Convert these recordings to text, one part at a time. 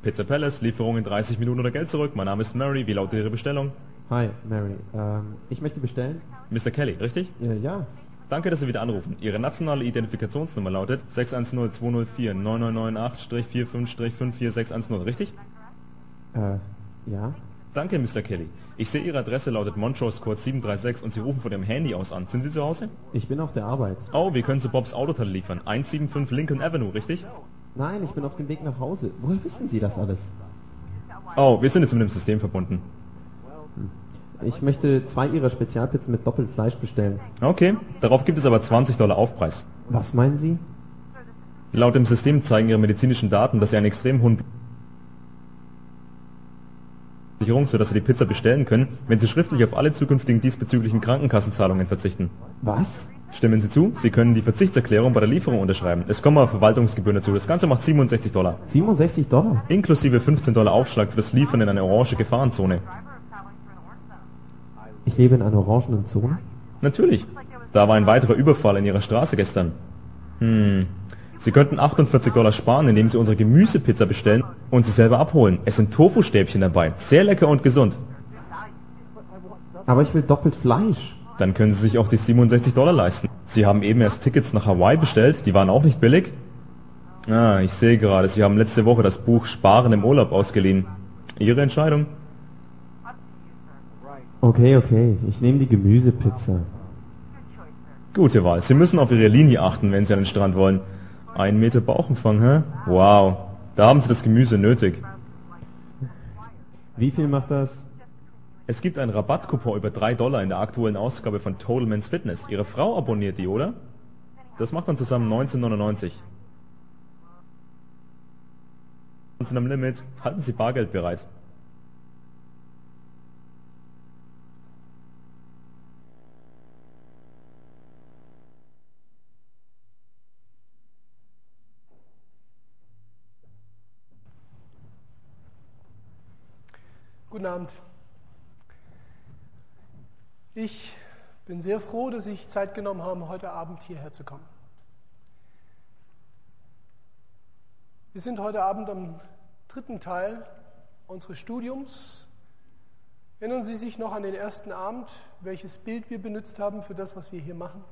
Pizza Palace, Lieferung in 30 Minuten oder Geld zurück. Mein Name ist Mary, wie lautet Ihre Bestellung? Hi, Mary. Ich möchte bestellen. Mr. Kelly, richtig? Ja. Danke, dass Sie wieder anrufen. Ihre nationale Identifikationsnummer lautet 610-204-999-45-54610, richtig? Ja. Danke, Mr. Kelly. Ich sehe, Ihre Adresse lautet Montrose Court 736 und Sie rufen von Ihrem Handy aus an. Sind Sie zu Hause? Ich bin auf der Arbeit. Oh, wir können zu Bobs Autoteile liefern. 175 Lincoln Avenue, richtig? Nein, ich bin auf dem Weg nach Hause. Woher wissen Sie das alles? Oh, wir sind jetzt mit dem System verbunden. Ich möchte 2 Ihrer Spezialpizzen mit Doppelfleisch bestellen. Okay, darauf gibt es aber $20 Aufpreis. Was meinen Sie? Laut dem System zeigen Ihre medizinischen Daten, dass Sie einen extrem hohen sodass Sie die Pizza bestellen können, wenn Sie schriftlich auf alle zukünftigen diesbezüglichen Krankenkassenzahlungen verzichten. Was? Stimmen Sie zu? Sie können die Verzichtserklärung bei der Lieferung unterschreiben. Es kommen aber Verwaltungsgebühren dazu. Das Ganze macht $67. $67? Inklusive $15 Aufschlag für das Liefern in eine orange Gefahrenzone. Ich lebe in einer orangenen Zone? Natürlich. Da war ein weiterer Überfall in Ihrer Straße gestern. Sie könnten $48 sparen, indem Sie unsere Gemüsepizza bestellen und sie selber abholen. Es sind Tofu-Stäbchen dabei. Sehr lecker und gesund. Aber ich will doppelt Fleisch. Dann können Sie sich auch die $67 leisten. Sie haben eben erst Tickets nach Hawaii bestellt. Die waren auch nicht billig. Ich sehe gerade, Sie haben letzte Woche das Buch Sparen im Urlaub ausgeliehen. Ihre Entscheidung? Okay. Ich nehme die Gemüsepizza. Gute Wahl. Sie müssen auf Ihre Linie achten, wenn Sie an den Strand wollen. 1 Meter Bauchumfang, hä? Wow. Da haben Sie das Gemüse nötig. Wie viel macht das? Es gibt einen Rabattcoupon über $3 in der aktuellen Ausgabe von Total Men's Fitness. Ihre Frau abonniert die, oder? Das macht dann zusammen $19,99. Sie sind am Limit. Halten Sie Bargeld bereit. Guten Abend. Ich bin sehr froh, dass Sie sich Zeit genommen haben, heute Abend hierher zu kommen. Wir sind heute Abend am 3. Teil unseres Studiums. Erinnern Sie sich noch an den ersten Abend, welches Bild wir benutzt haben für das, was wir hier machen?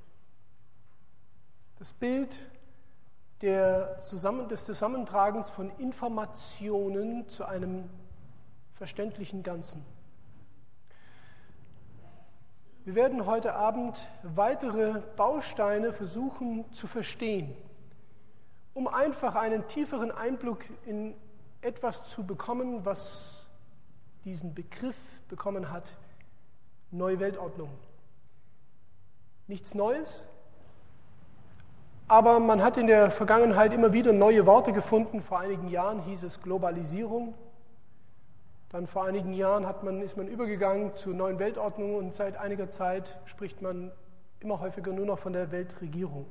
Das Bild des Zusammentragens von Informationen zu einem verständlichen Ganzen. Wir werden heute Abend weitere Bausteine versuchen zu verstehen, um einfach einen tieferen Einblick in etwas zu bekommen, was diesen Begriff bekommen hat, Neue Weltordnung. Nichts Neues, aber man hat in der Vergangenheit immer wieder neue Worte gefunden. Vor einigen Jahren hieß es Globalisierung. Dann vor einigen Jahren ist man übergegangen zur neuen Weltordnung und seit einiger Zeit spricht man immer häufiger nur noch von der Weltregierung.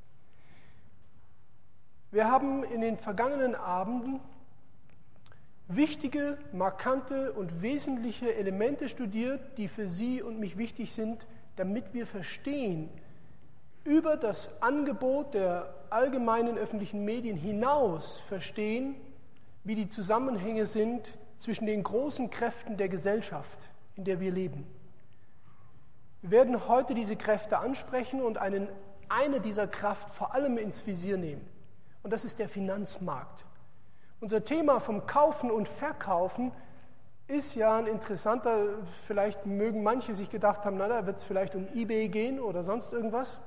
Wir haben in den vergangenen Abenden wichtige, markante und wesentliche Elemente studiert, die für Sie und mich wichtig sind, damit wir verstehen, über das Angebot der allgemeinen öffentlichen Medien hinaus verstehen, wie die Zusammenhänge sind zwischen den großen Kräften der Gesellschaft, in der wir leben. Wir werden heute diese Kräfte ansprechen und eine dieser Kraft vor allem ins Visier nehmen. Und das ist der Finanzmarkt. Unser Thema vom Kaufen und Verkaufen ist ja ein interessanter, vielleicht mögen manche sich gedacht haben, da wird es vielleicht um eBay gehen oder sonst irgendwas.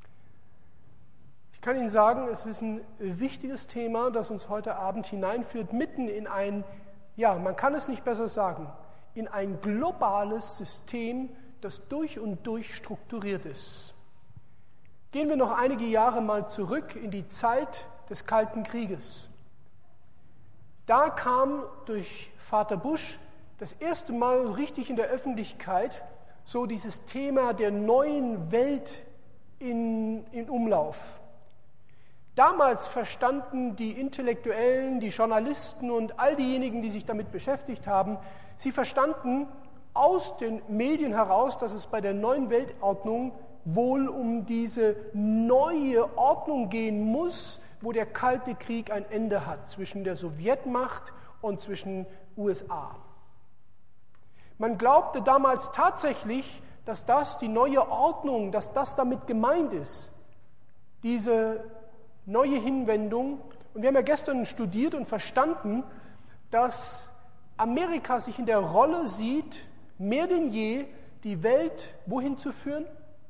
Ich kann Ihnen sagen, es ist ein wichtiges Thema, das uns heute Abend hineinführt, mitten in ein, man kann es nicht besser sagen, in ein globales System, das durch und durch strukturiert ist. Gehen wir noch einige Jahre mal zurück in die Zeit des Kalten Krieges. Da kam durch Vater Bush das erste Mal richtig in der Öffentlichkeit so dieses Thema der neuen Welt in Umlauf. Damals verstanden die Intellektuellen, die Journalisten und all diejenigen, die sich damit beschäftigt haben, sie verstanden aus den Medien heraus, dass es bei der neuen Weltordnung wohl um diese neue Ordnung gehen muss, wo der Kalte Krieg ein Ende hat zwischen der Sowjetmacht und zwischen USA. Man glaubte damals tatsächlich, dass das die neue Ordnung, dass das damit gemeint ist, diese neue Hinwendung. Und wir haben ja gestern studiert und verstanden, dass Amerika sich in der Rolle sieht, mehr denn je die Welt wohin zu führen?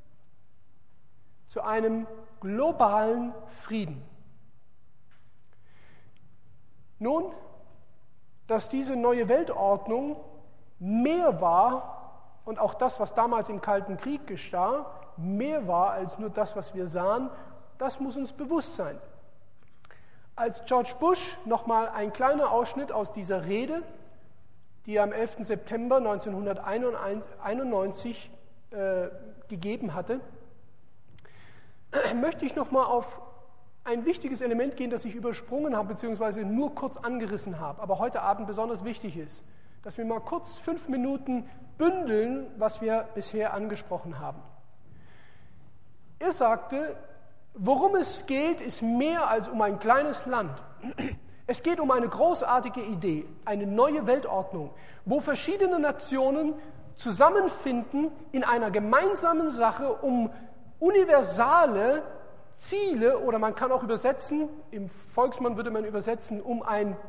Zu einem globalen Frieden. Nun, dass diese neue Weltordnung mehr war, und auch das, was damals im Kalten Krieg geschah, mehr war als nur das, was wir sahen, das muss uns bewusst sein. Als George Bush, nochmal ein kleiner Ausschnitt aus dieser Rede, die er am 11. September 1991 gegeben hatte, möchte ich nochmal auf ein wichtiges Element gehen, das ich übersprungen habe, beziehungsweise nur kurz angerissen habe, aber heute Abend besonders wichtig ist, dass wir mal kurz 5 Minuten bündeln, was wir bisher angesprochen haben. Er sagte, worum es geht, ist mehr als um ein kleines Land. Es geht um eine großartige Idee, eine neue Weltordnung, wo verschiedene Nationen zusammenfinden in einer gemeinsamen Sache, um universale Ziele, oder man kann auch übersetzen, im Volksmund würde man übersetzen, um ein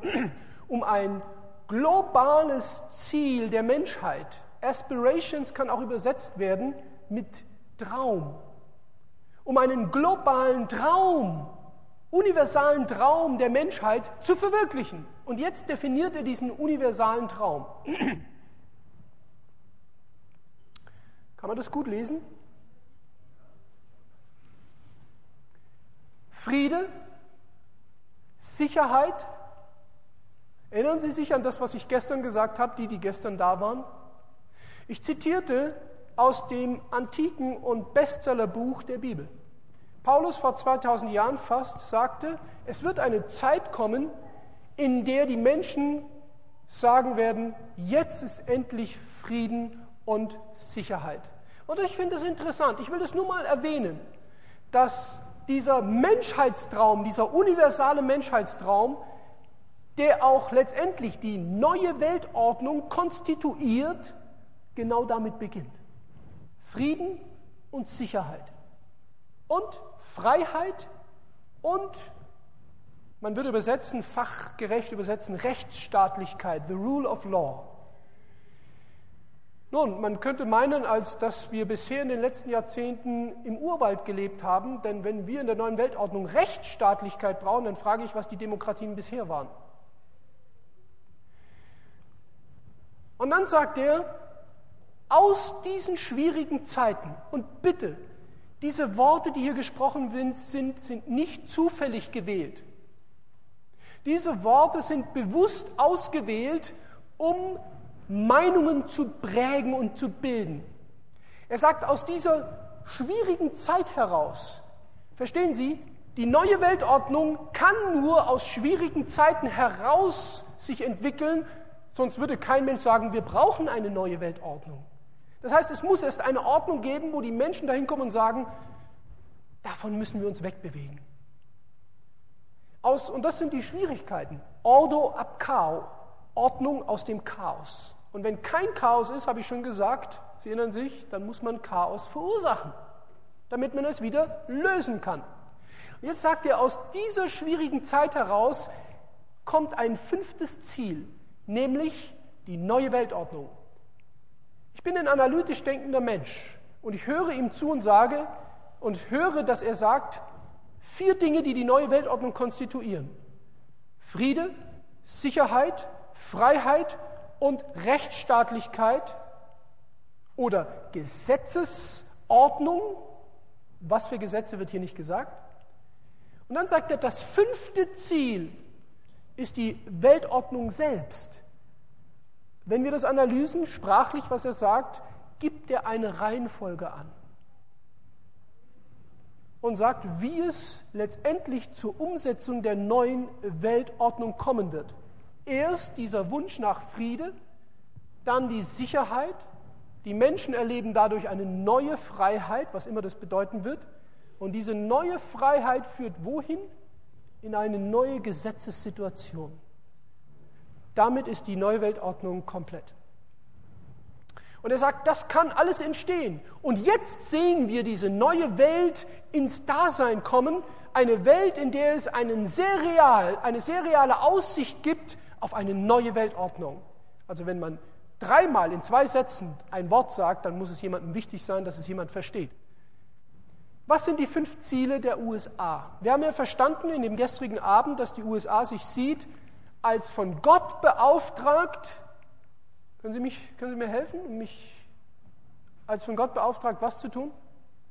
globales Ziel der Menschheit. Aspirations kann auch übersetzt werden mit Traum. Um einen globalen Traum, universalen Traum der Menschheit zu verwirklichen. Und jetzt definiert er diesen universalen Traum. Kann man das gut lesen? Friede, Sicherheit. Erinnern Sie sich an das, was ich gestern gesagt habe, die gestern da waren? Ich zitierte aus dem antiken und Bestsellerbuch der Bibel. Paulus vor 2000 Jahren fast sagte, es wird eine Zeit kommen, in der die Menschen sagen werden, jetzt ist endlich Frieden und Sicherheit. Und ich finde es interessant, ich will das nur mal erwähnen, dass dieser Menschheitstraum, dieser universale Menschheitstraum, der auch letztendlich die neue Weltordnung konstituiert, genau damit beginnt. Frieden und Sicherheit und Freiheit und, man würde übersetzen, fachgerecht übersetzen, Rechtsstaatlichkeit, the rule of law. Nun, man könnte meinen, als dass wir bisher in den letzten Jahrzehnten im Urwald gelebt haben, denn wenn wir in der neuen Weltordnung Rechtsstaatlichkeit brauchen, dann frage ich, was die Demokratien bisher waren. Und dann sagt er, aus diesen schwierigen Zeiten, und bitte, diese Worte, die hier gesprochen sind nicht zufällig gewählt. Diese Worte sind bewusst ausgewählt, um Meinungen zu prägen und zu bilden. Er sagt, aus dieser schwierigen Zeit heraus, verstehen Sie, die neue Weltordnung kann nur aus schwierigen Zeiten heraus sich entwickeln, sonst würde kein Mensch sagen, wir brauchen eine neue Weltordnung. Das heißt, es muss erst eine Ordnung geben, wo die Menschen dahin kommen und sagen, davon müssen wir uns wegbewegen. Und das sind die Schwierigkeiten. Ordo ab Chaos, Ordnung aus dem Chaos. Und wenn kein Chaos ist, habe ich schon gesagt, Sie erinnern sich, dann muss man Chaos verursachen, damit man es wieder lösen kann. Und jetzt sagt er, aus dieser schwierigen Zeit heraus kommt ein 5. Ziel, nämlich die neue Weltordnung. Ich bin ein analytisch denkender Mensch und ich höre ihm zu und höre, dass er sagt, 4 Dinge, die die neue Weltordnung konstituieren. Friede, Sicherheit, Freiheit und Rechtsstaatlichkeit oder Gesetzesordnung. Was für Gesetze wird hier nicht gesagt. Und dann sagt er, das 5. Ziel ist die Weltordnung selbst. Wenn wir das analysieren, sprachlich, was er sagt, gibt er eine Reihenfolge an und sagt, wie es letztendlich zur Umsetzung der neuen Weltordnung kommen wird. Erst dieser Wunsch nach Friede, dann die Sicherheit, die Menschen erleben dadurch eine neue Freiheit, was immer das bedeuten wird, und diese neue Freiheit führt wohin? in eine neue Gesetzessituation. Damit ist die neue Weltordnung komplett. Und er sagt, das kann alles entstehen. Und jetzt sehen wir diese neue Welt ins Dasein kommen, eine Welt, in der es eine sehr reale Aussicht gibt auf eine neue Weltordnung. Also wenn man 3-mal in 2 Sätzen ein Wort sagt, dann muss es jemandem wichtig sein, dass es jemand versteht. Was sind die 5 Ziele der USA? Wir haben ja verstanden in dem gestrigen Abend, dass die USA sich sieht als von Gott beauftragt. Können Sie mir helfen, um mich als von Gott beauftragt, was zu tun?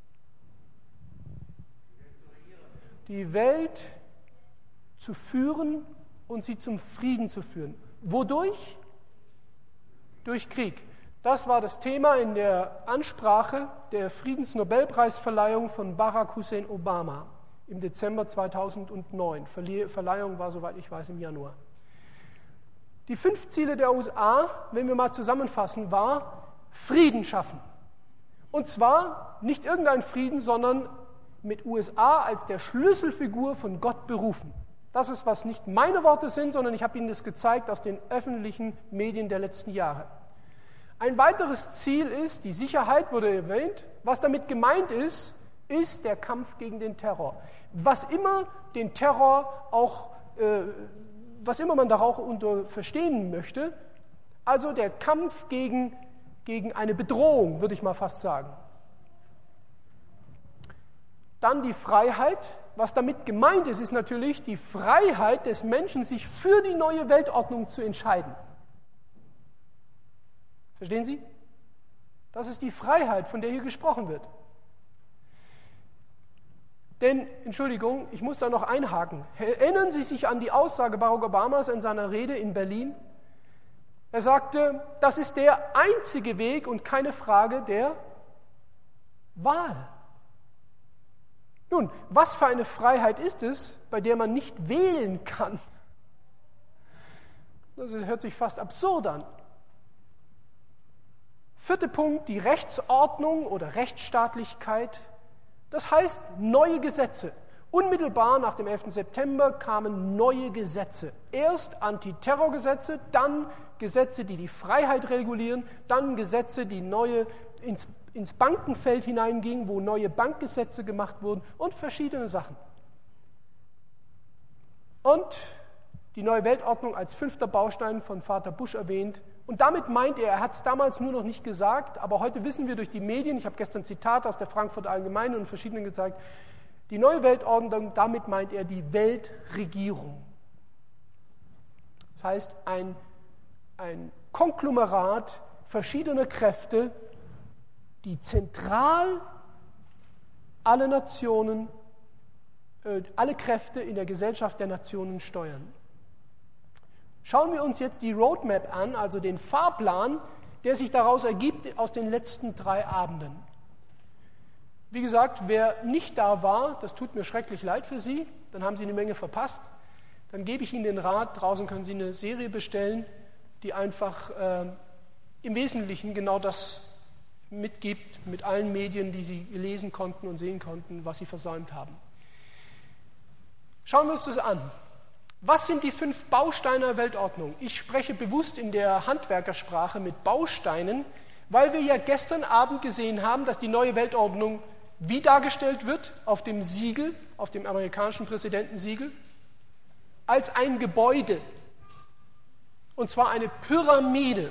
Die Welt zu führen und sie zum Frieden zu führen. Wodurch? Durch Krieg. Das war das Thema in der Ansprache der Friedensnobelpreisverleihung von Barack Hussein Obama im Dezember 2009. Verleihung war, soweit ich weiß, im Januar. Die 5 Ziele der USA, wenn wir mal zusammenfassen, war Frieden schaffen. Und zwar nicht irgendein Frieden, sondern mit USA als der Schlüsselfigur von Gott berufen. Das ist, was nicht meine Worte sind, sondern ich habe Ihnen das gezeigt aus den öffentlichen Medien der letzten Jahre. Ein weiteres Ziel ist, die Sicherheit wurde erwähnt. Was damit gemeint ist, ist der Kampf gegen den Terror. Was immer den Terror auch, was immer man darunter verstehen möchte, also der Kampf gegen eine Bedrohung, würde ich mal fast sagen. Dann die Freiheit. Was damit gemeint ist, ist natürlich die Freiheit des Menschen, sich für die neue Weltordnung zu entscheiden. Verstehen Sie? Das ist die Freiheit, von der hier gesprochen wird. Denn, Entschuldigung, ich muss da noch einhaken. Erinnern Sie sich an die Aussage Barack Obamas in seiner Rede in Berlin? Er sagte, das ist der einzige Weg und keine Frage der Wahl. Nun, was für eine Freiheit ist es, bei der man nicht wählen kann? Das hört sich fast absurd an. 4. Punkt, die Rechtsordnung oder Rechtsstaatlichkeit. Das heißt neue Gesetze. Unmittelbar nach dem 11. September kamen neue Gesetze. Erst Antiterrorgesetze, dann Gesetze, die die Freiheit regulieren, dann Gesetze, die neue ins Bankenfeld hineingingen, wo neue Bankgesetze gemacht wurden und verschiedene Sachen. Und die neue Weltordnung als 5. Baustein von Vater Bush erwähnt. Und damit meint er hat es damals nur noch nicht gesagt, aber heute wissen wir durch die Medien, ich habe gestern Zitate aus der Frankfurter Allgemeinen und verschiedenen gezeigt, die neue Weltordnung, damit meint er die Weltregierung. Das heißt, ein Konglomerat verschiedener Kräfte, die zentral alle Nationen, alle Kräfte in der Gesellschaft der Nationen steuern. Schauen wir uns jetzt die Roadmap an, also den Fahrplan, der sich daraus ergibt aus den letzten 3 Abenden. Wie gesagt, wer nicht da war, das tut mir schrecklich leid für Sie, dann haben Sie eine Menge verpasst. Dann gebe ich Ihnen den Rat, draußen können Sie eine Serie bestellen, die einfach im Wesentlichen genau das mitgibt, mit allen Medien, die Sie lesen konnten und sehen konnten, was Sie versäumt haben. Schauen wir uns das an. Was sind die 5 Bausteine der Weltordnung? Ich spreche bewusst in der Handwerkersprache mit Bausteinen, weil wir ja gestern Abend gesehen haben, dass die neue Weltordnung wie dargestellt wird auf dem Siegel, auf dem amerikanischen Präsidentensiegel, als ein Gebäude, und zwar eine Pyramide,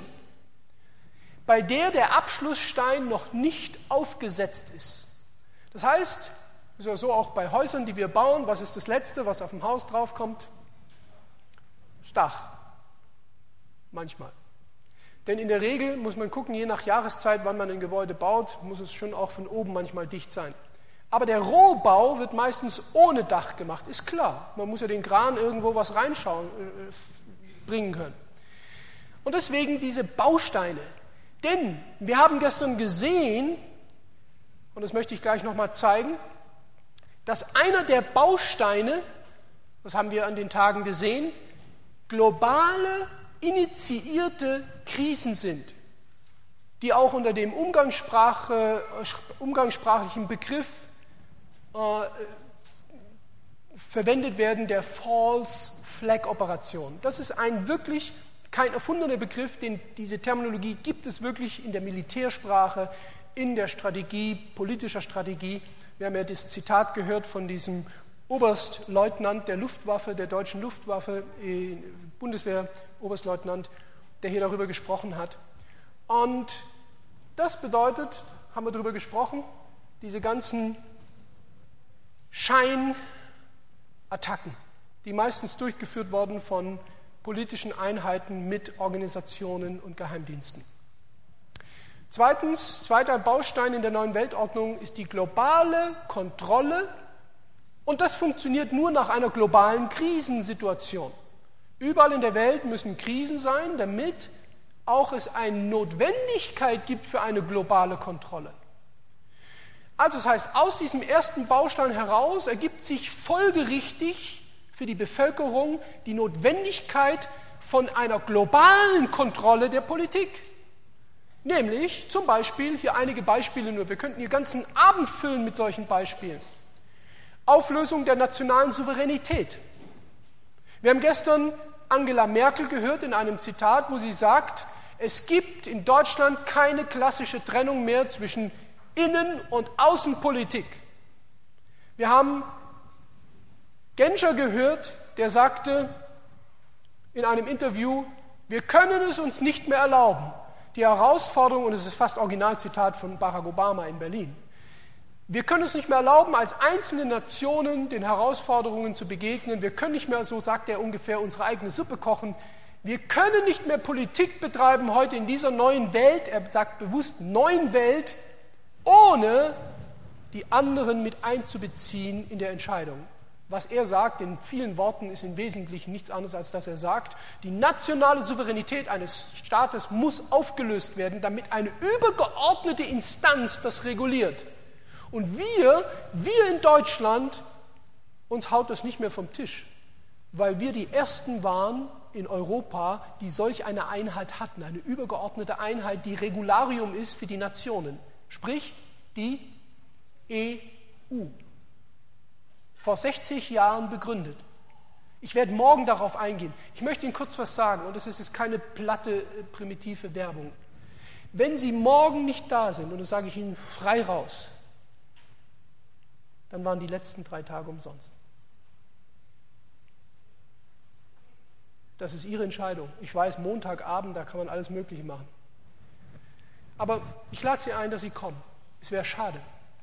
bei der Abschlussstein noch nicht aufgesetzt ist. Das heißt, ist ja so auch bei Häusern, die wir bauen, was ist das Letzte, was auf dem Haus draufkommt? Dach. Manchmal. Denn in der Regel muss man gucken, je nach Jahreszeit, wann man ein Gebäude baut, muss es schon auch von oben manchmal dicht sein. Aber der Rohbau wird meistens ohne Dach gemacht, ist klar. Man muss ja den Kran irgendwo was bringen können. Und deswegen diese Bausteine. Denn wir haben gestern gesehen, und das möchte ich gleich nochmal zeigen, dass einer der Bausteine, das haben wir an den Tagen gesehen, globale, initiierte Krisen sind, die auch unter dem umgangssprachlichen Begriff verwendet werden der False Flag Operation. Das ist ein wirklich kein erfundener Begriff, diese Terminologie gibt es wirklich in der Militärsprache, in der Strategie, politischer Strategie. Wir haben ja das Zitat gehört von diesem Oberstleutnant der Luftwaffe, der deutschen Luftwaffe, Bundeswehr, Oberstleutnant, der hier darüber gesprochen hat. Und das bedeutet, haben wir darüber gesprochen, diese ganzen Scheinattacken, die meistens durchgeführt wurden von politischen Einheiten mit Organisationen und Geheimdiensten. Zweiter Baustein in der neuen Weltordnung ist die globale Kontrolle, und das funktioniert nur nach einer globalen Krisensituation. Überall in der Welt müssen Krisen sein, damit auch es eine Notwendigkeit gibt für eine globale Kontrolle. Also das heißt, aus diesem ersten Baustein heraus ergibt sich folgerichtig für die Bevölkerung die Notwendigkeit von einer globalen Kontrolle der Politik. Nämlich zum Beispiel, hier einige Beispiele nur, wir könnten hier ganzen Abend füllen mit solchen Beispielen. Auflösung der nationalen Souveränität. Wir haben gestern Angela Merkel gehört in einem Zitat, wo sie sagt, es gibt in Deutschland keine klassische Trennung mehr zwischen Innen- und Außenpolitik. Wir haben Genscher gehört, der sagte in einem Interview, wir können es uns nicht mehr erlauben. Die Herausforderung, und es ist fast Originalzitat von Barack Obama in Berlin, wir können es nicht mehr erlauben, als einzelne Nationen den Herausforderungen zu begegnen. Wir können nicht mehr, so sagt er ungefähr, unsere eigene Suppe kochen. Wir können nicht mehr Politik betreiben heute in dieser neuen Welt, er sagt bewusst neuen Welt, ohne die anderen mit einzubeziehen in der Entscheidung. Was er sagt, in vielen Worten, ist im Wesentlichen nichts anderes, als dass er sagt, die nationale Souveränität eines Staates muss aufgelöst werden, damit eine übergeordnete Instanz das reguliert. Und wir in Deutschland, uns haut das nicht mehr vom Tisch, weil wir die Ersten waren in Europa, die solch eine Einheit hatten, eine übergeordnete Einheit, die Regularium ist für die Nationen, sprich die EU. Vor 60 Jahren begründet. Ich werde morgen darauf eingehen. Ich möchte Ihnen kurz was sagen, und das ist jetzt keine platte, primitive Werbung. Wenn Sie morgen nicht da sind, und das sage ich Ihnen frei raus, dann waren die letzten 3 Tage umsonst. Das ist Ihre Entscheidung. Ich weiß, Montagabend, da kann man alles Mögliche machen. Aber ich lade Sie ein, dass Sie kommen. Es wäre schade.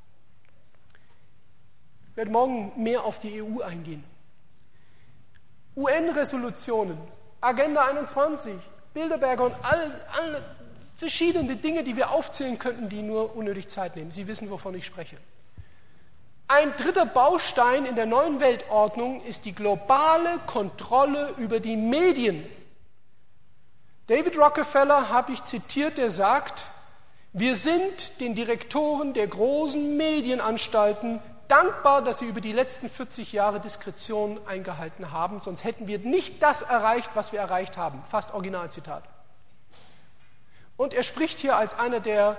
Ich werde morgen mehr auf die EU eingehen. UN-Resolutionen, Agenda 21, Bilderberger und alle verschiedene Dinge, die wir aufzählen könnten, die nur unnötig Zeit nehmen. Sie wissen, wovon ich spreche. Ein dritter Baustein in der neuen Weltordnung ist die globale Kontrolle über die Medien. David Rockefeller habe ich zitiert, der sagt, wir sind den Direktoren der großen Medienanstalten dankbar, dass sie über die letzten 40 Jahre Diskretion eingehalten haben, sonst hätten wir nicht das erreicht, was wir erreicht haben. Fast Originalzitat. Und er spricht hier als einer der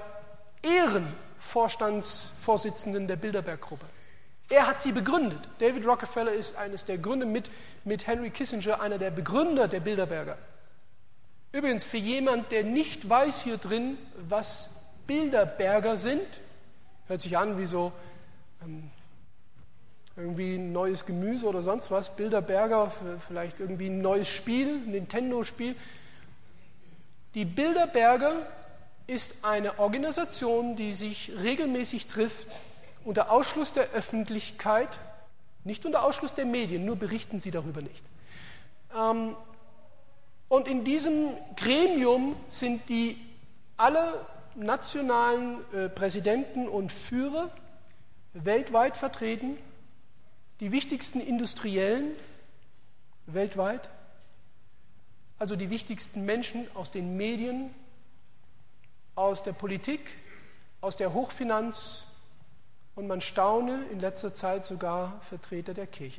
Ehrenvorstandsvorsitzenden der Bilderberg-Gruppe. Er hat sie begründet. David Rockefeller ist eines der Gründer mit Henry Kissinger, einer der Begründer der Bilderberger. Übrigens, für jemand, der nicht weiß hier drin, was Bilderberger sind, hört sich an wie so irgendwie ein neues Gemüse oder sonst was, Bilderberger, vielleicht irgendwie ein neues Spiel, ein Nintendo-Spiel. Die Bilderberger ist eine Organisation, die sich regelmäßig trifft, unter Ausschluss der Öffentlichkeit, nicht unter Ausschluss der Medien, nur berichten sie darüber nicht. Und in diesem Gremium sind alle nationalen Präsidenten und Führer weltweit vertreten, die wichtigsten Industriellen weltweit, also die wichtigsten Menschen aus den Medien, aus der Politik, aus der Hochfinanz und man staune, in letzter Zeit sogar Vertreter der Kirche.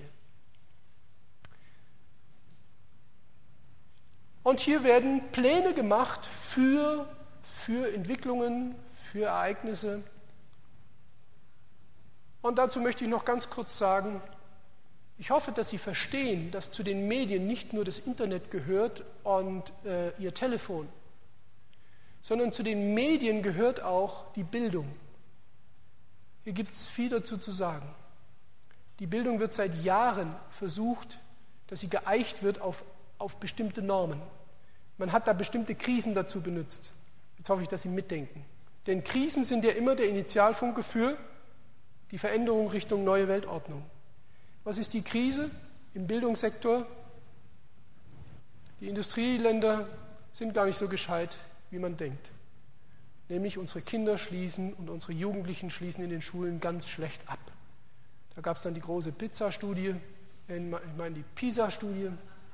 Und hier werden Pläne gemacht für Entwicklungen, für Ereignisse. Und dazu möchte ich noch ganz kurz sagen, Ich hoffe, dass Sie verstehen, dass zu den Medien nicht nur das Internet gehört und Ihr Telefon, sondern zu den Medien gehört auch die Bildung. Hier gibt es viel dazu zu sagen. Die Bildung wird seit Jahren versucht, dass sie geeicht wird auf bestimmte Normen. Man hat da bestimmte Krisen dazu benutzt. Jetzt hoffe ich, dass Sie mitdenken. Denn Krisen sind ja immer der Initialfunke für die Veränderung Richtung neue Weltordnung. Was ist die Krise im Bildungssektor? Die Industrieländer sind gar nicht so gescheit, wie man denkt. Nämlich unsere Kinder schließen und unsere Jugendlichen schließen in den Schulen ganz schlecht ab. Da gab es dann die große PISA-Studie, die PISA-Studie,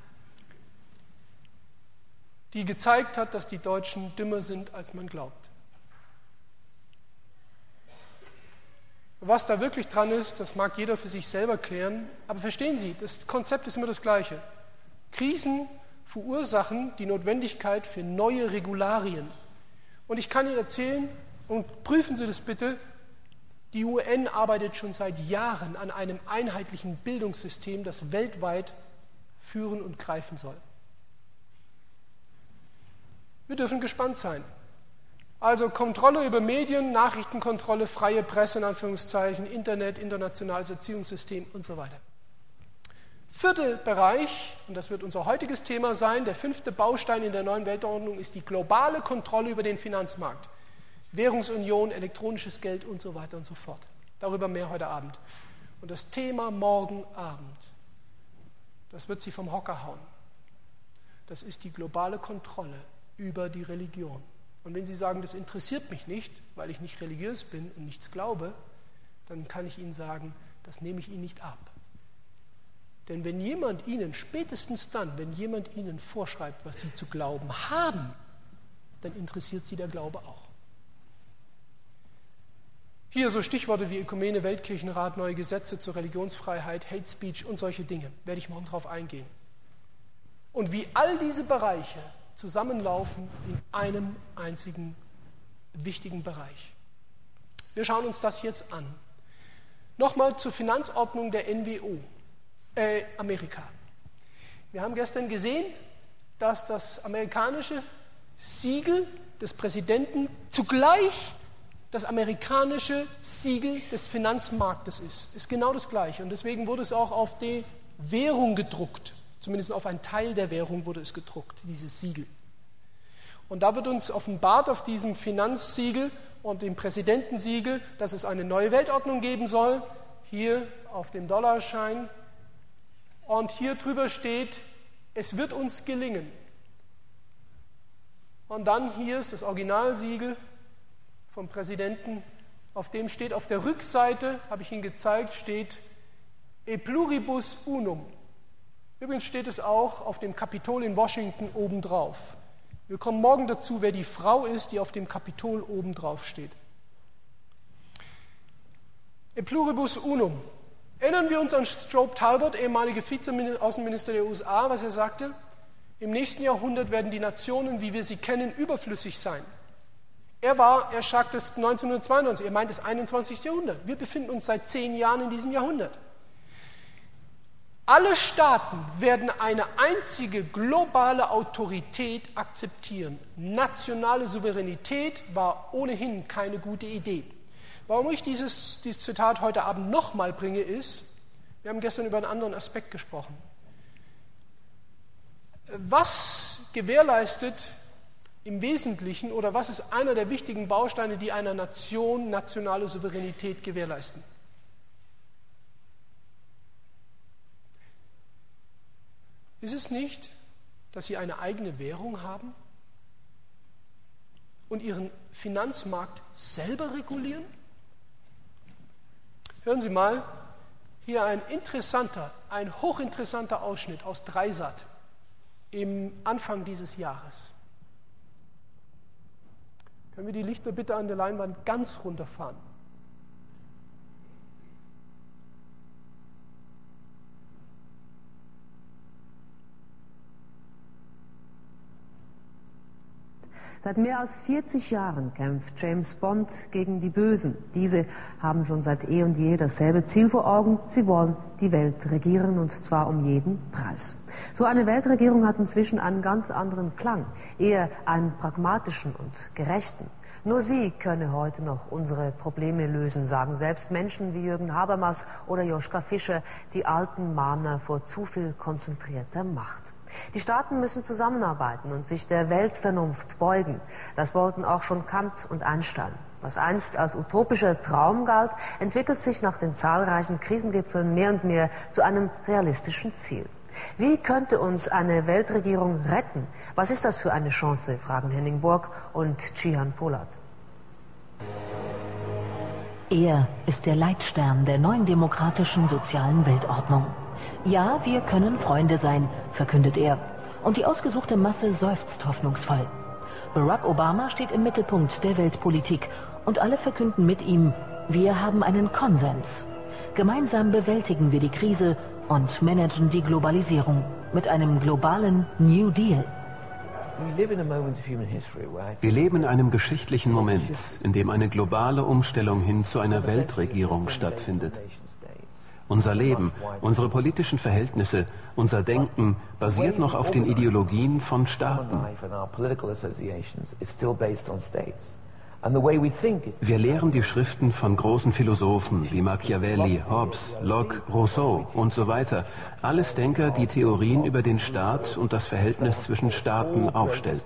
die gezeigt hat, dass die Deutschen dümmer sind, als man glaubt. Was da wirklich dran ist, das mag jeder für sich selber klären, aber verstehen Sie, das Konzept ist immer das Gleiche. Krisen verursachen die Notwendigkeit für neue Regularien. Und ich kann Ihnen erzählen, und prüfen Sie das bitte, die UN arbeitet schon seit Jahren an einem einheitlichen Bildungssystem, das weltweit führen und greifen soll. Wir dürfen gespannt sein. Also Kontrolle über Medien, Nachrichtenkontrolle, freie Presse in Anführungszeichen, Internet, internationales Erziehungssystem und so weiter. Vierter Bereich, und das wird unser heutiges Thema sein, der 5. Baustein in der neuen Weltordnung ist die globale Kontrolle über den Finanzmarkt. Währungsunion, elektronisches Geld und so weiter und so fort. Darüber mehr heute Abend. Und das Thema morgen Abend, das wird Sie vom Hocker hauen. Das ist die globale Kontrolle über die Religion. Und wenn Sie sagen, das interessiert mich nicht, weil ich nicht religiös bin und nichts glaube, dann kann ich Ihnen sagen, das nehme ich Ihnen nicht ab. Denn wenn jemand Ihnen, spätestens dann, wenn jemand Ihnen vorschreibt, was Sie zu glauben haben, dann interessiert Sie der Glaube auch. Hier so Stichworte wie Ökumene, Weltkirchenrat, neue Gesetze zur Religionsfreiheit, Hate Speech und solche Dinge, werde ich morgen darauf eingehen. Und wie all diese Bereiche zusammenlaufen in einem einzigen wichtigen Bereich. Wir schauen uns das jetzt an. Nochmal zur Finanzordnung der NWO, Amerika. Wir haben gestern gesehen, dass das amerikanische Siegel des Präsidenten zugleich das amerikanische Siegel des Finanzmarktes ist. Ist genau das Gleiche. Und deswegen wurde es auch auf die Währung gedruckt. Zumindest auf einen Teil der Währung wurde es gedruckt, dieses Siegel. Und da wird uns offenbart auf diesem Finanzsiegel und dem Präsidentensiegel, dass es eine neue Weltordnung geben soll. Hier auf dem Dollarschein. Und hier drüber steht, es wird uns gelingen. Und dann hier ist das Originalsiegel vom Präsidenten, auf dem steht auf der Rückseite, habe ich Ihnen gezeigt, steht E pluribus unum. Übrigens steht es auch auf dem Kapitol in Washington obendrauf. Wir kommen morgen dazu, wer die Frau ist, die auf dem Kapitol obendrauf steht. E pluribus unum. Erinnern wir uns an Strobe Talbot, ehemaliger Vizeaußenminister der USA, was er sagte? Im nächsten Jahrhundert werden die Nationen, wie wir sie kennen, überflüssig sein. Er sagt es 1992, er meint das 21. Jahrhundert. Wir befinden uns seit 10 Jahren in diesem Jahrhundert. Alle Staaten werden eine einzige globale Autorität akzeptieren. Nationale Souveränität war ohnehin keine gute Idee. Warum ich dieses Zitat heute Abend nochmal bringe, ist, wir haben gestern über einen anderen Aspekt gesprochen. Was gewährleistet im Wesentlichen oder was ist einer der wichtigen Bausteine, die einer Nation nationale Souveränität gewährleisten? Ist es nicht, dass sie eine eigene Währung haben und ihren Finanzmarkt selber regulieren? Hören Sie mal, hier ein hochinteressanter Ausschnitt aus Dreisat im Anfang dieses Jahres. Können wir die Lichter bitte an der Leinwand ganz runterfahren? Seit mehr als 40 Jahren kämpft James Bond gegen die Bösen. Diese haben schon seit eh und je dasselbe Ziel vor Augen. Sie wollen die Welt regieren, und zwar um jeden Preis. So eine Weltregierung hat inzwischen einen ganz anderen Klang, eher einen pragmatischen und gerechten. Nur sie könne heute noch unsere Probleme lösen, sagen selbst Menschen wie Jürgen Habermas oder Joschka Fischer, die alten Mahner vor zu viel konzentrierter Macht. Die Staaten müssen zusammenarbeiten und sich der Weltvernunft beugen. Das wollten auch schon Kant und Einstein. Was einst als utopischer Traum galt, entwickelt sich nach den zahlreichen Krisengipfeln mehr und mehr zu einem realistischen Ziel. Wie könnte uns eine Weltregierung retten? Was ist das für eine Chance, fragen Henning Borg und Cihan Polat. Er ist der Leitstern der neuen demokratischen sozialen Weltordnung. Ja, wir können Freunde sein, verkündet er. Und die ausgesuchte Masse seufzt hoffnungsvoll. Barack Obama steht im Mittelpunkt der Weltpolitik und alle verkünden mit ihm, wir haben einen Konsens. Gemeinsam bewältigen wir die Krise und managen die Globalisierung mit einem globalen New Deal. Wir leben in einem geschichtlichen Moment, in dem eine globale Umstellung hin zu einer Weltregierung stattfindet. Unser Leben, unsere politischen Verhältnisse, unser Denken basiert noch auf den Ideologien von Staaten. Wir lehren die Schriften von großen Philosophen wie Machiavelli, Hobbes, Locke, Rousseau und so weiter. Alles Denker, die Theorien über den Staat und das Verhältnis zwischen Staaten aufstellen.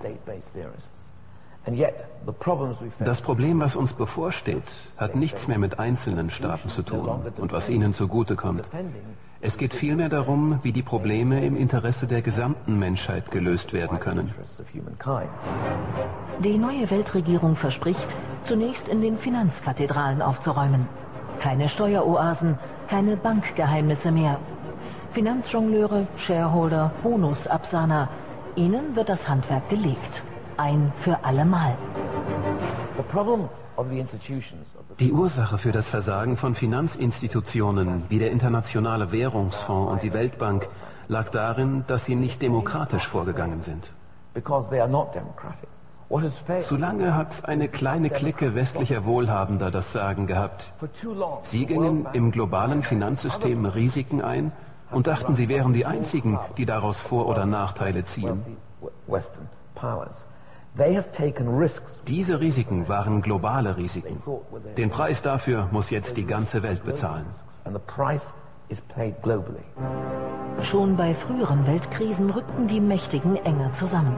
Das Problem, was uns bevorsteht, hat nichts mehr mit einzelnen Staaten zu tun und was ihnen zugutekommt. Es geht vielmehr darum, wie die Probleme im Interesse der gesamten Menschheit gelöst werden können. Die neue Weltregierung verspricht, zunächst in den Finanzkathedralen aufzuräumen. Keine Steueroasen, keine Bankgeheimnisse mehr. Finanzjongleure, Shareholder, Bonusabsahner, ihnen wird das Handwerk gelegt. Ein für alle Mal. Die Ursache für das Versagen von Finanzinstitutionen wie der Internationale Währungsfonds und die Weltbank lag darin, dass sie nicht demokratisch vorgegangen sind. Zu lange hat eine kleine Clique westlicher Wohlhabender das Sagen gehabt. Sie gingen im globalen Finanzsystem Risiken ein und dachten, sie wären die Einzigen, die daraus Vor- oder Nachteile ziehen. Diese Risiken waren globale Risiken. Den Preis dafür muss jetzt die ganze Welt bezahlen. Schon bei früheren Weltkrisen rückten die Mächtigen enger zusammen.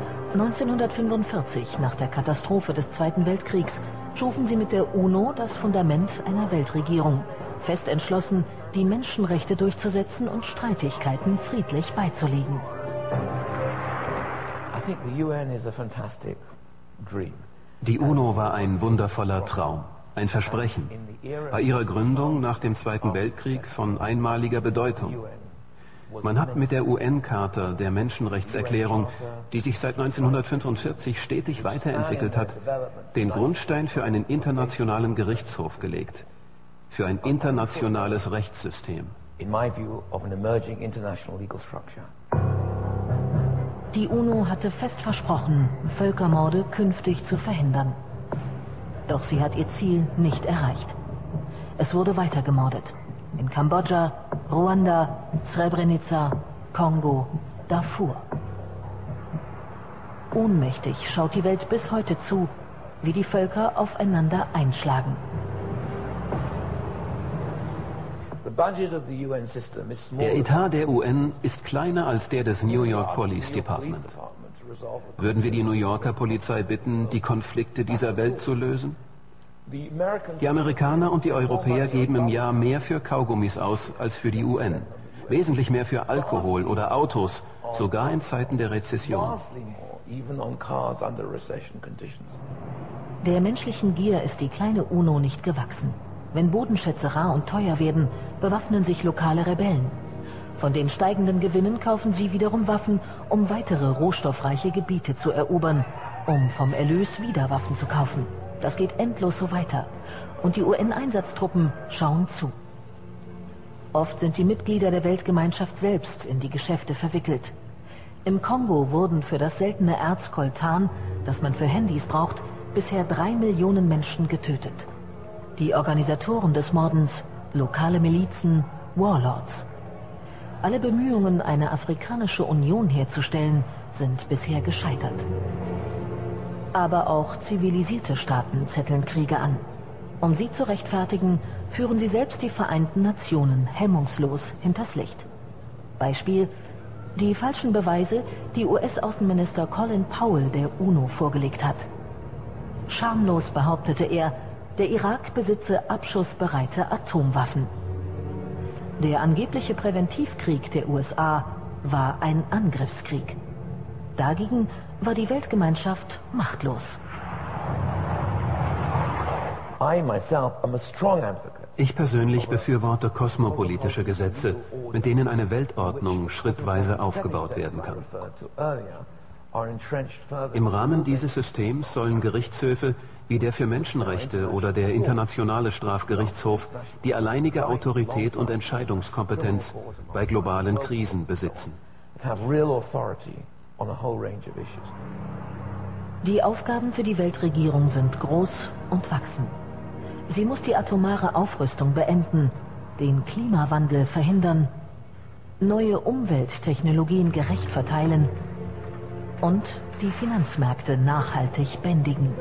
1945, nach der Katastrophe des Zweiten Weltkriegs, schufen sie mit der UNO das Fundament einer Weltregierung, fest entschlossen, die Menschenrechte durchzusetzen und Streitigkeiten friedlich beizulegen. Die UNO war ein wundervoller Traum, ein Versprechen. Bei ihrer Gründung nach dem Zweiten Weltkrieg von einmaliger Bedeutung. Man hat mit der UN-Charta der Menschenrechtserklärung, die sich seit 1945 stetig weiterentwickelt hat, den Grundstein für einen internationalen Gerichtshof gelegt, für ein internationales Rechtssystem. Die UNO hatte fest versprochen, Völkermorde künftig zu verhindern. Doch sie hat ihr Ziel nicht erreicht. Es wurde weiter gemordet. In Kambodscha, Ruanda, Srebrenica, Kongo, Darfur. Ohnmächtig schaut die Welt bis heute zu, wie die Völker aufeinander einschlagen. Der Etat der UN ist kleiner als der des New York Police Department. Würden wir die New Yorker Polizei bitten, die Konflikte dieser Welt zu lösen? Die Amerikaner und die Europäer geben im Jahr mehr für Kaugummis aus als für die UN. Wesentlich mehr für Alkohol oder Autos, sogar in Zeiten der Rezession. Der menschlichen Gier ist die kleine UNO nicht gewachsen. Wenn Bodenschätze rar und teuer werden, bewaffnen sich lokale Rebellen. Von den steigenden Gewinnen kaufen sie wiederum Waffen, um weitere rohstoffreiche Gebiete zu erobern, um vom Erlös wieder Waffen zu kaufen. Das geht endlos so weiter. Und die UN-Einsatztruppen schauen zu. Oft sind die Mitglieder der Weltgemeinschaft selbst in die Geschäfte verwickelt. Im Kongo wurden für das seltene Erz Coltan das man für Handys braucht, bisher 3 Millionen Menschen getötet. Die Organisatoren des Mordens, lokale Milizen, Warlords. Alle Bemühungen, eine afrikanische Union herzustellen, sind bisher gescheitert. Aber auch zivilisierte Staaten zetteln Kriege an. Um sie zu rechtfertigen, führen sie selbst die Vereinten Nationen hemmungslos hinters Licht. Beispiel: die falschen Beweise, die US-Außenminister Colin Powell der UNO vorgelegt hat. Schamlos behauptete er, der Irak besitze abschussbereite Atomwaffen. Der angebliche Präventivkrieg der USA war ein Angriffskrieg. Dagegen war die Weltgemeinschaft machtlos. Ich persönlich befürworte kosmopolitische Gesetze, mit denen eine Weltordnung schrittweise aufgebaut werden kann. Im Rahmen dieses Systems sollen Gerichtshöfe wie der für Menschenrechte oder der Internationale Strafgerichtshof die alleinige Autorität und Entscheidungskompetenz bei globalen Krisen besitzen. Die Aufgaben für die Weltregierung sind groß und wachsen. Sie muss die atomare Aufrüstung beenden, den Klimawandel verhindern, neue Umwelttechnologien gerecht verteilen und die Finanzmärkte nachhaltig bändigen.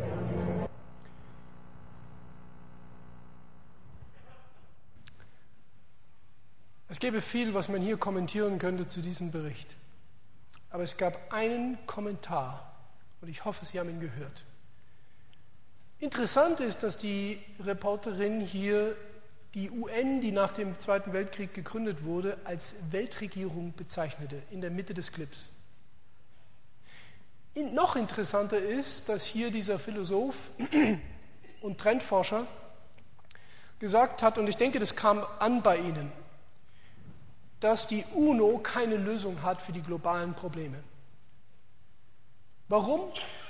Es gäbe viel, was man hier kommentieren könnte zu diesem Bericht. Aber es gab einen Kommentar und ich hoffe, Sie haben ihn gehört. Interessant ist, dass die Reporterin hier die UN, die nach dem Zweiten Weltkrieg gegründet wurde, als Weltregierung bezeichnete, in der Mitte des Clips. Noch interessanter ist, dass hier dieser Philosoph und Trendforscher gesagt hat, und ich denke, das kam an bei Ihnen, dass die UNO keine Lösung hat für die globalen Probleme. Warum?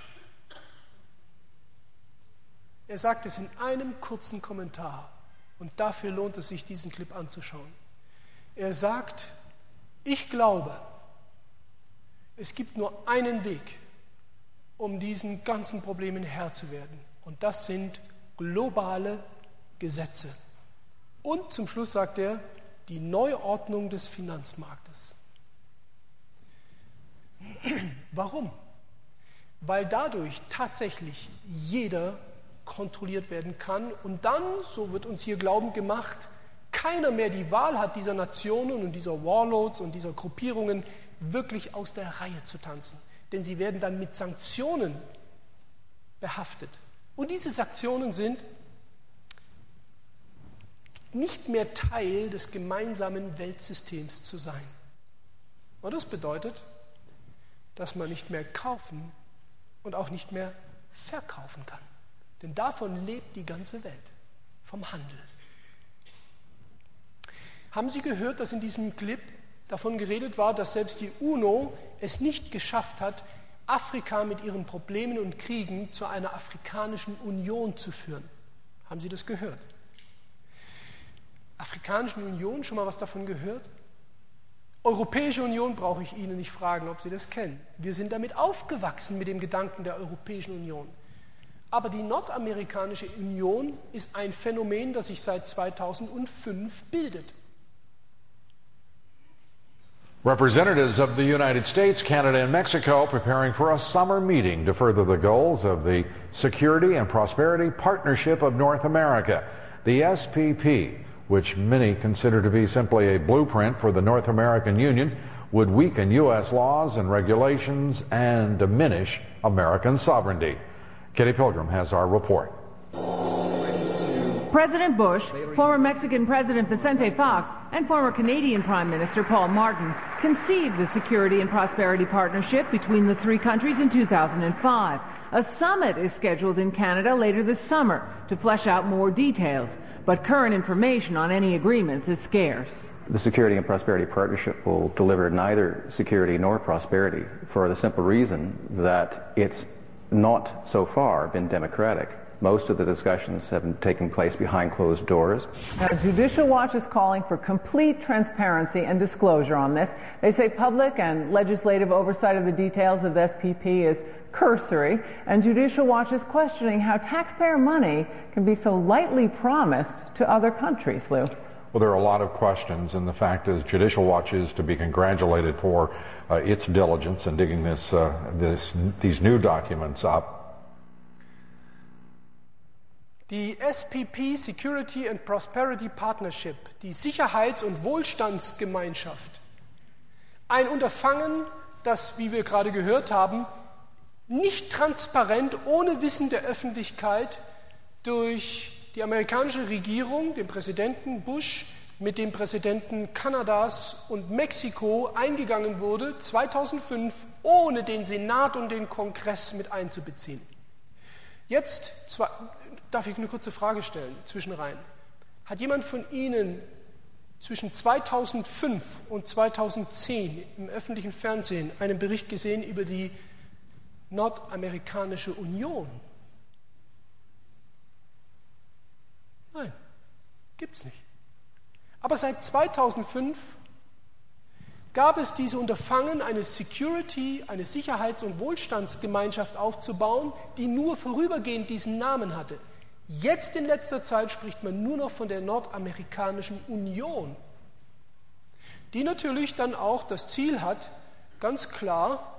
Er sagt es in einem kurzen Kommentar und dafür lohnt es sich, diesen Clip anzuschauen. Er sagt, ich glaube, es gibt nur einen Weg, um diesen ganzen Problemen Herr zu werden. Und das sind globale Gesetze. Und zum Schluss sagt er, die Neuordnung des Finanzmarktes. Warum? Weil dadurch tatsächlich jeder kontrolliert werden kann und dann, so wird uns hier glaubend gemacht, keiner mehr die Wahl hat, dieser Nationen und dieser Warlords und dieser Gruppierungen wirklich aus der Reihe zu tanzen. Denn sie werden dann mit Sanktionen behaftet. Und diese Sanktionen sind nicht mehr Teil des gemeinsamen Weltsystems zu sein. Und das bedeutet, dass man nicht mehr kaufen und auch nicht mehr verkaufen kann. Denn davon lebt die ganze Welt, vom Handel. Haben Sie gehört, dass in diesem Clip davon geredet war, dass selbst die UNO es nicht geschafft hat, Afrika mit ihren Problemen und Kriegen zu einer afrikanischen Union zu führen? Haben Sie das gehört? Afrikanischen Union, schon mal was davon gehört? Europäische Union brauche ich Ihnen nicht fragen, ob Sie das kennen. Wir sind damit aufgewachsen, mit dem Gedanken der Europäischen Union. Aber die Nordamerikanische Union ist ein Phänomen, das sich seit 2005 bildet. Representatives of the United States, Canada and Mexico preparing for a summer meeting to further the goals of the Security and Prosperity Partnership of North America, the SPP, which many consider to be simply a blueprint for the North American Union, would weaken U.S. laws and regulations and diminish American sovereignty. Kitty Pilgrim has our report. President Bush, former Mexican President Vicente Fox, and former Canadian Prime Minister Paul Martin conceived the Security and Prosperity Partnership between the three countries in 2005. A summit is scheduled in Canada later this summer to flesh out more details, but current information on any agreements is scarce. The Security and Prosperity Partnership will deliver neither security nor prosperity for the simple reason that it's not so far been democratic. Most of the discussions have taken place behind closed doors. Now, Judicial Watch is calling for complete transparency and disclosure on this. They say public and legislative oversight of the details of the SPP is cursory, and Judicial Watch is questioning how taxpayer money can be so lightly promised to other countries, Lou. Well, there are a lot of questions, and the fact is Judicial Watch is to be congratulated for its diligence in digging these new documents up. Die SPP, Security and Prosperity Partnership, die Sicherheits- und Wohlstandsgemeinschaft, ein Unterfangen, das, wie wir gerade gehört haben, nicht transparent, ohne Wissen der Öffentlichkeit durch die amerikanische Regierung, den Präsidenten Bush, mit dem Präsidenten Kanadas und Mexiko eingegangen wurde, 2005, ohne den Senat und den Kongress mit einzubeziehen. Jetzt darf ich eine kurze Frage stellen, zwischenrein. Hat jemand von Ihnen zwischen 2005 und 2010 im öffentlichen Fernsehen einen Bericht gesehen über die Nordamerikanische Union? Nein, gibt es nicht. Aber seit 2005 gab es diese Unterfangen, eine Security, eine Sicherheits- und Wohlstandsgemeinschaft aufzubauen, die nur vorübergehend diesen Namen hatte. Jetzt in letzter Zeit spricht man nur noch von der Nordamerikanischen Union, die natürlich dann auch das Ziel hat, ganz klar,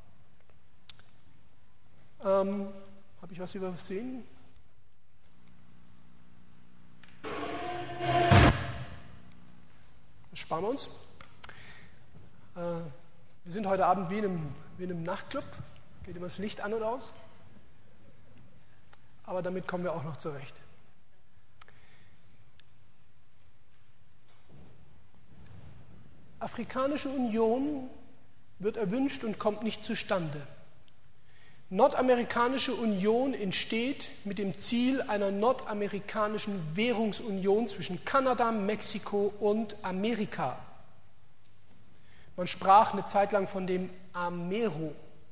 habe ich was übersehen? Das sparen wir uns. Wir sind heute Abend wie in einem Nachtclub, geht immer das Licht an und aus. Aber damit kommen wir auch noch zurecht. Afrikanische Union wird erwünscht und kommt nicht zustande. Nordamerikanische Union entsteht mit dem Ziel einer nordamerikanischen Währungsunion zwischen Kanada, Mexiko und Amerika. Man sprach eine Zeit lang von dem Amero.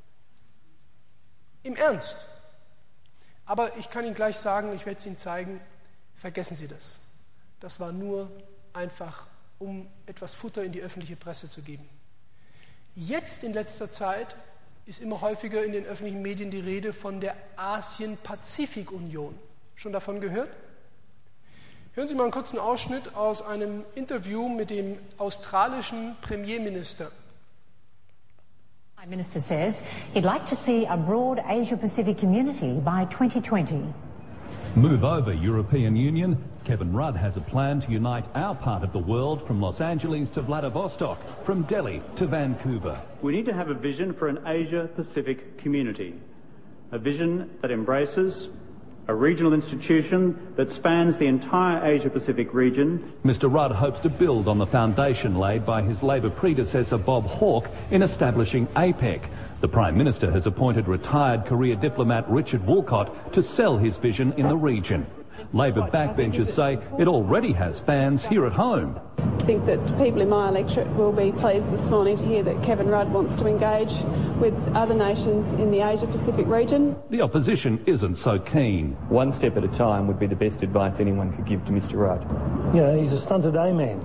Im Ernst. Aber ich kann Ihnen gleich sagen, ich werde es Ihnen zeigen, vergessen Sie das. Das war nur einfach, um etwas Futter in die öffentliche Presse zu geben. Jetzt in letzter Zeit ist immer häufiger in den öffentlichen Medien die Rede von der Asien-Pazifik-Union. Schon davon gehört? Hören Sie mal einen kurzen Ausschnitt aus einem Interview mit dem australischen Premierminister. Prime Minister says he'd like to see a broad Asia-Pacific community by 2020. Move over, European Union. Kevin Rudd has a plan to unite our part of the world from Los Angeles to Vladivostok, from Delhi to Vancouver. We need to have a vision for an Asia-Pacific community, a vision that embraces a regional institution that spans the entire Asia-Pacific region. Mr Rudd hopes to build on the foundation laid by his Labor predecessor Bob Hawke in establishing APEC. The Prime Minister has appointed retired career diplomat Richard Woolcott to sell his vision in the region. Labor backbenchers say it already has fans here at home. I think that people in my electorate will be pleased this morning to hear that Kevin Rudd wants to engage with other nations in the Asia-Pacific region. The opposition isn't so keen. One step at a time would be the best advice anyone could give to Mr Rudd. You know, he's a stunted A-man.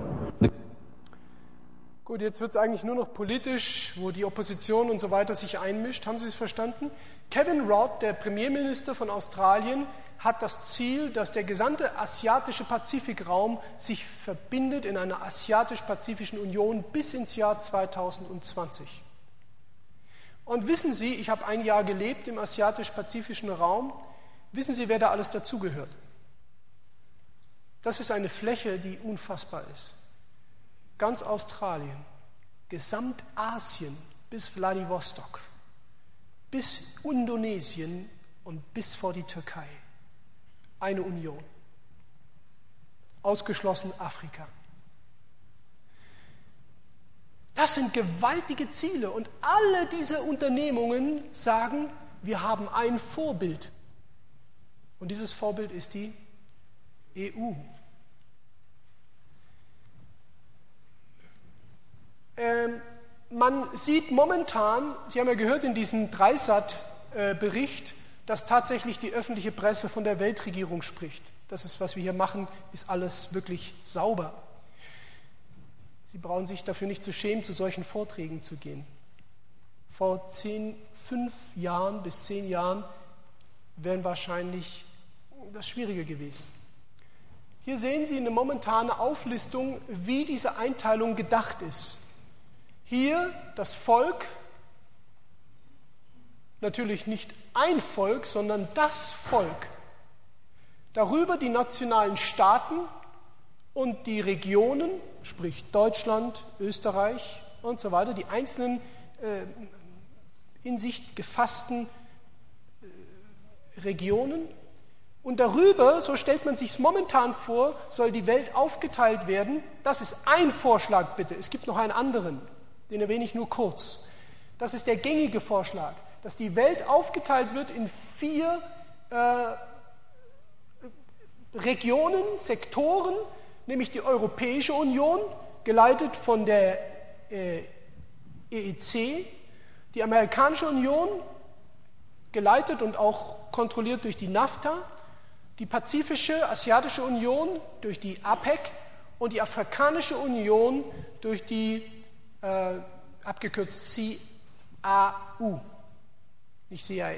Gut, jetzt wird es eigentlich nur noch politisch, wo die Opposition und so weiter sich einmischt. Haben Sie es verstanden? Kevin Rudd, der Premierminister von Australien, hat das Ziel, dass der gesamte asiatische Pazifikraum sich verbindet in einer asiatisch-pazifischen Union bis ins Jahr 2020. Und wissen Sie, ich habe ein Jahr gelebt im asiatisch-pazifischen Raum, wissen Sie, wer da alles dazugehört? Das ist eine Fläche, die unfassbar ist. Ganz Australien, Gesamtasien bis Vladivostok, bis Indonesien und bis vor die Türkei. Eine Union. Ausgeschlossen Afrika. Das sind gewaltige Ziele und alle diese Unternehmungen sagen, wir haben ein Vorbild. Und dieses Vorbild ist die EU. Man sieht momentan, Sie haben ja gehört in diesem Dreisat-Bericht, dass tatsächlich die öffentliche Presse von der Weltregierung spricht. Das ist, was wir hier machen, ist alles wirklich sauber. Sie brauchen sich dafür nicht zu schämen, zu solchen Vorträgen zu gehen. Vor 5 Jahren bis 10 Jahren wären wahrscheinlich das schwieriger gewesen. Hier sehen Sie eine momentane Auflistung, wie diese Einteilung gedacht ist. Hier das Volk, natürlich nicht ein Volk, sondern das Volk. Darüber die nationalen Staaten und die Regionen, sprich Deutschland, Österreich und so weiter, die einzelnen in sich gefassten Regionen. Und darüber, so stellt man sich es momentan vor, soll die Welt aufgeteilt werden. Das ist ein Vorschlag, bitte. Es gibt noch einen anderen, den erwähne ich nur kurz. Das ist der gängige Vorschlag, dass die Welt aufgeteilt wird in 4 Regionen, Sektoren, nämlich die Europäische Union, geleitet von der EEC, die Amerikanische Union, geleitet und auch kontrolliert durch die NAFTA, die Pazifische Asiatische Union durch die APEC und die Afrikanische Union durch die abgekürzt CAU, nicht CIA.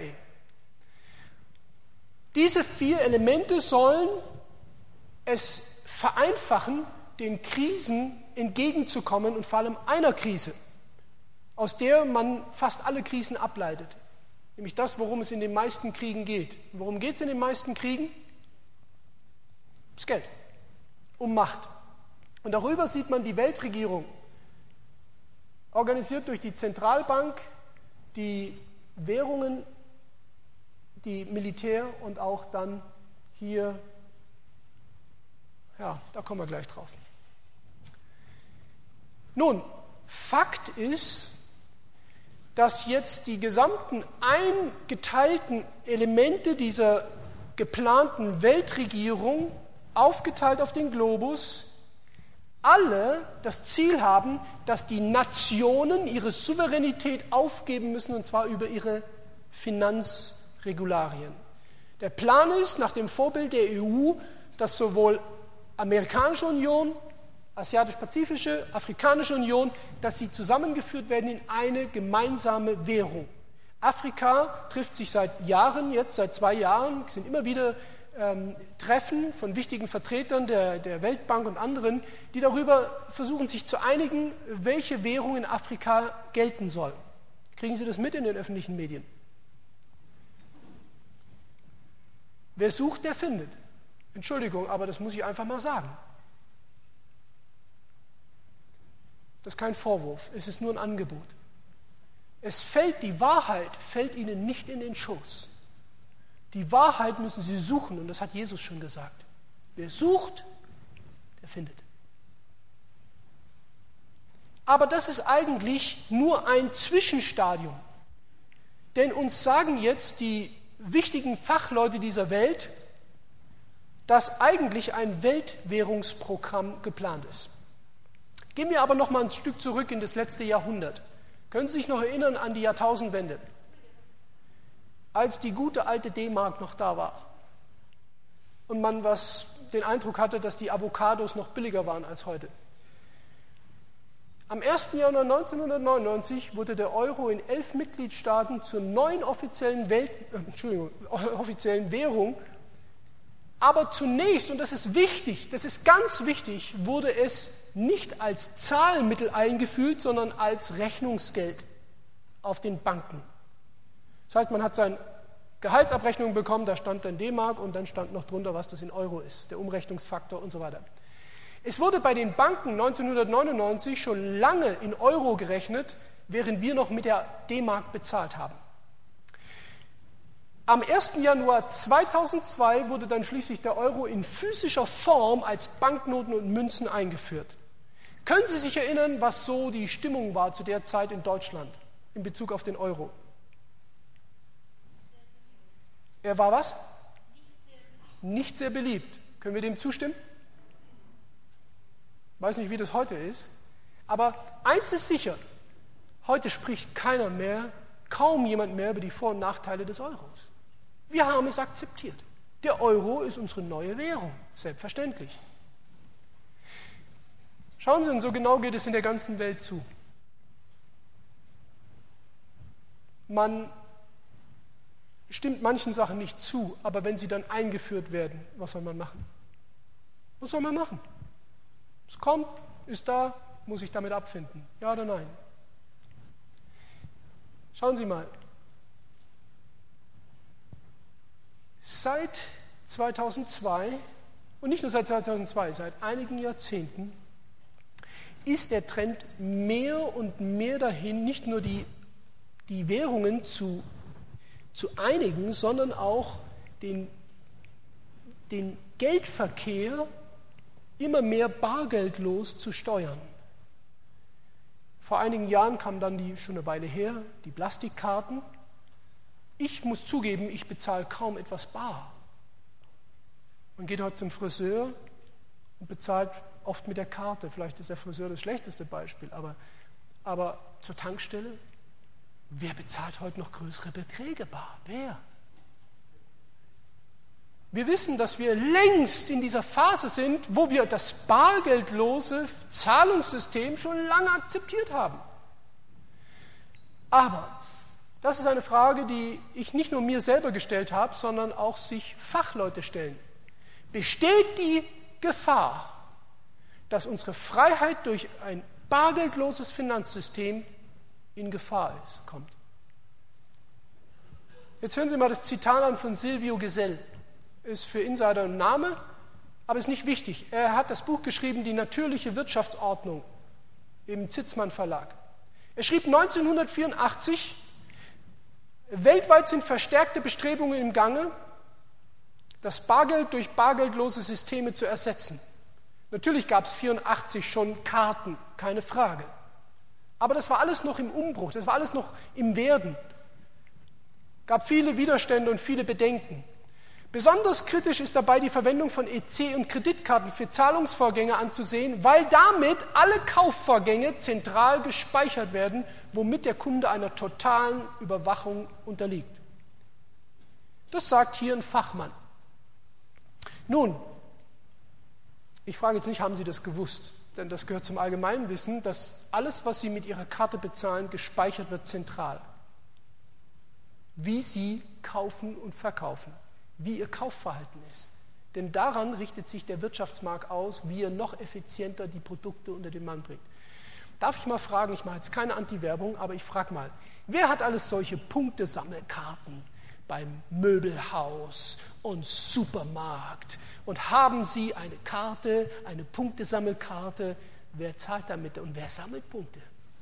Diese 4 Elemente sollen es vereinfachen, den Krisen entgegenzukommen und vor allem einer Krise, aus der man fast alle Krisen ableitet. Nämlich das, worum es in den meisten Kriegen geht. Und worum geht es in den meisten Kriegen? Ums Geld, um Macht. Und darüber sieht man die Weltregierung, organisiert durch die Zentralbank, die Währungen, die Militär und auch dann hier, ja, da kommen wir gleich drauf. Nun, Fakt ist, dass jetzt die gesamten eingeteilten Elemente dieser geplanten Weltregierung, aufgeteilt auf den Globus, alle das Ziel haben, dass die Nationen ihre Souveränität aufgeben müssen, und zwar über ihre Finanzregularien. Der Plan ist, nach dem Vorbild der EU, dass sowohl Amerikanische Union, Asiatisch-Pazifische, Afrikanische Union, dass sie zusammengeführt werden in eine gemeinsame Währung. Afrika trifft sich seit Jahren, jetzt seit 2 Jahren, sind immer wieder Treffen von wichtigen Vertretern der Weltbank und anderen, die darüber versuchen, sich zu einigen, welche Währung in Afrika gelten soll. Kriegen Sie das mit in den öffentlichen Medien? Wer sucht, der findet. Entschuldigung, aber das muss ich einfach mal sagen. Das ist kein Vorwurf, es ist nur ein Angebot. Die Wahrheit fällt ihnen nicht in den Schoß. Die Wahrheit müssen sie suchen, und das hat Jesus schon gesagt. Wer sucht, der findet. Aber das ist eigentlich nur ein Zwischenstadium. Denn uns sagen jetzt die wichtigen Fachleute dieser Welt, dass eigentlich ein Weltwährungsprogramm geplant ist. Gehen wir aber noch mal ein Stück zurück in das letzte Jahrhundert. Können Sie sich noch erinnern an die Jahrtausendwende, als die gute alte D-Mark noch da war und man den Eindruck hatte, dass die Avocados noch billiger waren als heute? Am 1. Januar 1999 wurde der Euro in 11 Mitgliedstaaten zur neuen offiziellen Währung. Aber zunächst, und das ist wichtig, das ist ganz wichtig, wurde es nicht als Zahlmittel eingeführt, sondern als Rechnungsgeld auf den Banken. Das heißt, man hat seine Gehaltsabrechnung bekommen, da stand dann D-Mark und dann stand noch drunter, was das in Euro ist, der Umrechnungsfaktor und so weiter. Es wurde bei den Banken 1999 schon lange in Euro gerechnet, während wir noch mit der D-Mark bezahlt haben. Am 1. Januar 2002 wurde dann schließlich der Euro in physischer Form als Banknoten und Münzen eingeführt. Können Sie sich erinnern, was so die Stimmung war zu der Zeit in Deutschland in Bezug auf den Euro? Er war was? Nicht sehr beliebt. Können wir dem zustimmen? Ich weiß nicht, wie das heute ist. Aber eins ist sicher, heute spricht keiner mehr, kaum jemand mehr über die Vor- und Nachteile des Euros. Wir haben es akzeptiert. Der Euro ist unsere neue Währung, selbstverständlich. Schauen Sie, und so genau geht es in der ganzen Welt zu. Man stimmt manchen Sachen nicht zu, aber wenn sie dann eingeführt werden, was soll man machen? Was soll man machen? Es kommt, ist da, muss ich damit abfinden. Ja oder nein? Schauen Sie mal. Seit 2002, und nicht nur seit 2002, seit einigen Jahrzehnten, ist der Trend mehr und mehr dahin, nicht nur die Währungen zu einigen, sondern auch den Geldverkehr immer mehr bargeldlos zu steuern. Vor einigen Jahren kam dann schon eine Weile her, die Plastikkarten. Ich muss zugeben, ich bezahle kaum etwas bar. Man geht heute zum Friseur und bezahlt oft mit der Karte. Vielleicht ist der Friseur das schlechteste Beispiel, aber zur Tankstelle, wer bezahlt heute noch größere Beträge bar? Wer? Wir wissen, dass wir längst in dieser Phase sind, wo wir das bargeldlose Zahlungssystem schon lange akzeptiert haben. Aber das ist eine Frage, die ich nicht nur mir selber gestellt habe, sondern auch sich Fachleute stellen. Besteht die Gefahr, dass unsere Freiheit durch ein bargeldloses Finanzsystem in Gefahr kommt? Jetzt hören Sie mal das Zitat an von Silvio Gesell. Ist für Insider ein Name, aber ist nicht wichtig. Er hat das Buch geschrieben, Die natürliche Wirtschaftsordnung, im Zitzmann Verlag. Er schrieb 1984, weltweit sind verstärkte Bestrebungen im Gange, das Bargeld durch bargeldlose Systeme zu ersetzen. Natürlich gab es 1984 schon Karten, keine Frage. Aber das war alles noch im Umbruch, das war alles noch im Werden. Gab viele Widerstände und viele Bedenken. Besonders kritisch ist dabei die Verwendung von EC- und Kreditkarten für Zahlungsvorgänge anzusehen, weil damit alle Kaufvorgänge zentral gespeichert werden, womit der Kunde einer totalen Überwachung unterliegt. Das sagt hier ein Fachmann. Nun, ich frage jetzt nicht, haben Sie das gewusst? Denn das gehört zum Allgemeinwissen, dass alles, was Sie mit Ihrer Karte bezahlen, gespeichert wird zentral. Wie Sie kaufen und verkaufen. Wie Ihr Kaufverhalten ist. Denn daran richtet sich der Wirtschaftsmarkt aus, wie er noch effizienter die Produkte unter den Mann bringt. Darf ich mal fragen, ich mache jetzt keine Anti-Werbung, aber ich frage mal, wer hat alles solche Punktesammelkarten beim Möbelhaus und Supermarkt? Und haben Sie eine Karte, eine Punktesammelkarte? Wer zahlt damit und wer sammelt Punkte?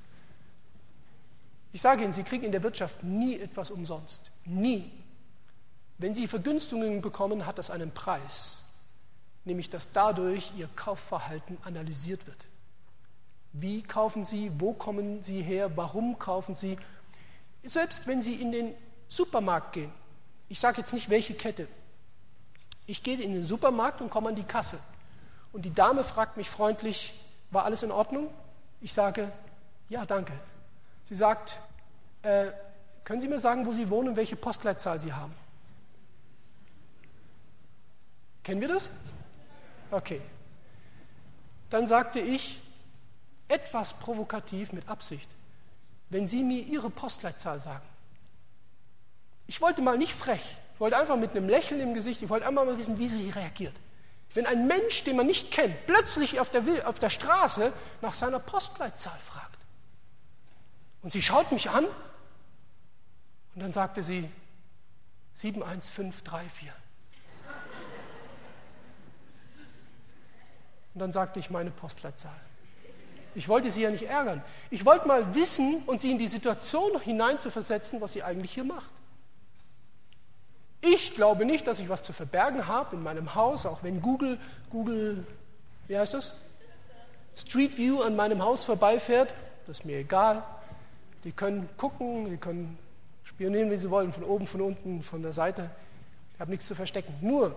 Ich sage Ihnen, Sie kriegen in der Wirtschaft nie etwas umsonst. Nie. Wenn Sie Vergünstigungen bekommen, hat das einen Preis, nämlich dass dadurch Ihr Kaufverhalten analysiert wird. Wie kaufen Sie, wo kommen Sie her, warum kaufen Sie? Selbst wenn Sie in den Supermarkt gehen, ich sage jetzt nicht welche Kette, ich gehe in den Supermarkt und komme an die Kasse und die Dame fragt mich freundlich, war alles in Ordnung? Ich sage, ja, danke. Sie sagt, können Sie mir sagen, wo Sie wohnen und welche Postleitzahl Sie haben? Kennen wir das? Okay. Dann sagte ich, etwas provokativ mit Absicht, wenn Sie mir Ihre Postleitzahl sagen. Ich wollte mal nicht frech, ich wollte einfach mit einem Lächeln im Gesicht, ich wollte einfach mal wissen, wie sie reagiert. Wenn ein Mensch, den man nicht kennt, plötzlich auf der Straße nach seiner Postleitzahl fragt. Und sie schaut mich an und dann sagte sie 71534. Und dann sagte ich meine Postleitzahl. Ich wollte sie ja nicht ärgern. Ich wollte mal wissen und sie in die Situation hineinzuversetzen, was sie eigentlich hier macht. Ich glaube nicht, dass ich was zu verbergen habe in meinem Haus, auch wenn Google, wie heißt das? Street View an meinem Haus vorbeifährt. Das ist mir egal. Die können gucken, die können spionieren, wie sie wollen, von oben, von unten, von der Seite. Ich habe nichts zu verstecken. Nur,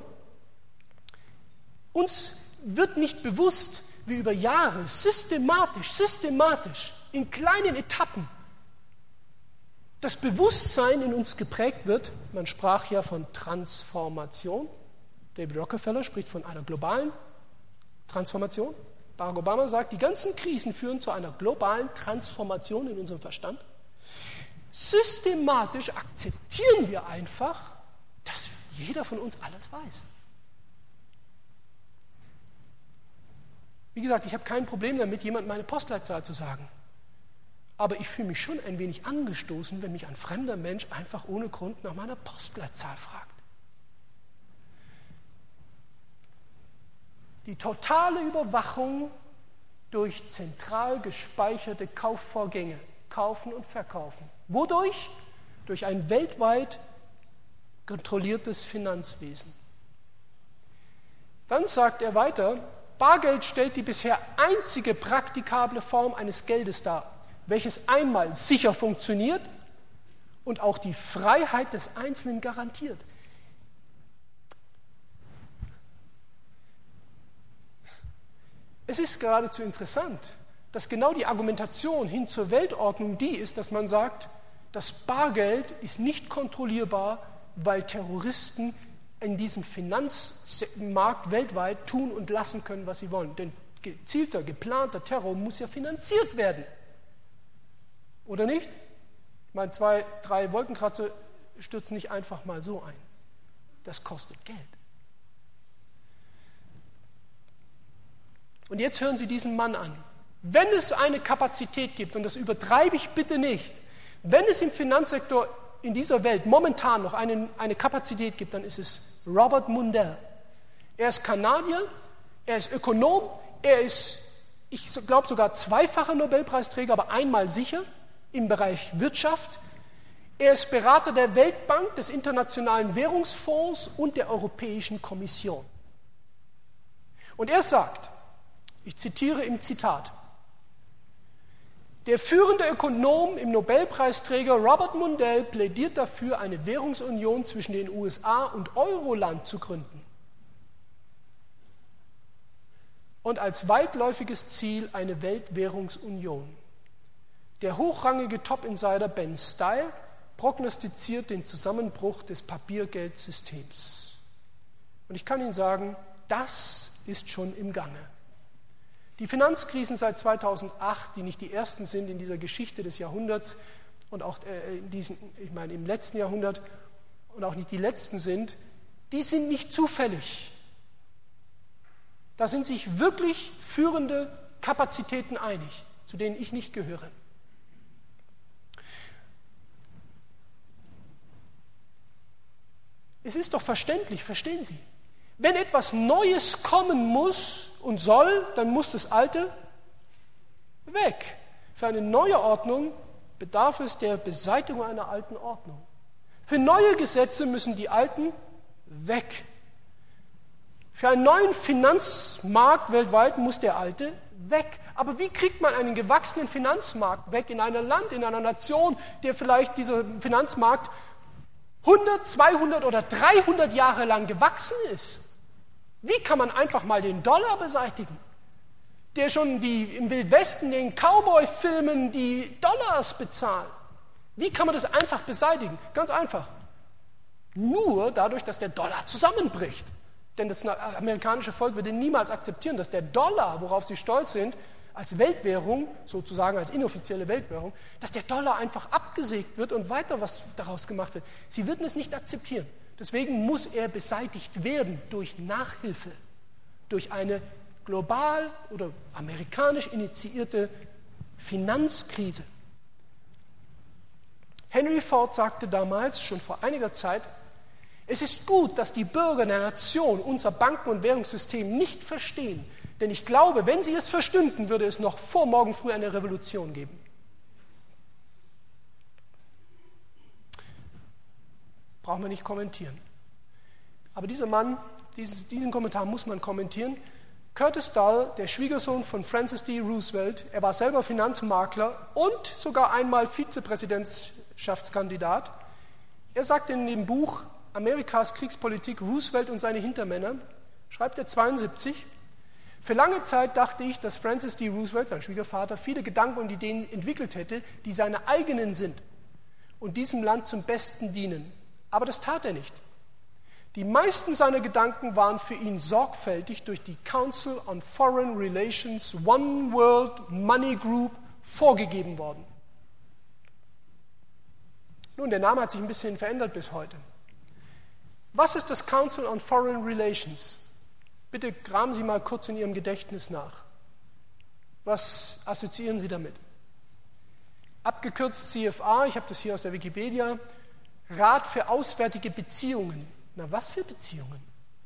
uns wird nicht bewusst, wie über Jahre systematisch, in kleinen Etappen das Bewusstsein in uns geprägt wird. Man sprach ja von Transformation. David Rockefeller spricht von einer globalen Transformation. Barack Obama sagt, die ganzen Krisen führen zu einer globalen Transformation in unserem Verstand. Systematisch akzeptieren wir einfach, dass jeder von uns alles weiß. Wie gesagt, ich habe kein Problem damit, jemandem meine Postleitzahl zu sagen. Aber ich fühle mich schon ein wenig angestoßen, wenn mich ein fremder Mensch einfach ohne Grund nach meiner Postleitzahl fragt. Die totale Überwachung durch zentral gespeicherte Kaufvorgänge, Kaufen und Verkaufen. Wodurch? Durch ein weltweit kontrolliertes Finanzwesen. Dann sagt er weiter, Bargeld stellt die bisher einzige praktikable Form eines Geldes dar, welches einmal sicher funktioniert und auch die Freiheit des Einzelnen garantiert. Es ist geradezu interessant, dass genau die Argumentation hin zur Weltordnung die ist, dass man sagt, das Bargeld ist nicht kontrollierbar, weil Terroristen in diesem Finanzmarkt weltweit tun und lassen können, was sie wollen. Denn gezielter, geplanter Terror muss ja finanziert werden. Oder nicht? Ich meine, 2, 3 Wolkenkratzer stürzen nicht einfach mal so ein. Das kostet Geld. Und jetzt hören Sie diesen Mann an. Wenn es eine Kapazität gibt, und das übertreibe ich bitte nicht, wenn es im Finanzsektor in dieser Welt momentan noch eine Kapazität gibt, dann ist es Robert Mundell. Er ist Kanadier, er ist Ökonom, er ist, ich glaube sogar zweifacher Nobelpreisträger, aber einmal sicher im Bereich Wirtschaft. Er ist Berater der Weltbank, des Internationalen Währungsfonds und der Europäischen Kommission. Und er sagt, ich zitiere im Zitat, der führende Ökonom im Nobelpreisträger Robert Mundell plädiert dafür, eine Währungsunion zwischen den USA und Euroland zu gründen. Und als weitläufiges Ziel eine Weltwährungsunion. Der hochrangige Top-Insider Ben Steil prognostiziert den Zusammenbruch des Papiergeldsystems. Und ich kann Ihnen sagen, das ist schon im Gange. Die Finanzkrisen seit 2008, die nicht die ersten sind in dieser Geschichte des Jahrhunderts und auch im letzten Jahrhundert und auch nicht die letzten sind, die sind nicht zufällig. Da sind sich wirklich führende Kapazitäten einig, zu denen ich nicht gehöre. Es ist doch verständlich, verstehen Sie? Wenn etwas Neues kommen muss und soll, dann muss das Alte weg. Für eine neue Ordnung bedarf es der Beseitigung einer alten Ordnung. Für neue Gesetze müssen die alten weg. Für einen neuen Finanzmarkt weltweit muss der alte weg. Aber wie kriegt man einen gewachsenen Finanzmarkt weg in einem Land, in einer Nation, der vielleicht dieser Finanzmarkt 100, 200 oder 300 Jahre lang gewachsen ist? Wie kann man einfach mal den Dollar beseitigen, der schon im Wildwesten, den Cowboy-Filmen die Dollars bezahlt? Wie kann man das einfach beseitigen? Ganz einfach. Nur dadurch, dass der Dollar zusammenbricht. Denn das amerikanische Volk würde niemals akzeptieren, dass der Dollar, worauf sie stolz sind, als Weltwährung, sozusagen als inoffizielle Weltwährung, dass der Dollar einfach abgesägt wird und weiter was daraus gemacht wird. Sie würden es nicht akzeptieren. Deswegen muss er beseitigt werden durch Nachhilfe, durch eine global oder amerikanisch initiierte Finanzkrise. Henry Ford sagte damals, schon vor einiger Zeit, es ist gut, dass die Bürger der Nation unser Banken- und Währungssystem nicht verstehen, denn ich glaube, wenn sie es verstünden, würde es noch vor morgen früh eine Revolution geben. Brauchen wir nicht kommentieren. Aber dieser Mann, diesen Kommentar muss man kommentieren. Curtis Dull, der Schwiegersohn von Francis D. Roosevelt, er war selber Finanzmakler und sogar einmal Vizepräsidentschaftskandidat. Er sagt in dem Buch Amerikas Kriegspolitik, Roosevelt und seine Hintermänner, schreibt er 72, für lange Zeit dachte ich, dass Francis D. Roosevelt, sein Schwiegervater, viele Gedanken und Ideen entwickelt hätte, die seine eigenen sind und diesem Land zum Besten dienen. Aber das tat er nicht. Die meisten seiner Gedanken waren für ihn sorgfältig durch die Council on Foreign Relations One World Money Group vorgegeben worden. Nun, der Name hat sich ein bisschen verändert bis heute. Was ist das Council on Foreign Relations? Bitte graben Sie mal kurz in Ihrem Gedächtnis nach. Was assoziieren Sie damit? Abgekürzt CFA, ich habe das hier aus der Wikipedia, Rat für Auswärtige Beziehungen. Na, was für Beziehungen?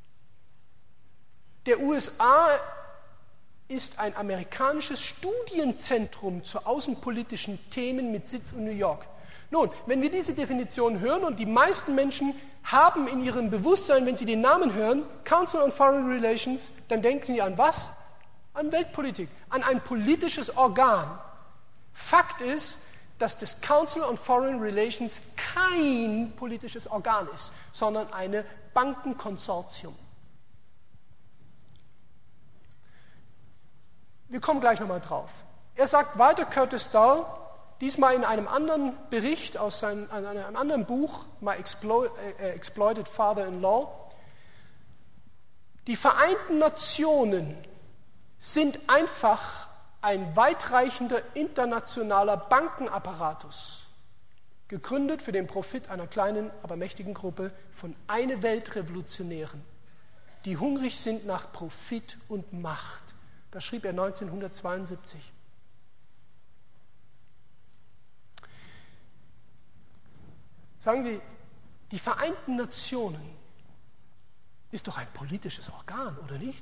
Der USA ist ein amerikanisches Studienzentrum zu außenpolitischen Themen mit Sitz in New York. Nun, wenn wir diese Definition hören und die meisten Menschen haben in ihrem Bewusstsein, wenn sie den Namen hören, Council on Foreign Relations, dann denken sie an was? An Weltpolitik, an ein politisches Organ. Fakt ist, dass das Council on Foreign Relations kein politisches Organ ist, sondern ein Bankenkonsortium. Wir kommen gleich nochmal drauf. Er sagt weiter, Curtis Dahl, diesmal in einem anderen Bericht aus einem anderen Buch, My Exploited Father-in-Law, die Vereinten Nationen sind einfach ein weitreichender internationaler Bankenapparatus, gegründet für den Profit einer kleinen, aber mächtigen Gruppe von eine Weltrevolutionären, die hungrig sind nach Profit und Macht. Das schrieb er 1972. Sagen Sie, die Vereinten Nationen ist doch ein politisches Organ, oder nicht?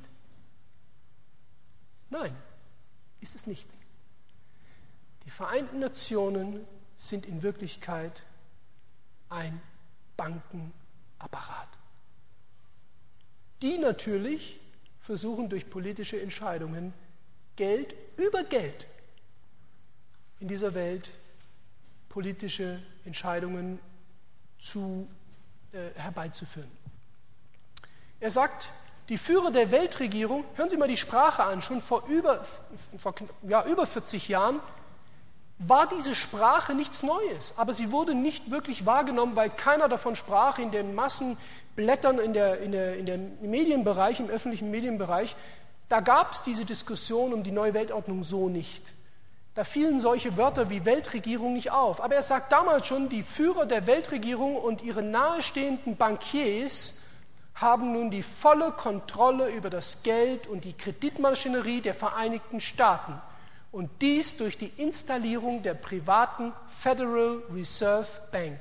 Nein, ist es nicht. Die Vereinten Nationen sind in Wirklichkeit ein Bankenapparat, die natürlich versuchen durch politische Entscheidungen Geld über Geld in dieser Welt politische Entscheidungen herbeizuführen. Er sagt, die Führer der Weltregierung, hören Sie mal die Sprache an, schon vor über 40 Jahren war diese Sprache nichts Neues, aber sie wurde nicht wirklich wahrgenommen, weil keiner davon sprach in den Massenblättern in der Medienbereich, im öffentlichen Medienbereich. Da gab es diese Diskussion um die neue Weltordnung so nicht. Da fielen solche Wörter wie Weltregierung nicht auf. Aber er sagt damals schon, die Führer der Weltregierung und ihre nahestehenden Bankiers haben nun die volle Kontrolle über das Geld und die Kreditmaschinerie der Vereinigten Staaten. Und dies durch die Installierung der privaten Federal Reserve Bank.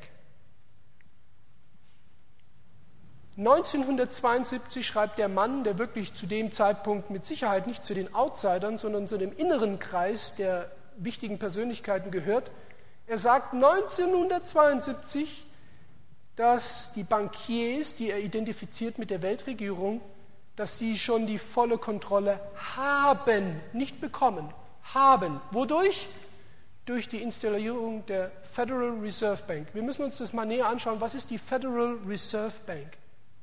1972 schreibt der Mann, der wirklich zu dem Zeitpunkt mit Sicherheit nicht zu den Outsidern, sondern zu dem inneren Kreis der wichtigen Persönlichkeiten gehört, er sagt 1972, dass die Bankiers, die er identifiziert mit der Weltregierung, dass sie schon die volle Kontrolle haben, nicht bekommen, haben. Wodurch? Durch die Installierung der Federal Reserve Bank. Wir müssen uns das mal näher anschauen. Was ist die Federal Reserve Bank?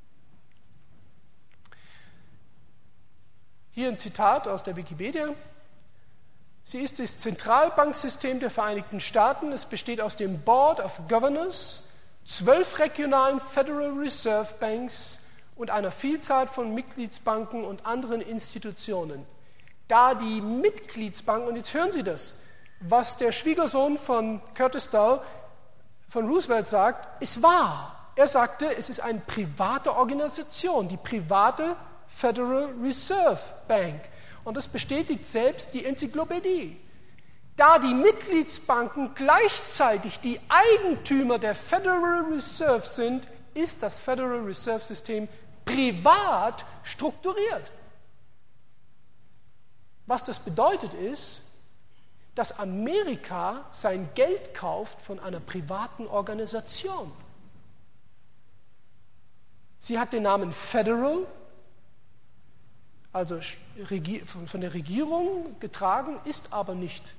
Hier ein Zitat aus der Wikipedia. Sie ist das Zentralbanksystem der Vereinigten Staaten. Es besteht aus dem Board of Governors, 12 regionalen Federal Reserve Banks und einer Vielzahl von Mitgliedsbanken und anderen Institutionen. Da die Mitgliedsbanken, und jetzt hören Sie das, was der Schwiegersohn von Curtis Dahl von Roosevelt sagt, ist wahr. Er sagte, es ist eine private Organisation, die private Federal Reserve Bank. Und das bestätigt selbst die Enzyklopädie. Da die Mitgliedsbanken gleichzeitig die Eigentümer der Federal Reserve sind, ist das Federal Reserve System privat strukturiert. Was das bedeutet ist, dass Amerika sein Geld kauft von einer privaten Organisation. Sie hat den Namen Federal, also von der Regierung getragen, ist aber nicht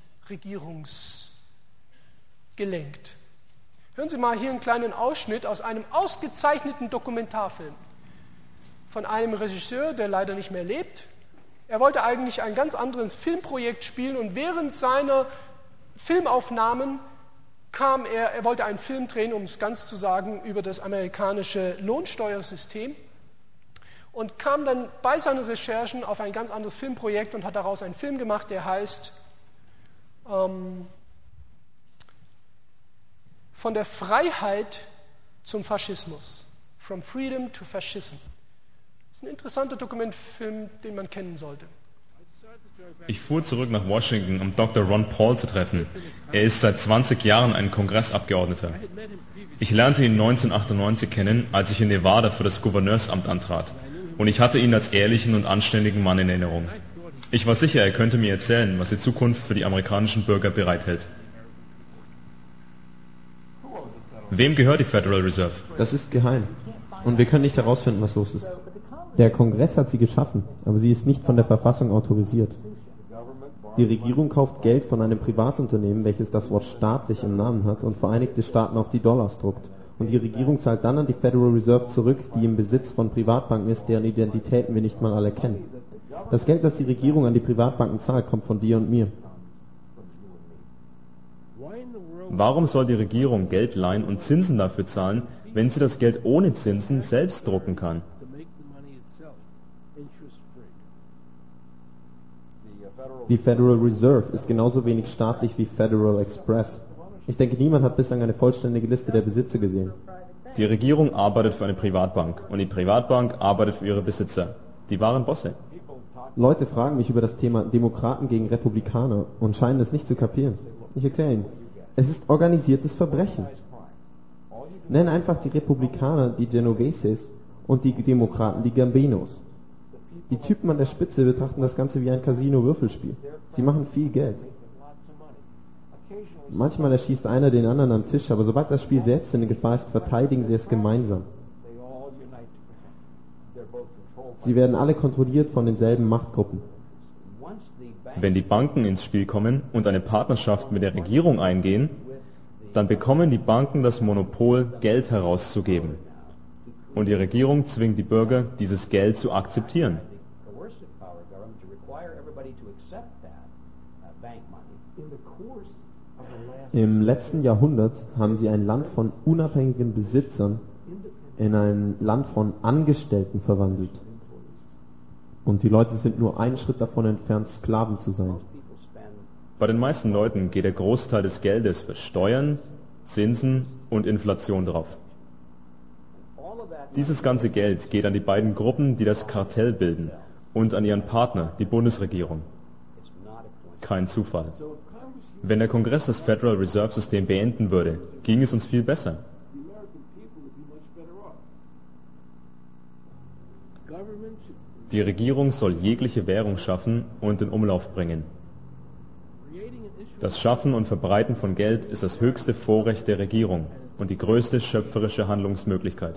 regierungsgelenkt. Hören Sie mal hier einen kleinen Ausschnitt aus einem ausgezeichneten Dokumentarfilm von einem Regisseur, der leider nicht mehr lebt. Er wollte eigentlich ein ganz anderes Filmprojekt spielen und während seiner Filmaufnahmen er wollte einen Film drehen, um es ganz zu sagen, über das amerikanische Lohnsteuersystem und kam dann bei seinen Recherchen auf ein ganz anderes Filmprojekt und hat daraus einen Film gemacht, der heißt Von der Freiheit zum Faschismus. From Freedom to Fascism. Das ist ein interessanter Dokumentfilm, den man kennen sollte. Ich fuhr zurück nach Washington, um Dr. Ron Paul zu treffen. Er ist seit 20 Jahren ein Kongressabgeordneter. Ich lernte ihn 1998 kennen, als ich in Nevada für das Gouverneursamt antrat. Und ich hatte ihn als ehrlichen und anständigen Mann in Erinnerung. Ich war sicher, er könnte mir erzählen, was die Zukunft für die amerikanischen Bürger bereithält. Wem gehört die Federal Reserve? Das ist geheim. Und wir können nicht herausfinden, was los ist. Der Kongress hat sie geschaffen, aber sie ist nicht von der Verfassung autorisiert. Die Regierung kauft Geld von einem Privatunternehmen, welches das Wort staatlich im Namen hat und Vereinigte Staaten auf die Dollars druckt. Und die Regierung zahlt dann an die Federal Reserve zurück, die im Besitz von Privatbanken ist, deren Identitäten wir nicht mal alle kennen. Das Geld, das die Regierung an die Privatbanken zahlt, kommt von dir und mir. Warum soll die Regierung Geld leihen und Zinsen dafür zahlen, wenn sie das Geld ohne Zinsen selbst drucken kann? Die Federal Reserve ist genauso wenig staatlich wie Federal Express. Ich denke, niemand hat bislang eine vollständige Liste der Besitzer gesehen. Die Regierung arbeitet für eine Privatbank und die Privatbank arbeitet für ihre Besitzer. Die wahren Bosse. Leute fragen mich über das Thema Demokraten gegen Republikaner und scheinen es nicht zu kapieren. Ich erkläre Ihnen. Es ist organisiertes Verbrechen. Nenn einfach die Republikaner die Genoveses und die Demokraten die Gambinos. Die Typen an der Spitze betrachten das Ganze wie ein Casino-Würfelspiel. Sie machen viel Geld. Manchmal erschießt einer den anderen am Tisch, aber sobald das Spiel selbst in Gefahr ist, verteidigen sie es gemeinsam. Sie werden alle kontrolliert von denselben Machtgruppen. Wenn die Banken ins Spiel kommen und eine Partnerschaft mit der Regierung eingehen, dann bekommen die Banken das Monopol, Geld herauszugeben. Und die Regierung zwingt die Bürger, dieses Geld zu akzeptieren. Im letzten Jahrhundert haben sie ein Land von unabhängigen Besitzern in ein Land von Angestellten verwandelt. Und die Leute sind nur einen Schritt davon entfernt, Sklaven zu sein. Bei den meisten Leuten geht der Großteil des Geldes für Steuern, Zinsen und Inflation drauf. Dieses ganze Geld geht an die beiden Gruppen, die das Kartell bilden, und an ihren Partner, die Bundesregierung. Kein Zufall. Wenn der Kongress das Federal Reserve System beenden würde, ging es uns viel besser. Die Regierung soll jegliche Währung schaffen und in Umlauf bringen. Das Schaffen und Verbreiten von Geld ist das höchste Vorrecht der Regierung und die größte schöpferische Handlungsmöglichkeit.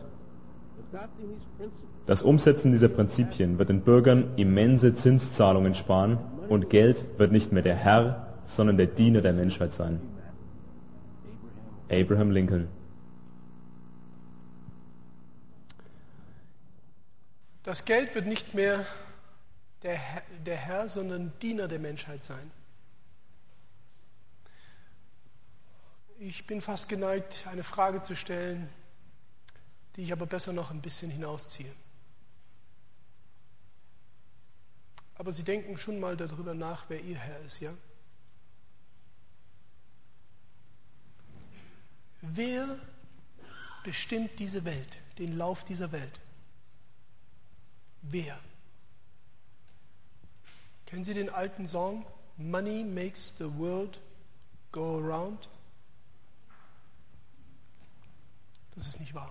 Das Umsetzen dieser Prinzipien wird den Bürgern immense Zinszahlungen sparen und Geld wird nicht mehr der Herr, sondern der Diener der Menschheit sein. Abraham Lincoln. Das Geld wird nicht mehr der Herr, sondern Diener der Menschheit sein. Ich bin fast geneigt, eine Frage zu stellen, die ich aber besser noch ein bisschen hinausziehe. Aber Sie denken schon mal darüber nach, wer Ihr Herr ist, ja? Wer bestimmt diese Welt, den Lauf dieser Welt? Wer? Kennen Sie den alten Song Money makes the world go around? Das ist nicht wahr.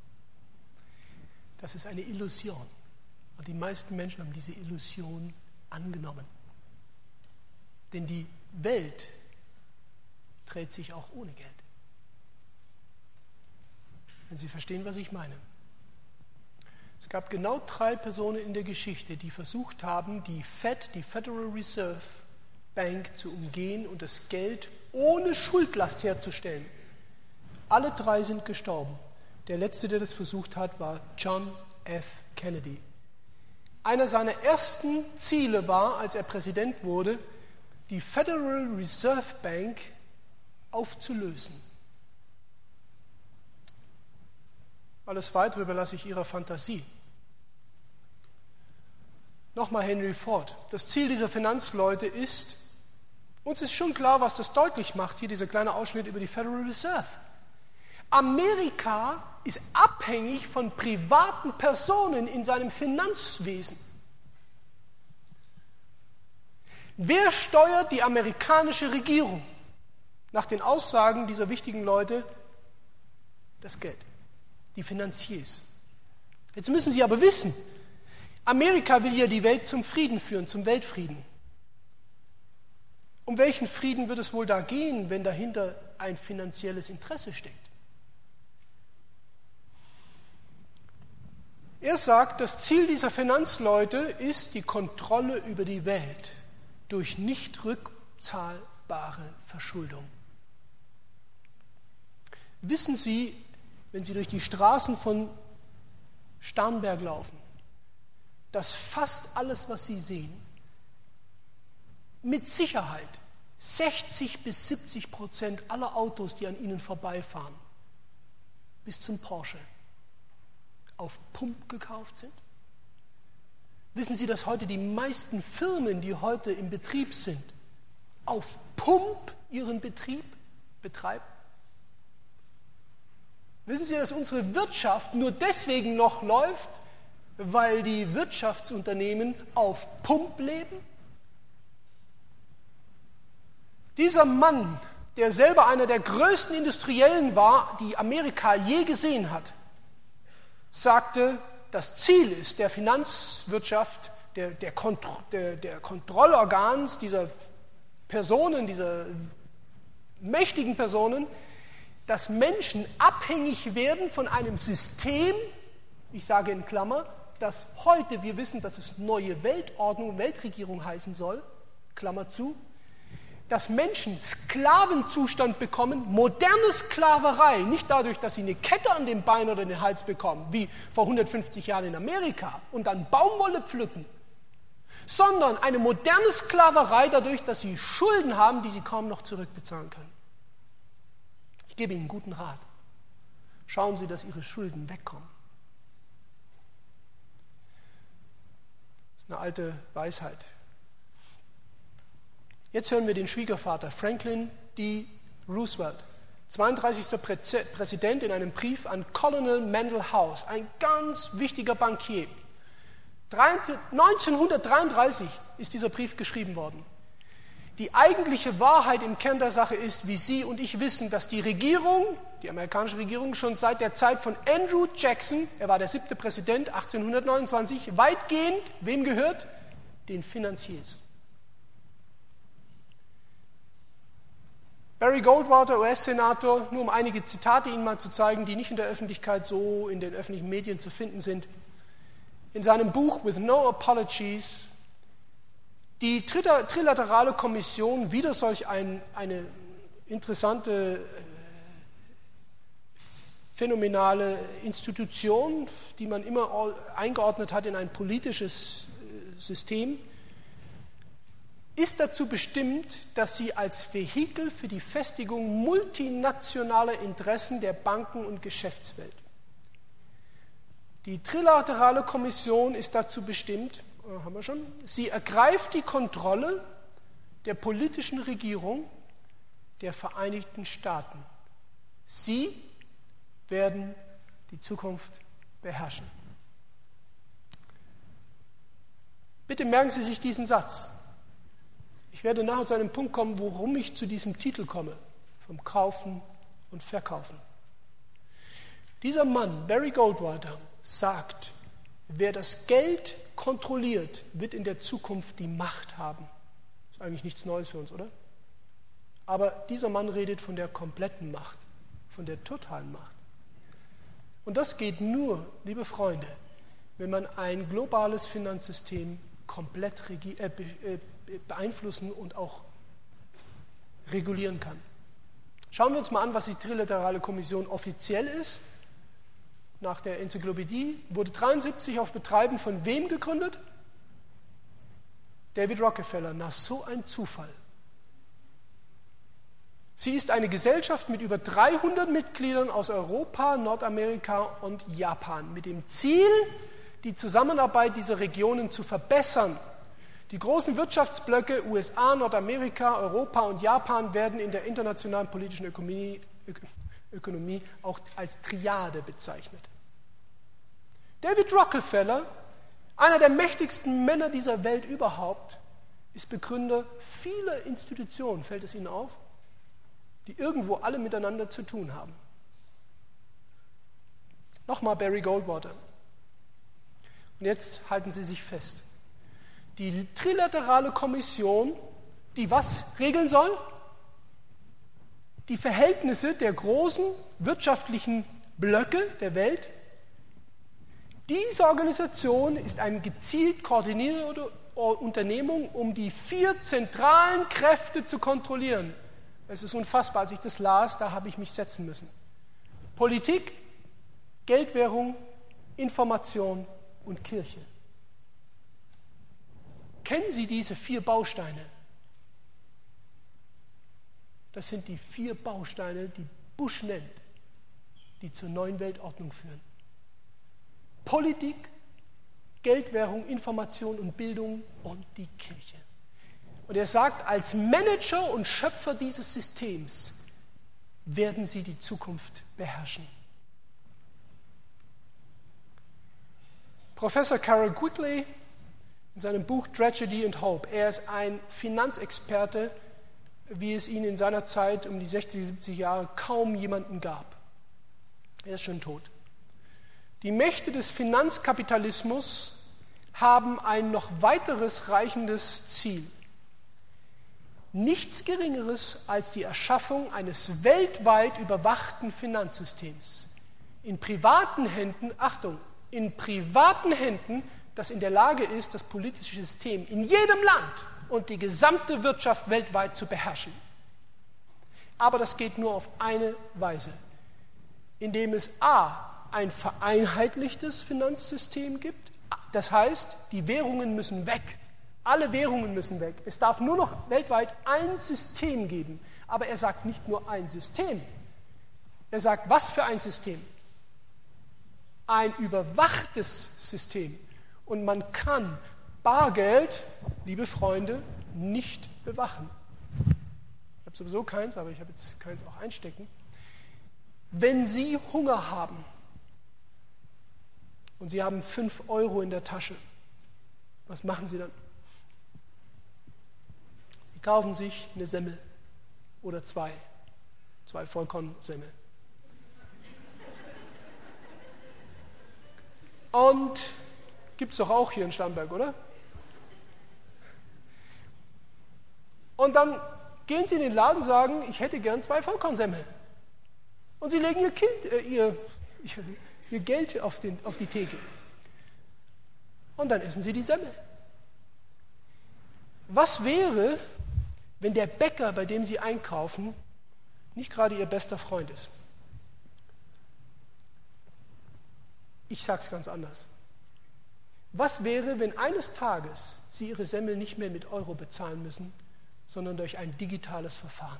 Das ist eine Illusion. Und die meisten Menschen haben diese Illusion angenommen. Denn die Welt dreht sich auch ohne Geld. Wenn Sie verstehen, was ich meine. Es gab genau 3 Personen in der Geschichte, die versucht haben, die Federal Reserve Bank zu umgehen und das Geld ohne Schuldlast herzustellen. Alle 3 sind gestorben. Der letzte, der das versucht hat, war John F. Kennedy. Einer seiner ersten Ziele war, als er Präsident wurde, die Federal Reserve Bank aufzulösen. Alles Weitere überlasse ich Ihrer Fantasie. Nochmal Henry Ford. Das Ziel dieser Finanzleute ist, uns ist schon klar, was das deutlich macht, hier dieser kleine Ausschnitt über die Federal Reserve. Amerika ist abhängig von privaten Personen in seinem Finanzwesen. Wer steuert die amerikanische Regierung? Nach den Aussagen dieser wichtigen Leute das Geld, die Finanziers. Jetzt müssen Sie aber wissen, Amerika will ja die Welt zum Frieden führen, zum Weltfrieden. Um welchen Frieden wird es wohl da gehen, wenn dahinter ein finanzielles Interesse steckt? Er sagt, das Ziel dieser Finanzleute ist die Kontrolle über die Welt durch nicht rückzahlbare Verschuldung. Wissen Sie, wenn Sie durch die Straßen von Starnberg laufen, dass fast alles, was Sie sehen, mit Sicherheit 60-70% aller Autos, die an Ihnen vorbeifahren, bis zum Porsche, auf Pump gekauft sind? Wissen Sie, dass heute die meisten Firmen, die heute im Betrieb sind, auf Pump ihren Betrieb betreiben? Wissen Sie, dass unsere Wirtschaft nur deswegen noch läuft, weil die Wirtschaftsunternehmen auf Pump leben? Dieser Mann, der selber einer der größten Industriellen war, die Amerika je gesehen hat, sagte, das Ziel ist der Finanzwirtschaft, der Kontrollorgans dieser Personen, dieser mächtigen Personen, dass Menschen abhängig werden von einem System, ich sage in Klammer, das heute, wir wissen, dass es neue Weltordnung, Weltregierung heißen soll, Klammer zu, dass Menschen Sklavenzustand bekommen, moderne Sklaverei, nicht dadurch, dass sie eine Kette an dem Bein oder den Hals bekommen, wie vor 150 Jahren in Amerika, und dann Baumwolle pflücken, sondern eine moderne Sklaverei dadurch, dass sie Schulden haben, die sie kaum noch zurückbezahlen können. Ich gebe Ihnen einen guten Rat. Schauen Sie, dass Ihre Schulden wegkommen. Das ist eine alte Weisheit. Jetzt hören wir den Schwiegervater, Franklin D. Roosevelt, 32. Präsident, in einem Brief an Colonel Mandell House, ein ganz wichtiger Bankier. 1933 ist dieser Brief geschrieben worden. Die eigentliche Wahrheit im Kern der Sache ist, wie Sie und ich wissen, dass die Regierung, die amerikanische Regierung, schon seit der Zeit von Andrew Jackson, er war der 7. Präsident, 1829, weitgehend, wem gehört? Den Finanziers. Barry Goldwater, US-Senator, nur um einige Zitate Ihnen mal zu zeigen, die nicht in der Öffentlichkeit so in den öffentlichen Medien zu finden sind. In seinem Buch With No Apologies, die Trilaterale Kommission, wieder solch eine interessante, phänomenale Institution, die man immer eingeordnet hat in ein politisches System, ist dazu bestimmt, dass sie als Vehikel für die Festigung multinationaler Interessen der Banken- und Geschäftswelt. Die Trilaterale Kommission ist dazu bestimmt, haben wir schon, sie ergreift die Kontrolle der politischen Regierung der Vereinigten Staaten. Sie werden die Zukunft beherrschen. Bitte merken Sie sich diesen Satz. Ich werde nachher zu einem Punkt kommen, warum ich zu diesem Titel komme, vom Kaufen und Verkaufen. Dieser Mann, Barry Goldwater, sagt, wer das Geld kontrolliert, wird in der Zukunft die Macht haben. Das ist eigentlich nichts Neues für uns, oder? Aber dieser Mann redet von der kompletten Macht, von der totalen Macht. Und das geht nur, liebe Freunde, wenn man ein globales Finanzsystem komplett beeinflussen und auch regulieren kann. Schauen wir uns mal an, was die Trilaterale Kommission offiziell ist. Nach der Enzyklopädie wurde 1973 auf Betreiben von wem gegründet? David Rockefeller. Na, so ein Zufall. Sie ist eine Gesellschaft mit über 300 Mitgliedern aus Europa, Nordamerika und Japan, mit dem Ziel, die Zusammenarbeit dieser Regionen zu verbessern. Die großen Wirtschaftsblöcke USA, Nordamerika, Europa und Japan werden in der internationalen politischen Ökonomie auch als Triade bezeichnet. David Rockefeller, einer der mächtigsten Männer dieser Welt überhaupt, ist Begründer vieler Institutionen, fällt es Ihnen auf, die irgendwo alle miteinander zu tun haben. Nochmal Barry Goldwater. Und jetzt halten Sie sich fest. Die Trilaterale Kommission, die was regeln soll? Die Verhältnisse der großen wirtschaftlichen Blöcke der Welt. Diese Organisation ist eine gezielt koordinierte Unternehmung, um die 4 zentralen Kräfte zu kontrollieren. Es ist unfassbar, als ich das las, da habe ich mich setzen müssen. Politik, Geldwährung, Information und Kirche. Kennen Sie diese 4 Bausteine? Das sind die 4 Bausteine, die Bush nennt, die zur neuen Weltordnung führen. Politik, Geldwährung, Information und Bildung und die Kirche. Und er sagt, als Manager und Schöpfer dieses Systems werden sie die Zukunft beherrschen. Professor Carroll Quigley in seinem Buch Tragedy and Hope, er ist ein Finanzexperte, wie es ihn in seiner Zeit um die 60, 70 Jahre kaum jemanden gab. Er ist schon tot. Die Mächte des Finanzkapitalismus haben ein noch weiteres reichendes Ziel. Nichts Geringeres als die Erschaffung eines weltweit überwachten Finanzsystems. In privaten Händen, Achtung, in privaten Händen, das in der Lage ist, das politische System in jedem Land und die gesamte Wirtschaft weltweit zu beherrschen. Aber das geht nur auf eine Weise, indem es a. ein vereinheitlichtes Finanzsystem gibt, das heißt, die Währungen müssen weg, alle Währungen müssen weg. Es darf nur noch weltweit ein System geben, aber er sagt nicht nur ein System, er sagt, was für ein System? Ein überwachtes System. Und man kann Bargeld, liebe Freunde, nicht bewachen. Ich habe sowieso keins, aber ich habe jetzt keins auch einstecken. Wenn Sie Hunger haben und Sie haben 5 Euro in der Tasche, was machen Sie dann? Sie kaufen sich eine Semmel oder 2 Vollkornsemmel. Und gibt es doch auch hier in Starnberg, oder? Und dann gehen Sie in den Laden und sagen, ich hätte gern 2 Vollkornsemmel. Und Sie legen Ihr Geld auf die Theke. Und dann essen Sie die Semmel. Was wäre, wenn der Bäcker, bei dem Sie einkaufen, nicht gerade Ihr bester Freund ist? Ich sage es ganz anders. Was wäre, wenn eines Tages Sie Ihre Semmel nicht mehr mit Euro bezahlen müssen, sondern durch ein digitales Verfahren?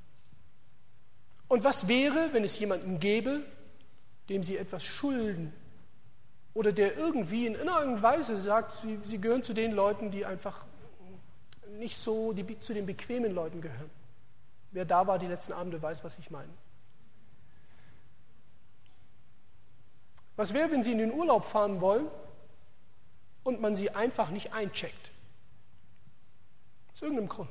Und was wäre, wenn es jemanden gäbe, dem Sie etwas schulden oder der irgendwie in irgendeiner Weise sagt, Sie gehören zu den Leuten, die einfach nicht so zu den bequemen Leuten gehören? Wer da war die letzten Abende, weiß, was ich meine. Was wäre, wenn Sie in den Urlaub fahren wollen und man Sie einfach nicht eincheckt? Aus irgendeinem Grund.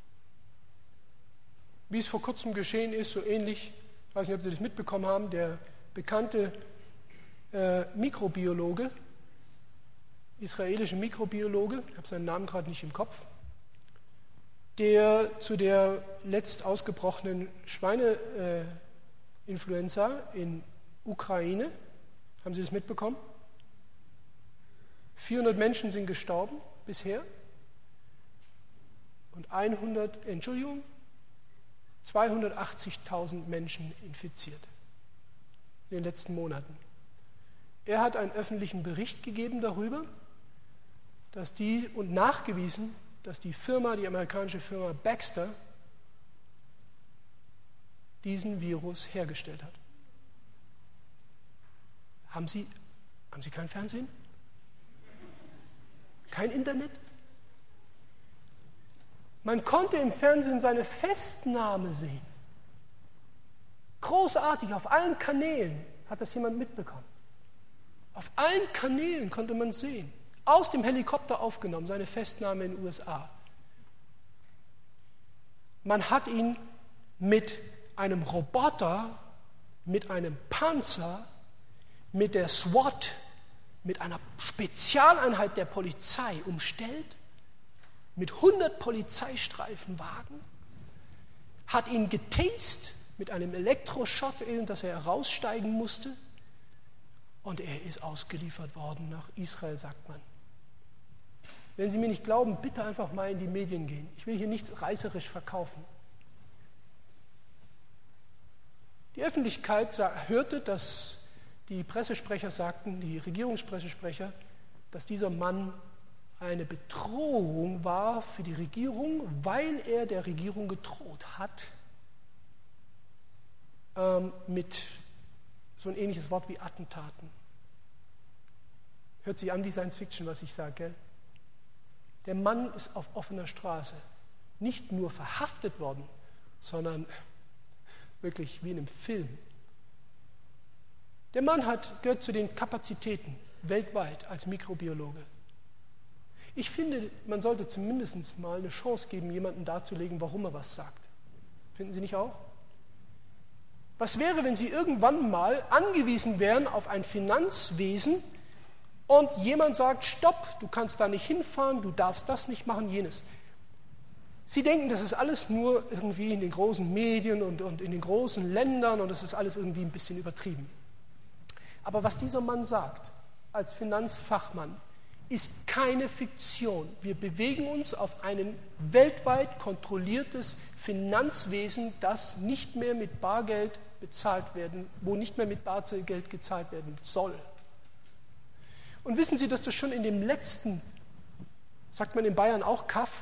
Wie es vor kurzem geschehen ist, so ähnlich, ich weiß nicht, ob Sie das mitbekommen haben, der bekannte Mikrobiologe, israelische Mikrobiologe, ich habe seinen Namen gerade nicht im Kopf, der zu der letzt ausgebrochenen Schweineinfluenza in Ukraine, haben Sie das mitbekommen? 400 Menschen sind gestorben bisher und 280.000 Menschen infiziert in den letzten Monaten. Er hat einen öffentlichen Bericht gegeben darüber, und nachgewiesen, dass die amerikanische Firma Baxter diesen Virus hergestellt hat. Haben Sie kein Fernsehen? Kein Internet? Man konnte im Fernsehen seine Festnahme sehen. Großartig, auf allen Kanälen hat das jemand mitbekommen. Auf allen Kanälen konnte man sehen. Aus dem Helikopter aufgenommen, seine Festnahme in den USA. Man hat ihn mit einem Roboter, mit einem Panzer, mit der SWAT, mit einer Spezialeinheit der Polizei umstellt, mit 100 Polizeistreifenwagen, hat ihn getastet mit einem Elektroschock, dass er heraussteigen musste, und er ist ausgeliefert worden nach Israel, sagt man. Wenn Sie mir nicht glauben, bitte einfach mal in die Medien gehen. Ich will hier nichts reißerisch verkaufen. Die Öffentlichkeit hörte, dass die Pressesprecher sagten, die Regierungspressesprecher, dass dieser Mann eine Bedrohung war für die Regierung, weil er der Regierung gedroht hat, mit so ein ähnliches Wort wie Attentaten. Hört sich an wie Science Fiction, was ich sage, gell? Der Mann ist auf offener Straße nicht nur verhaftet worden, sondern wirklich wie in einem Film. Der Mann gehört zu den Kapazitäten weltweit als Mikrobiologe. Ich finde, man sollte zumindest mal eine Chance geben, jemandem darzulegen, warum er was sagt. Finden Sie nicht auch? Was wäre, wenn Sie irgendwann mal angewiesen wären auf ein Finanzwesen und jemand sagt, stopp, du kannst da nicht hinfahren, du darfst das nicht machen, jenes. Sie denken, das ist alles nur irgendwie in den großen Medien und in den großen Ländern und das ist alles irgendwie ein bisschen übertrieben. Aber was dieser Mann sagt, als Finanzfachmann, ist keine Fiktion. Wir bewegen uns auf ein weltweit kontrolliertes Finanzwesen, das nicht mehr mit Bargeld bezahlt werden, wo nicht mehr mit Bargeld gezahlt werden soll. Und wissen Sie, dass das schon in dem letzten, sagt man in Bayern auch Kaff,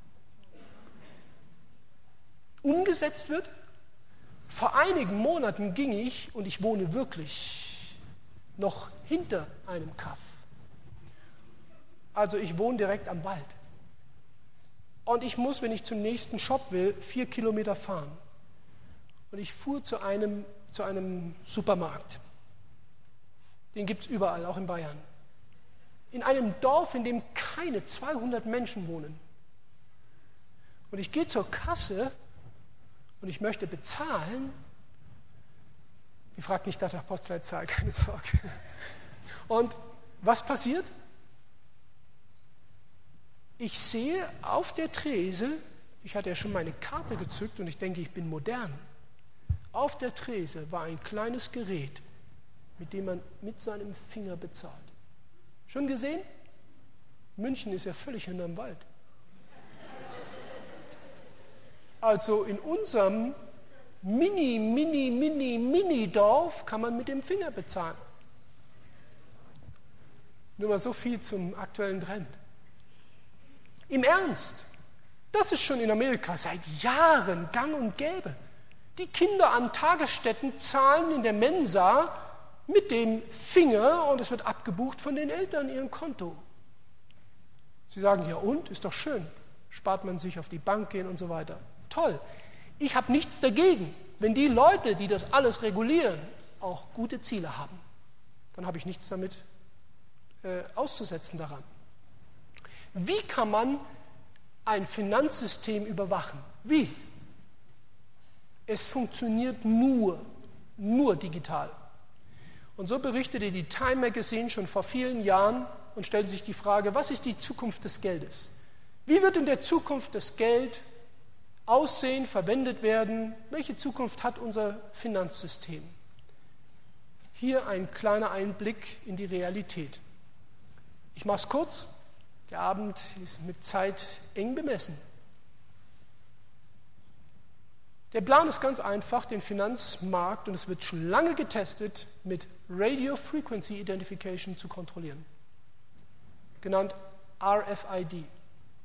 umgesetzt wird? Vor einigen Monaten ging ich, und ich wohne wirklich noch hinter einem Kaff. Also ich wohne direkt am Wald. Und ich muss, wenn ich zum nächsten Shop will, 4 Kilometer fahren. Und ich fuhr zu einem Supermarkt. Den gibt es überall, auch in Bayern. In einem Dorf, in dem keine 200 Menschen wohnen. Und ich gehe zur Kasse und ich möchte bezahlen. Die fragt nicht nach der Postleitzahl, keine Sorge. Und was passiert? Ich sehe auf der Trese, ich hatte ja schon meine Karte gezückt und ich denke, ich bin modern. Auf der Trese war ein kleines Gerät, mit dem man mit seinem Finger bezahlt. Schon gesehen? München ist ja völlig hinterm Wald. Also in unserem Mini-Dorf kann man mit dem Finger bezahlen. Nur mal so viel zum aktuellen Trend. Im Ernst, das ist schon in Amerika seit Jahren gang und gäbe. Die Kinder an Tagesstätten zahlen in der Mensa mit dem Finger und es wird abgebucht von den Eltern ihrem Konto. Sie sagen, ja und, ist doch schön, spart man sich auf die Bank gehen und so weiter. Toll, ich habe nichts dagegen, wenn die Leute, die das alles regulieren, auch gute Ziele haben. Dann habe ich nichts damit auszusetzen daran. Wie kann man ein Finanzsystem überwachen? Wie? Es funktioniert nur digital. Und so berichtete die Time Magazine schon vor vielen Jahren und stellte sich die Frage, was ist die Zukunft des Geldes? Wie wird in der Zukunft das Geld aussehen, verwendet werden? Welche Zukunft hat unser Finanzsystem? Hier ein kleiner Einblick in die Realität. Ich mache es kurz. Der Abend ist mit Zeit eng bemessen. Der Plan ist ganz einfach, den Finanzmarkt, und es wird schon lange getestet, mit Radio Frequency Identification zu kontrollieren. Genannt RFID.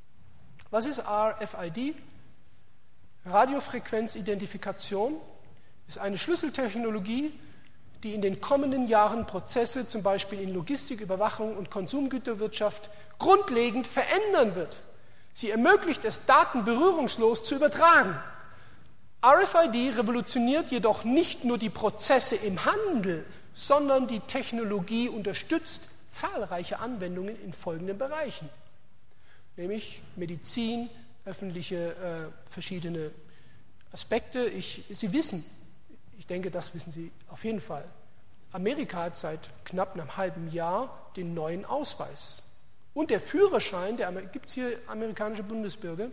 Was ist RFID? Radiofrequenzidentifikation. ist eine Schlüsseltechnologie, die in den kommenden Jahren Prozesse, zum Beispiel in Logistik, Überwachung und Konsumgüterwirtschaft, grundlegend verändern wird. Sie ermöglicht es, Daten berührungslos zu übertragen. RFID revolutioniert jedoch nicht nur die Prozesse im Handel, sondern die Technologie unterstützt zahlreiche Anwendungen in folgenden Bereichen, nämlich Medizin, öffentliche verschiedene Aspekte. Sie wissen, ich denke, das wissen Sie auf jeden Fall, Amerika hat seit knapp einem halben Jahr den neuen Ausweis. Und der Führerschein, gibt es hier amerikanische Bundesbürger?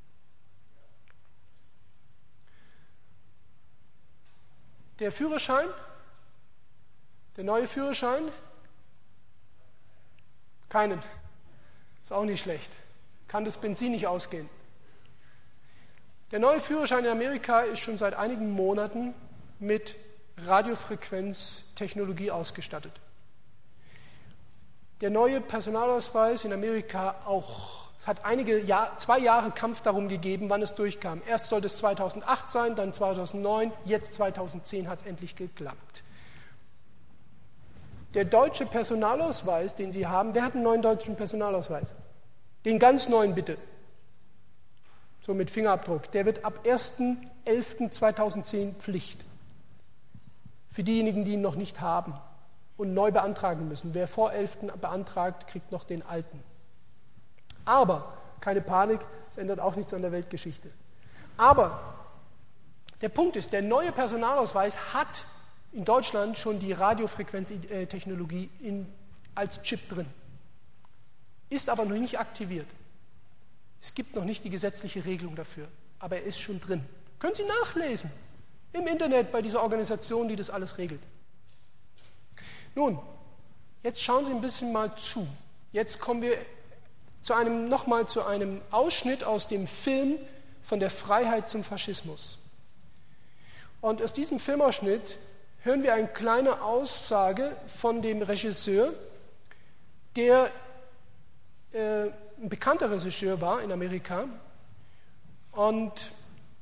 Der Führerschein, der neue Führerschein? Keinen. Ist auch nicht schlecht. Kann das Benzin nicht ausgehen. Der neue Führerschein in Amerika ist schon seit einigen Monaten mit Radiofrequenztechnologie ausgestattet. Der neue Personalausweis in Amerika auch. Es hat 2 Jahre Kampf darum gegeben, wann es durchkam. Erst sollte es 2008 sein, dann 2009, jetzt 2010 hat es endlich geklappt. Der deutsche Personalausweis, den Sie haben, wer hat einen neuen deutschen Personalausweis? Den ganz neuen bitte. So mit Fingerabdruck. Der wird ab 1.11.2010 Pflicht. Für diejenigen, die ihn noch nicht haben und neu beantragen müssen. Wer vor 11. beantragt, kriegt noch den alten. Aber, keine Panik, es ändert auch nichts an der Weltgeschichte. Aber der Punkt ist, der neue Personalausweis hat in Deutschland schon die Radiofrequenztechnologie als Chip drin. Ist aber noch nicht aktiviert. Es gibt noch nicht die gesetzliche Regelung dafür, aber er ist schon drin. Können Sie nachlesen im Internet bei dieser Organisation, die das alles regelt. Nun, jetzt schauen Sie ein bisschen mal zu. Jetzt kommen wir nochmal zu einem Ausschnitt aus dem Film Von der Freiheit zum Faschismus. Und aus diesem Filmausschnitt hören wir eine kleine Aussage von dem Regisseur, der ein bekannter Regisseur war in Amerika. Und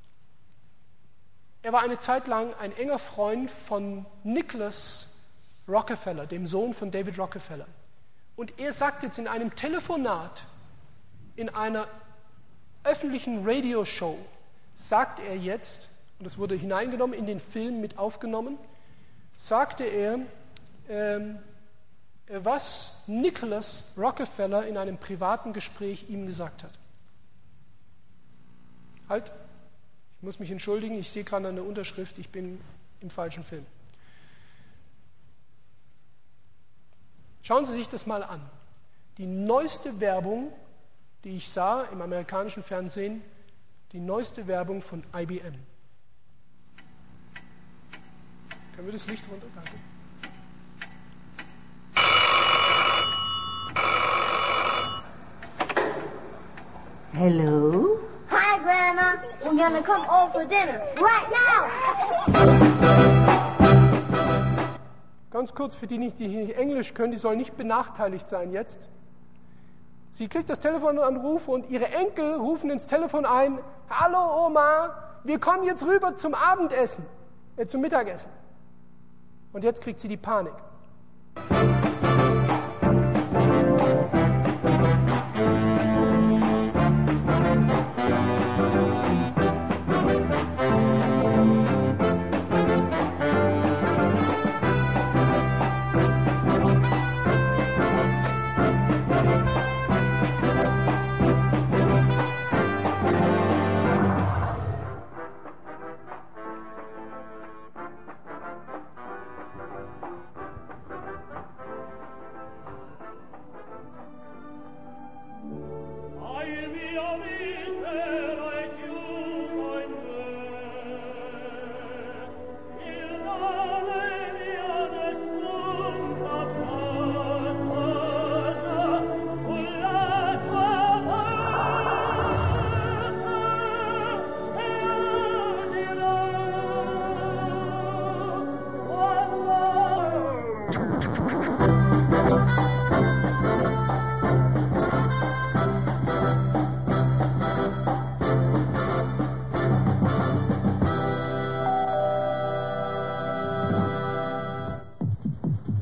er war eine Zeit lang ein enger Freund von Nicholas Rockefeller, dem Sohn von David Rockefeller. Und er sagt jetzt in einem Telefonat, in einer öffentlichen Radioshow, sagt er jetzt, und das wurde hineingenommen, in den Film mit aufgenommen, sagte er, was Nicholas Rockefeller in einem privaten Gespräch ihm gesagt hat. Halt, ich muss mich entschuldigen, ich sehe gerade eine Unterschrift, ich bin im falschen Film. Schauen Sie sich das mal an. Die neueste Werbung, die ich sah im amerikanischen Fernsehen, die neueste Werbung von IBM. Können wir das Licht runter? Danke. Hello? Hi, Grandma. We're gonna come over for dinner right now. Ganz kurz, für die nicht Englisch können, die sollen nicht benachteiligt sein jetzt. Sie kriegt das Telefonanruf und ihre Enkel rufen ins Telefon ein, hallo Oma, wir kommen jetzt rüber zum Abendessen, zum Mittagessen. Und jetzt kriegt sie die Panik.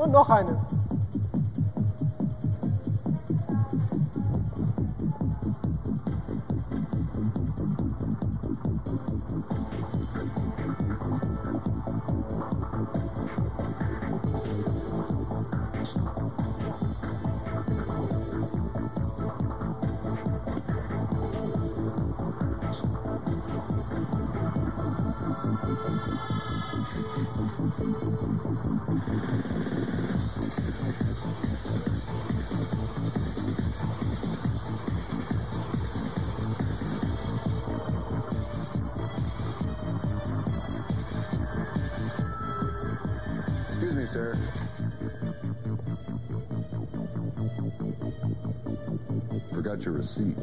Und noch eine. Excuse me, sir. Forgot your receipt.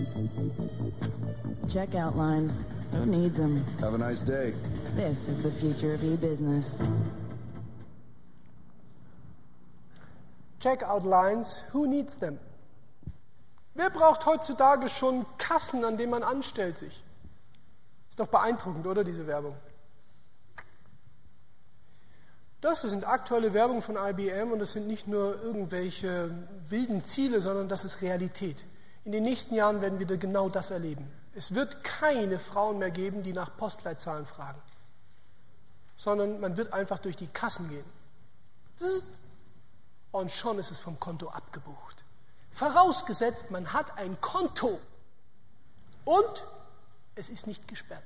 Checkout lines. Who needs them? Have a nice day. This is the future of e-business. Checkout lines, who needs them? Wer braucht heutzutage schon Kassen, an denen man anstellt sich? Ist doch beeindruckend, oder, diese Werbung? Das sind aktuelle Werbung von IBM und das sind nicht nur irgendwelche wilden Ziele, sondern das ist Realität. In den nächsten Jahren werden wir genau das erleben. Es wird keine Frauen mehr geben, die nach Postleitzahlen fragen, sondern man wird einfach durch die Kassen gehen. Und schon ist es vom Konto abgebucht. Vorausgesetzt, man hat ein Konto und es ist nicht gesperrt.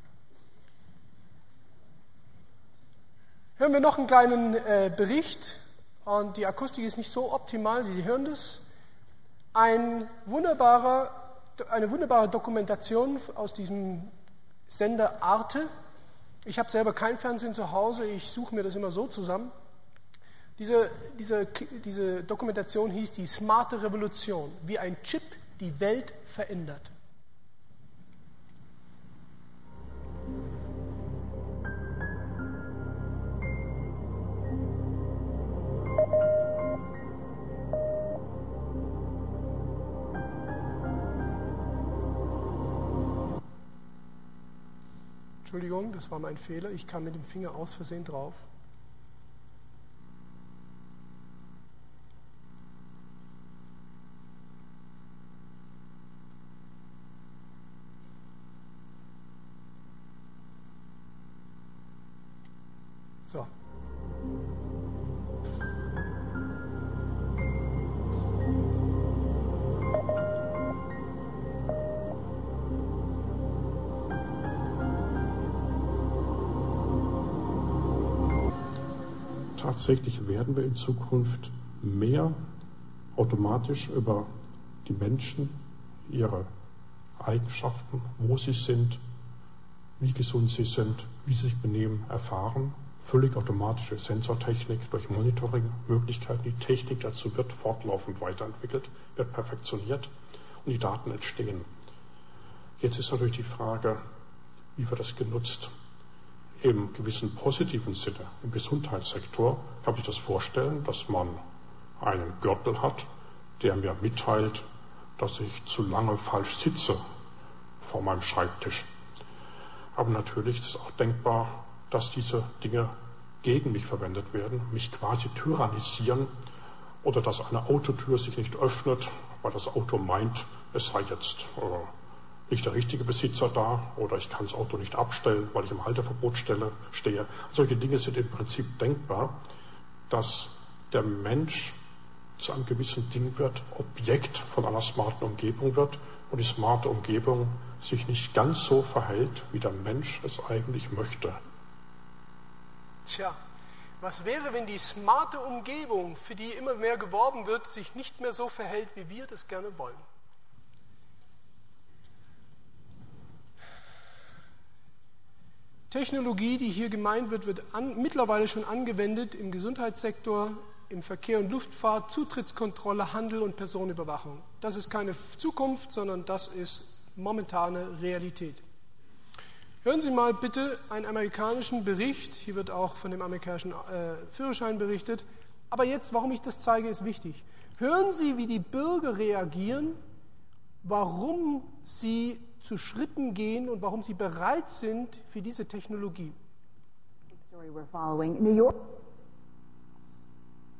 Hören wir noch einen kleinen Bericht und die Akustik ist nicht so optimal, Sie hören das. Eine wunderbare Dokumentation aus diesem Sender Arte. Ich habe selber kein Fernsehen zu Hause, ich suche mir das immer so zusammen. Diese Dokumentation hieß die smarte Revolution, wie ein Chip die Welt verändert. Entschuldigung, das war mein Fehler. Ich kam mit dem Finger aus Versehen drauf. So. Tatsächlich werden wir in Zukunft mehr automatisch über die Menschen, ihre Eigenschaften, wo sie sind, wie gesund sie sind, wie sie sich benehmen, erfahren. Völlig automatische Sensortechnik durch Monitoring-Möglichkeiten. Die Technik dazu wird fortlaufend weiterentwickelt, wird perfektioniert und die Daten entstehen. Jetzt ist natürlich die Frage, wie wird das genutzt? Im gewissen positiven Sinne, im Gesundheitssektor, kann ich das vorstellen, dass man einen Gürtel hat, der mir mitteilt, dass ich zu lange falsch sitze vor meinem Schreibtisch. Aber natürlich ist es auch denkbar, dass diese Dinge gegen mich verwendet werden, mich quasi tyrannisieren oder dass eine Autotür sich nicht öffnet, weil das Auto meint, es sei jetzt nicht der richtige Besitzer da oder ich kann das Auto nicht abstellen, weil ich im Halteverbot stehe. Solche Dinge sind im Prinzip denkbar, dass der Mensch zu einem gewissen Ding wird, Objekt von einer smarten Umgebung wird und die smarte Umgebung sich nicht ganz so verhält, wie der Mensch es eigentlich möchte. Tja, was wäre, wenn die smarte Umgebung, für die immer mehr geworben wird, sich nicht mehr so verhält, wie wir das gerne wollen? Technologie, die hier gemeint wird, wird mittlerweile schon angewendet im Gesundheitssektor, im Verkehr und Luftfahrt, Zutrittskontrolle, Handel und Personenüberwachung. Das ist keine Zukunft, sondern das ist momentane Realität. Hören Sie mal bitte einen amerikanischen Bericht, hier wird auch von dem amerikanischen Führerschein berichtet, aber jetzt, warum ich das zeige, ist wichtig. Hören Sie, wie die Bürger reagieren, warum sie zu Schritten gehen und warum sie bereit sind für diese Technologie. Story we're following. New York.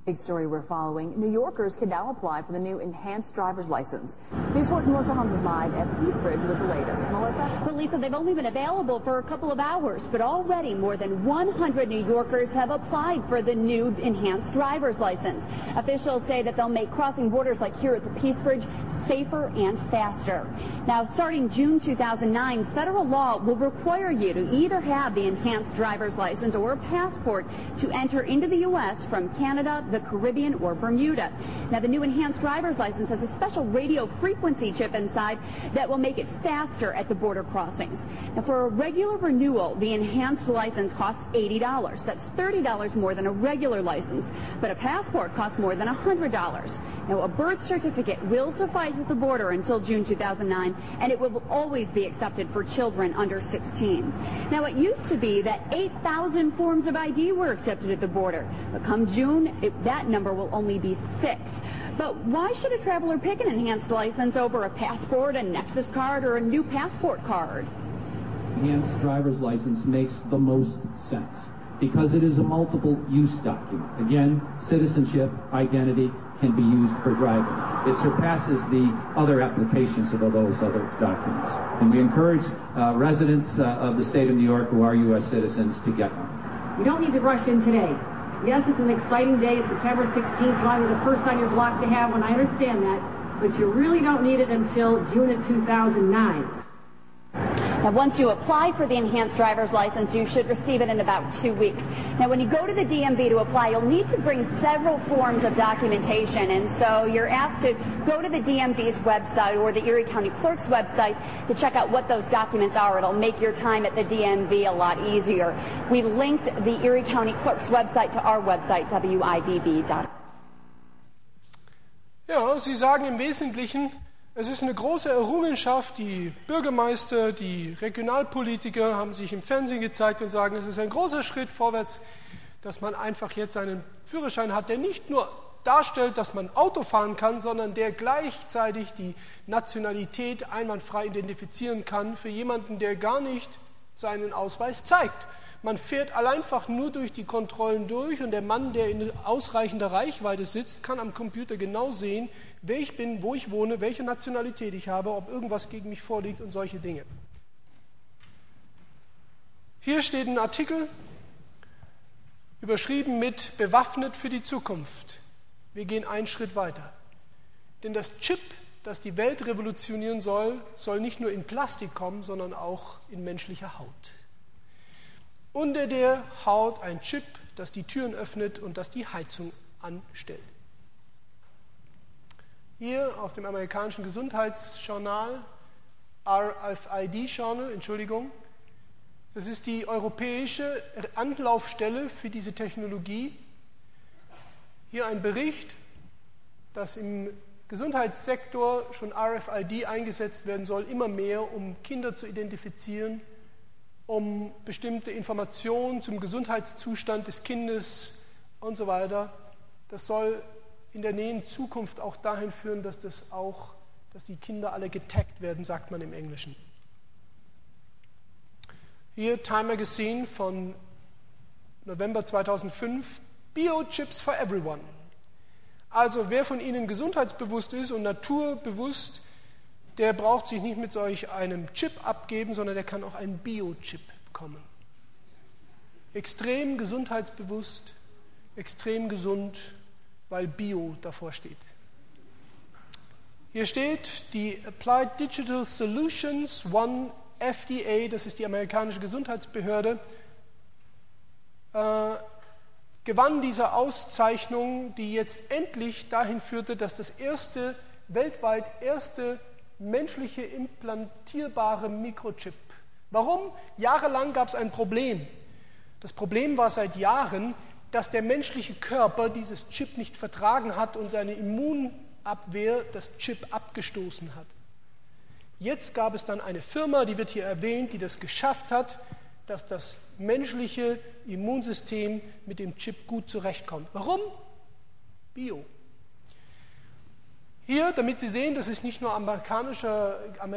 Big story we're following. New Yorkers can now apply for the new enhanced driver's license. News 4's Melissa Holmes is live at Eastridge with the latest. Melissa? Well, Lisa, they've only been available for a couple of hours, but already more than 100 New Yorkers have applied for the new enhanced driver's license. Officials say that they'll make crossing borders like here at the Peace Bridge safer and faster. Now, starting June 2009, federal law will require you to either have the enhanced driver's license or a passport to enter into the U.S. from Canada, the Caribbean, or Bermuda. Now, the new enhanced driver's license has a special radio frequency chip inside that will make it faster at the border crossings. Now, for a regular renewal, the enhanced license costs $80. That's $30 more than a regular license, but a passport costs more than $100. Now, a birth certificate will suffice at the border until June 2009, and it will always be accepted for children under 16. Now, it used to be that 8,000 forms of ID were accepted at the border, but come June, that number will only be 6. But why should a traveler pick an enhanced license over a passport, a Nexus card, or a new passport card? Enhanced driver's license makes the most sense because it is a multiple use document. Again, citizenship, identity can be used for driving. It surpasses the other applications of those other documents. And we encourage residents of the state of New York who are U.S. citizens to get one. You don't need to rush in today. Yes, it's an exciting day. It's September 16th, probably the first on your block to have one. I understand that. But you really don't need it until June of 2009. Now, once you apply for the enhanced driver's license, you should receive it in about 2 weeks. Now, when you go to the DMV to apply, you'll need to bring several forms of documentation. And so you're asked to go to the DMV's website or the Erie County Clerk's website to check out what those documents are. It'll make your time at the DMV a lot easier. We linked the Erie County Clerk's website to our website, WIVB.org. Ja, Sie sagen im Wesentlichen, es ist eine große Errungenschaft. Die Bürgermeister, die Regionalpolitiker haben sich im Fernsehen gezeigt und sagen, es ist ein großer Schritt vorwärts, dass man einfach jetzt einen Führerschein hat, der nicht nur darstellt, dass man Auto fahren kann, sondern der gleichzeitig die Nationalität einwandfrei identifizieren kann für jemanden, der gar nicht seinen Ausweis zeigt. Man fährt einfach nur durch die Kontrollen durch und der Mann, der in ausreichender Reichweite sitzt, kann am Computer genau sehen, wer ich bin, wo ich wohne, welche Nationalität ich habe, ob irgendwas gegen mich vorliegt und solche Dinge. Hier steht ein Artikel, überschrieben mit Bewaffnet für die Zukunft. Wir gehen einen Schritt weiter. Denn das Chip, das die Welt revolutionieren soll, soll nicht nur in Plastik kommen, sondern auch in menschlicher Haut. Unter der Haut ein Chip, das die Türen öffnet und das die Heizung anstellt. Hier aus dem amerikanischen Gesundheitsjournal, RFID Journal, Entschuldigung. Das ist die europäische Anlaufstelle für diese Technologie. Hier ein Bericht, dass im Gesundheitssektor schon RFID eingesetzt werden soll, immer mehr, um Kinder zu identifizieren, um bestimmte Informationen zum Gesundheitszustand des Kindes und so weiter. Das soll in der näheren Zukunft auch dahin führen, dass die Kinder alle getaggt werden, sagt man im Englischen. Hier Time Magazine von November 2005, Biochips for everyone. Also wer von Ihnen gesundheitsbewusst ist und naturbewusst, der braucht sich nicht mit solch einem Chip abgeben, sondern der kann auch einen Biochip bekommen. Extrem gesundheitsbewusst, extrem gesund, weil Bio davor steht. Hier steht, die Applied Digital Solutions One FDA, das ist die amerikanische Gesundheitsbehörde, gewann diese Auszeichnung, die jetzt endlich dahin führte, dass das weltweit erste menschliche implantierbare Mikrochip. Warum? Jahrelang gab es ein Problem. Das Problem war seit Jahren, dass der menschliche Körper dieses Chip nicht vertragen hat und seine Immunabwehr das Chip abgestoßen hat. Jetzt gab es dann eine Firma, die wird hier erwähnt, die das geschafft hat, dass das menschliche Immunsystem mit dem Chip gut zurechtkommt. Warum? Bio. Hier, damit Sie sehen, das ist nicht nur amerikanische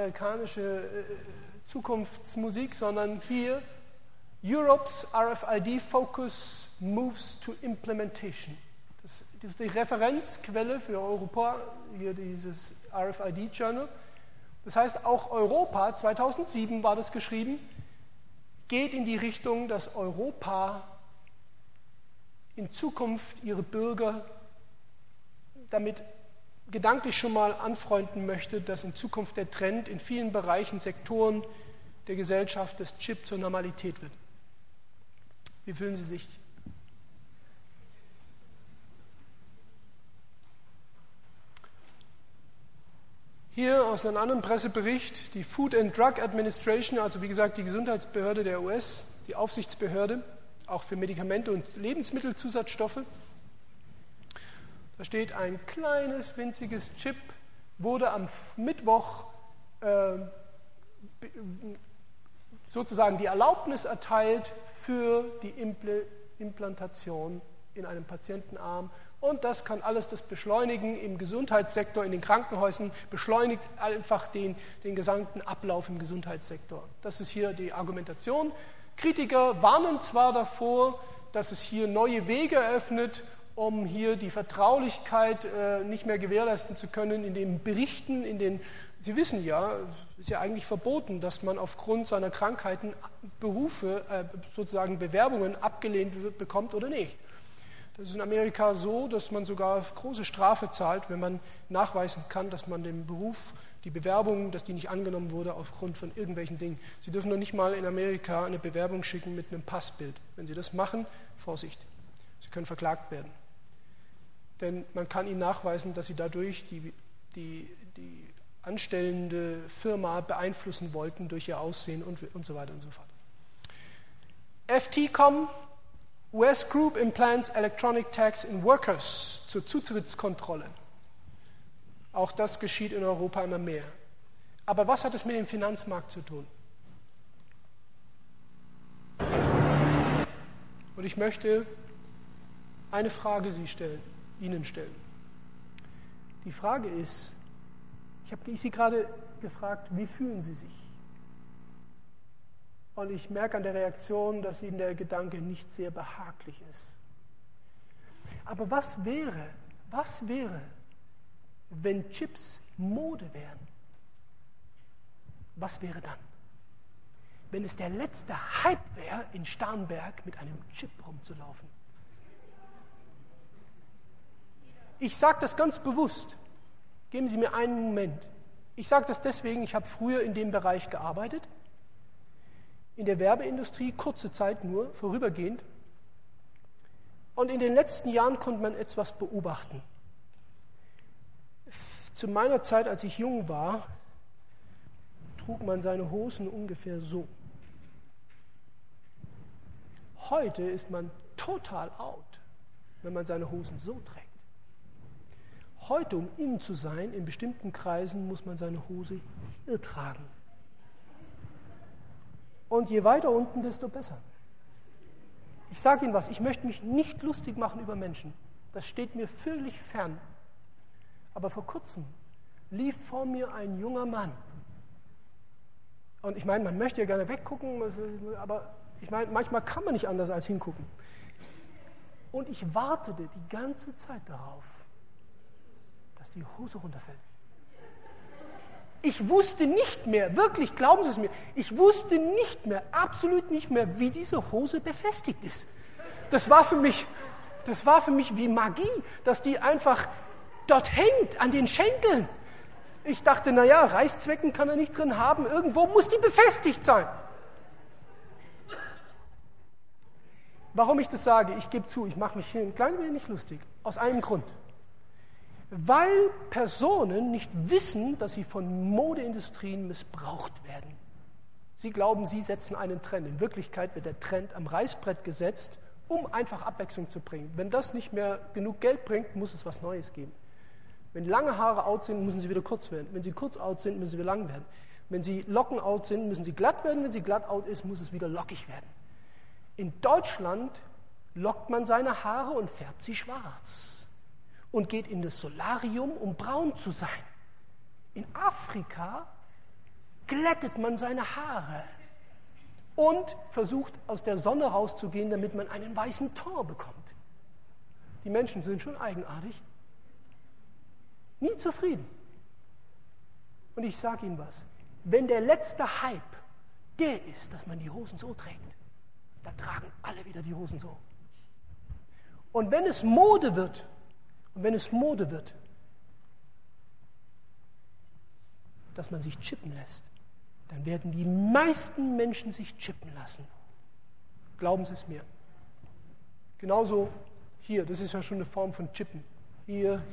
Zukunftsmusik, sondern hier Europe's RFID Focus moves to implementation. Das ist die Referenzquelle für Europa, hier dieses RFID-Journal. Das heißt, auch Europa, 2007 war das geschrieben, geht in die Richtung, dass Europa in Zukunft ihre Bürger damit gedanklich schon mal anfreunden möchte, dass in Zukunft der Trend in vielen Bereichen, Sektoren der Gesellschaft des Chip zur Normalität wird. Wie fühlen Sie sich? Hier aus einem anderen Pressebericht, die Food and Drug Administration, also wie gesagt die Gesundheitsbehörde der US, die Aufsichtsbehörde, auch für Medikamente und Lebensmittelzusatzstoffe. Da steht, ein kleines, winziges Chip wurde am Mittwoch sozusagen die Erlaubnis erteilt für die Implantation in einem Patientenarm. Und das kann alles das beschleunigen im Gesundheitssektor, in den Krankenhäusern, beschleunigt einfach den gesamten Ablauf im Gesundheitssektor. Das ist hier die Argumentation. Kritiker warnen zwar davor, dass es hier neue Wege eröffnet, um hier die Vertraulichkeit nicht mehr gewährleisten zu können in den Berichten, Sie wissen ja, es ist ja eigentlich verboten, dass man aufgrund seiner Krankheiten Berufe, sozusagen Bewerbungen abgelehnt bekommt oder nicht. Das ist in Amerika so, dass man sogar große Strafe zahlt, wenn man nachweisen kann, dass man den Beruf, die Bewerbung, dass die nicht angenommen wurde aufgrund von irgendwelchen Dingen. Sie dürfen noch nicht mal in Amerika eine Bewerbung schicken mit einem Passbild. Wenn Sie das machen, Vorsicht, Sie können verklagt werden. Denn man kann Ihnen nachweisen, dass Sie dadurch die anstellende Firma beeinflussen wollten durch ihr Aussehen und so weiter und so fort. FTCom, US Group implants electronic tags in workers zur Zutrittskontrolle. Auch das geschieht in Europa immer mehr. Aber was hat es mit dem Finanzmarkt zu tun? Und ich möchte eine Frage Ihnen stellen. Die Frage ist, ich habe Sie gerade gefragt, wie fühlen Sie sich? Und ich merke an der Reaktion, dass Ihnen der Gedanke nicht sehr behaglich ist. Aber was wäre, wenn Chips Mode wären? Was wäre dann? Wenn es der letzte Hype wäre, in Starnberg mit einem Chip rumzulaufen? Ich sage das ganz bewusst. Geben Sie mir einen Moment. Ich sage das deswegen, ich habe früher in dem Bereich gearbeitet, in der Werbeindustrie, kurze Zeit nur, vorübergehend. Und in den letzten Jahren konnte man etwas beobachten. Zu meiner Zeit, als ich jung war, trug man seine Hosen ungefähr so. Heute ist man total out, wenn man seine Hosen so trägt. Heute, um in zu sein, in bestimmten Kreisen, muss man seine Hose hier tragen. Und je weiter unten, desto besser. Ich sage Ihnen was, ich möchte mich nicht lustig machen über Menschen. Das steht mir völlig fern. Aber vor kurzem lief vor mir ein junger Mann. Und ich meine, man möchte ja gerne weggucken, aber ich meine, manchmal kann man nicht anders als hingucken. Und ich wartete die ganze Zeit darauf, dass die Hose runterfällt. Ich wusste nicht mehr, wirklich, glauben Sie es mir, ich wusste nicht mehr, absolut nicht mehr, wie diese Hose befestigt ist. Das war für mich wie Magie, dass die einfach dort hängt, an den Schenkeln. Ich dachte, naja, Reißzwecken kann er nicht drin haben, irgendwo muss die befestigt sein. Warum ich das sage, ich gebe zu, ich mache mich hier ein klein wenig lustig, aus einem Grund. Weil Personen nicht wissen, dass sie von Modeindustrien missbraucht werden. Sie glauben, sie setzen einen Trend. In Wirklichkeit wird der Trend am Reißbrett gesetzt, um einfach Abwechslung zu bringen. Wenn das nicht mehr genug Geld bringt, muss es was Neues geben. Wenn lange Haare out sind, müssen sie wieder kurz werden. Wenn sie kurz out sind, müssen sie wieder lang werden. Wenn sie Locken out sind, müssen sie glatt werden. Wenn sie glatt out ist, muss es wieder lockig werden. In Deutschland lockt man seine Haare und färbt sie schwarz und geht in das Solarium, um braun zu sein. In Afrika glättet man seine Haare und versucht, aus der Sonne rauszugehen, damit man einen weißen Ton bekommt. Die Menschen sind schon eigenartig. Nie zufrieden. Und ich sage Ihnen was, wenn der letzte Hype der ist, dass man die Hosen so trägt, dann tragen alle wieder die Hosen so. Und wenn es Mode wird, dass man sich chippen lässt, dann werden die meisten Menschen sich chippen lassen. Glauben Sie es mir. Genauso hier, das ist ja schon eine Form von Chippen. Hier.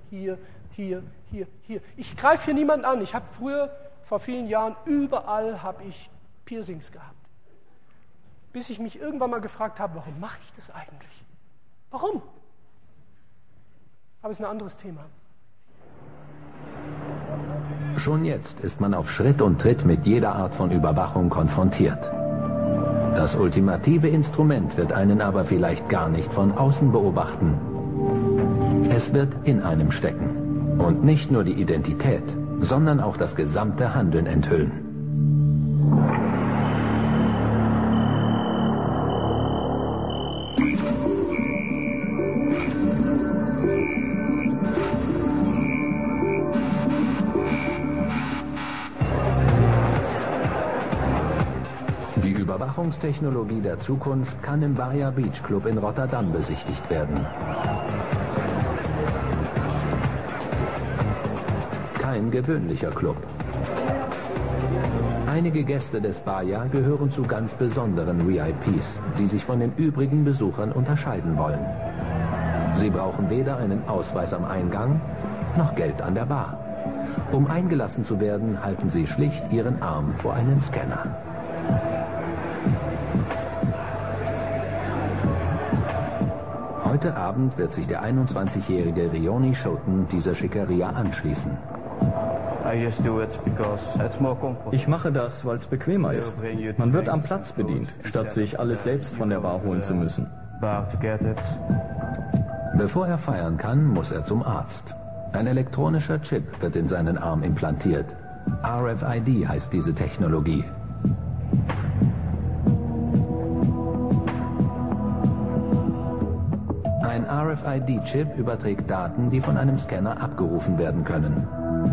Ich greife hier niemanden an. Ich habe früher, vor vielen Jahren, überall habe ich Piercings gehabt. Bis ich mich irgendwann mal gefragt habe, warum mache ich das eigentlich? Warum? Aber es ist ein anderes Thema. Schon jetzt ist man auf Schritt und Tritt mit jeder Art von Überwachung konfrontiert. Das ultimative Instrument wird einen aber vielleicht gar nicht von außen beobachten. Es wird in einem stecken. Und nicht nur die Identität, sondern auch das gesamte Handeln enthüllen. Die Überwachungstechnologie der Zukunft kann im Baja Beach Club in Rotterdam besichtigt werden. Kein gewöhnlicher Club. Einige Gäste des Baja gehören zu ganz besonderen VIPs, die sich von den übrigen Besuchern unterscheiden wollen. Sie brauchen weder einen Ausweis am Eingang, noch Geld an der Bar. Um eingelassen zu werden, halten sie schlicht ihren Arm vor einen Scanner. Heute Abend wird sich der 21-jährige Rioni Schoten dieser Schickeria anschließen. Ich mache das, weil es bequemer ist. Man wird am Platz bedient, statt sich alles selbst von der Bar holen zu müssen. Bevor er feiern kann, muss er zum Arzt. Ein elektronischer Chip wird in seinen Arm implantiert. RFID heißt diese Technologie. Ein RFID-Chip überträgt Daten, die von einem Scanner abgerufen werden können.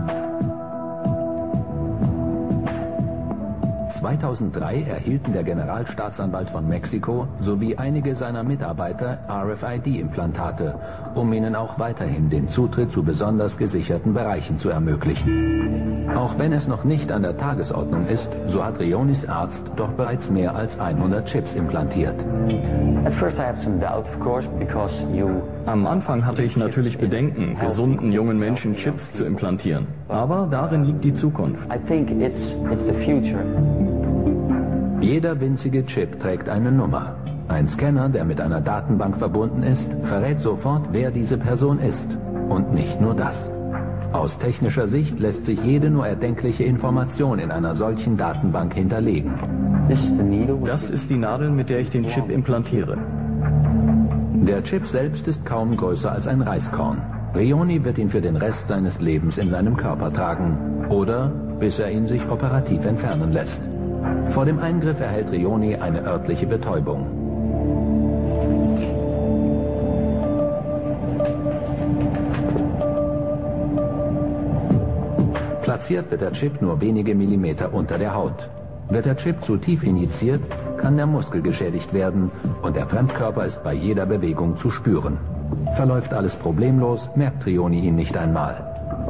2003 erhielten der Generalstaatsanwalt von Mexiko sowie einige seiner Mitarbeiter RFID-Implantate, um ihnen auch weiterhin den Zutritt zu besonders gesicherten Bereichen zu ermöglichen. Auch wenn es noch nicht an der Tagesordnung ist, so hat Rionis Arzt doch bereits mehr als 100 Chips implantiert. Am Anfang hatte ich natürlich Bedenken, gesunden jungen Menschen Chips zu implantieren. Aber darin liegt die Zukunft. Jeder winzige Chip trägt eine Nummer. Ein Scanner, der mit einer Datenbank verbunden ist, verrät sofort, wer diese Person ist. Und nicht nur das. Aus technischer Sicht lässt sich jede nur erdenkliche Information in einer solchen Datenbank hinterlegen. Das ist die Nadel, mit der ich den Chip implantiere. Der Chip selbst ist kaum größer als ein Reiskorn. Rioni wird ihn für den Rest seines Lebens in seinem Körper tragen. Oder bis er ihn sich operativ entfernen lässt. Vor dem Eingriff erhält Rioni eine örtliche Betäubung. Platziert wird der Chip nur wenige Millimeter unter der Haut. Wird der Chip zu tief injiziert, kann der Muskel geschädigt werden und der Fremdkörper ist bei jeder Bewegung zu spüren. Verläuft alles problemlos, merkt Rioni ihn nicht einmal.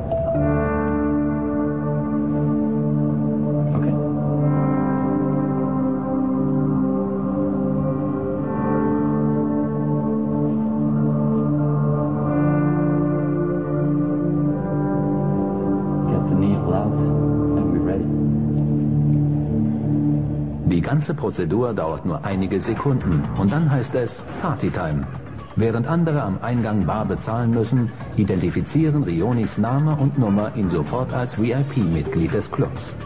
Die ganze Prozedur dauert nur einige Sekunden und dann heißt es Partytime. Während andere am Eingang bar bezahlen müssen, identifizieren Rionis Name und Nummer ihn sofort als VIP-Mitglied des Clubs.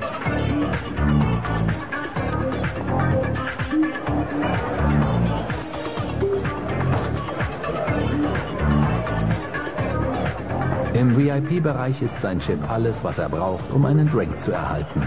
Im VIP-Bereich ist sein Chip alles, was er braucht, um einen Drink zu erhalten.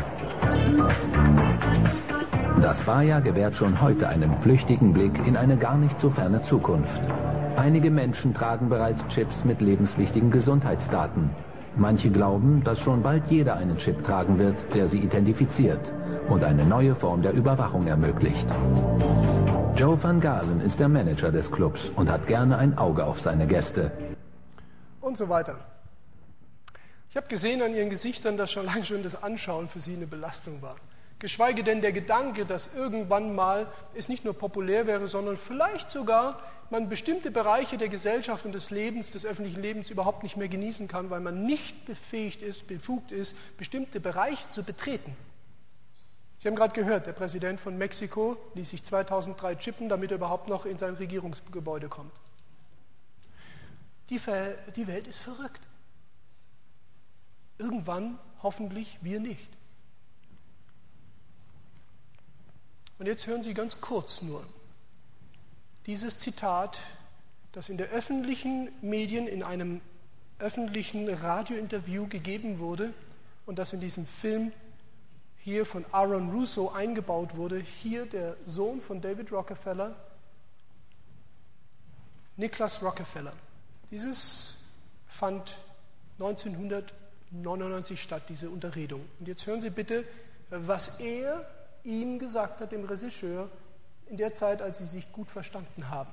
Das Baja gewährt schon heute einen flüchtigen Blick in eine gar nicht so ferne Zukunft. Einige Menschen tragen bereits Chips mit lebenswichtigen Gesundheitsdaten. Manche glauben, dass schon bald jeder einen Chip tragen wird, der sie identifiziert und eine neue Form der Überwachung ermöglicht. Joe van Galen ist der Manager des Clubs und hat gerne ein Auge auf seine Gäste. Und so weiter. Ich habe gesehen an Ihren Gesichtern, dass schon lange schon das Anschauen für Sie eine Belastung war. Geschweige denn der Gedanke, dass irgendwann mal es nicht nur populär wäre, sondern vielleicht sogar man bestimmte Bereiche der Gesellschaft und des Lebens, des öffentlichen Lebens überhaupt nicht mehr genießen kann, weil man nicht befugt ist, bestimmte Bereiche zu betreten. Sie haben gerade gehört, der Präsident von Mexiko ließ sich 2003 chippen, damit er überhaupt noch in sein Regierungsgebäude kommt. Die Welt ist verrückt. Irgendwann hoffentlich wir nicht. Und jetzt hören Sie ganz kurz nur dieses Zitat, das in der öffentlichen Medien in einem öffentlichen Radiointerview gegeben wurde und das in diesem Film hier von Aaron Russo eingebaut wurde. Hier der Sohn von David Rockefeller, Nicholas Rockefeller. Dieses fand 1999 statt, diese Unterredung. Und jetzt hören Sie bitte, was er ihm gesagt hat, dem Regisseur, in der Zeit, als sie sich gut verstanden haben.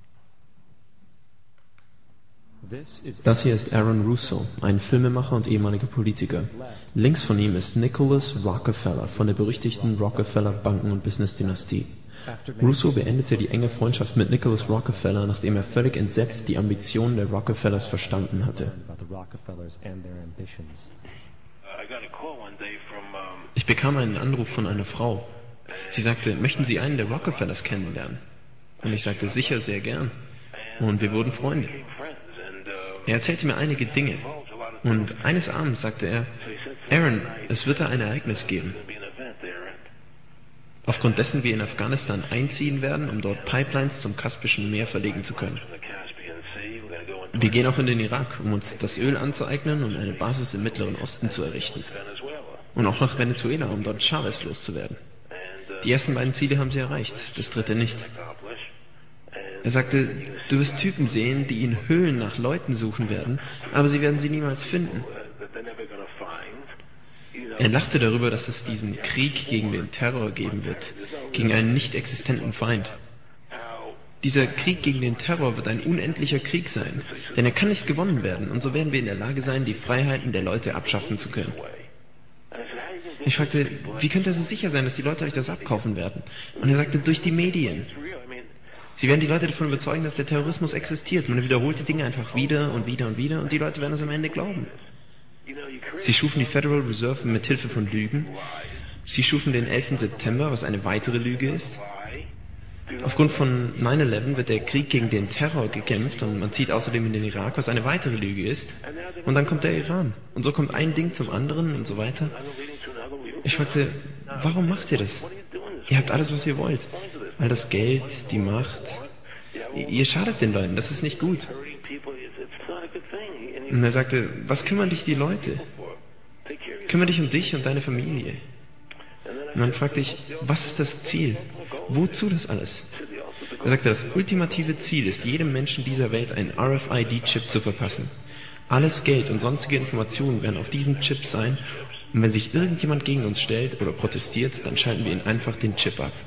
Das hier ist Aaron Russo, ein Filmemacher und ehemaliger Politiker. Links von ihm ist Nicholas Rockefeller von der berüchtigten Rockefeller Banken- und Business-Dynastie. Russo beendete die enge Freundschaft mit Nicholas Rockefeller, nachdem er völlig entsetzt die Ambitionen der Rockefellers verstanden hatte. Ich bekam einen Anruf von einer Frau. Sie sagte, möchten Sie einen der Rockefellers kennenlernen? Und ich sagte, sicher, sehr gern. Und wir wurden Freunde. Er erzählte mir einige Dinge. Und eines Abends sagte er, Aaron, es wird da ein Ereignis geben. Aufgrund dessen wir in Afghanistan einziehen werden, um dort Pipelines zum Kaspischen Meer verlegen zu können. Wir gehen auch in den Irak, um uns das Öl anzueignen und eine Basis im Mittleren Osten zu errichten. Und auch nach Venezuela, um dort Chavez loszuwerden. Die ersten beiden Ziele haben sie erreicht, das dritte nicht. Er sagte, du wirst Typen sehen, die in Höhlen nach Leuten suchen werden, aber sie werden sie niemals finden. Er lachte darüber, dass es diesen Krieg gegen den Terror geben wird, gegen einen nicht existenten Feind. Dieser Krieg gegen den Terror wird ein unendlicher Krieg sein, denn er kann nicht gewonnen werden, und so werden wir in der Lage sein, die Freiheiten der Leute abschaffen zu können. Ich fragte, wie könnt ihr so sicher sein, dass die Leute euch das abkaufen werden? Und er sagte, durch die Medien. Sie werden die Leute davon überzeugen, dass der Terrorismus existiert. Man wiederholt die Dinge einfach wieder und wieder und wieder und die Leute werden es am Ende glauben. Sie schufen die Federal Reserve mit Hilfe von Lügen. Sie schufen den 11. September, was eine weitere Lüge ist. Aufgrund von 9/11 wird der Krieg gegen den Terror gekämpft und man zieht außerdem in den Irak, was eine weitere Lüge ist. Und dann kommt der Iran. Und so kommt ein Ding zum anderen und so weiter. Ich fragte, warum macht ihr das? Ihr habt alles, was ihr wollt. All das Geld, die Macht. Ihr schadet den Leuten, das ist nicht gut. Und er sagte, was kümmern dich die Leute? Kümmere dich um dich und deine Familie. Und dann fragte ich, was ist das Ziel? Wozu das alles? Er sagte, das ultimative Ziel ist, jedem Menschen dieser Welt einen RFID-Chip zu verpassen. Alles Geld und sonstige Informationen werden auf diesen Chip sein. Und wenn sich irgendjemand gegen uns stellt oder protestiert, dann schalten wir ihn einfach den Chip ab.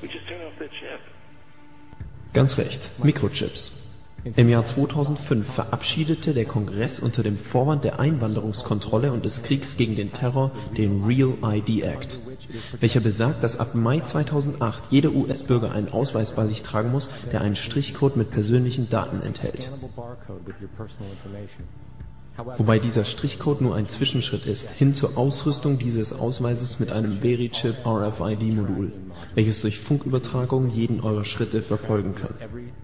Ganz recht, Mikrochips. Im Jahr 2005 verabschiedete der Kongress unter dem Vorwand der Einwanderungskontrolle und des Kriegs gegen den Terror den Real ID Act, welcher besagt, dass ab Mai 2008 jeder US-Bürger einen Ausweis bei sich tragen muss, der einen Strichcode mit persönlichen Daten enthält. Wobei dieser Strichcode nur ein Zwischenschritt ist, hin zur Ausrüstung dieses Ausweises mit einem Verichip RFID-Modul, welches durch Funkübertragung jeden eurer Schritte verfolgen kann.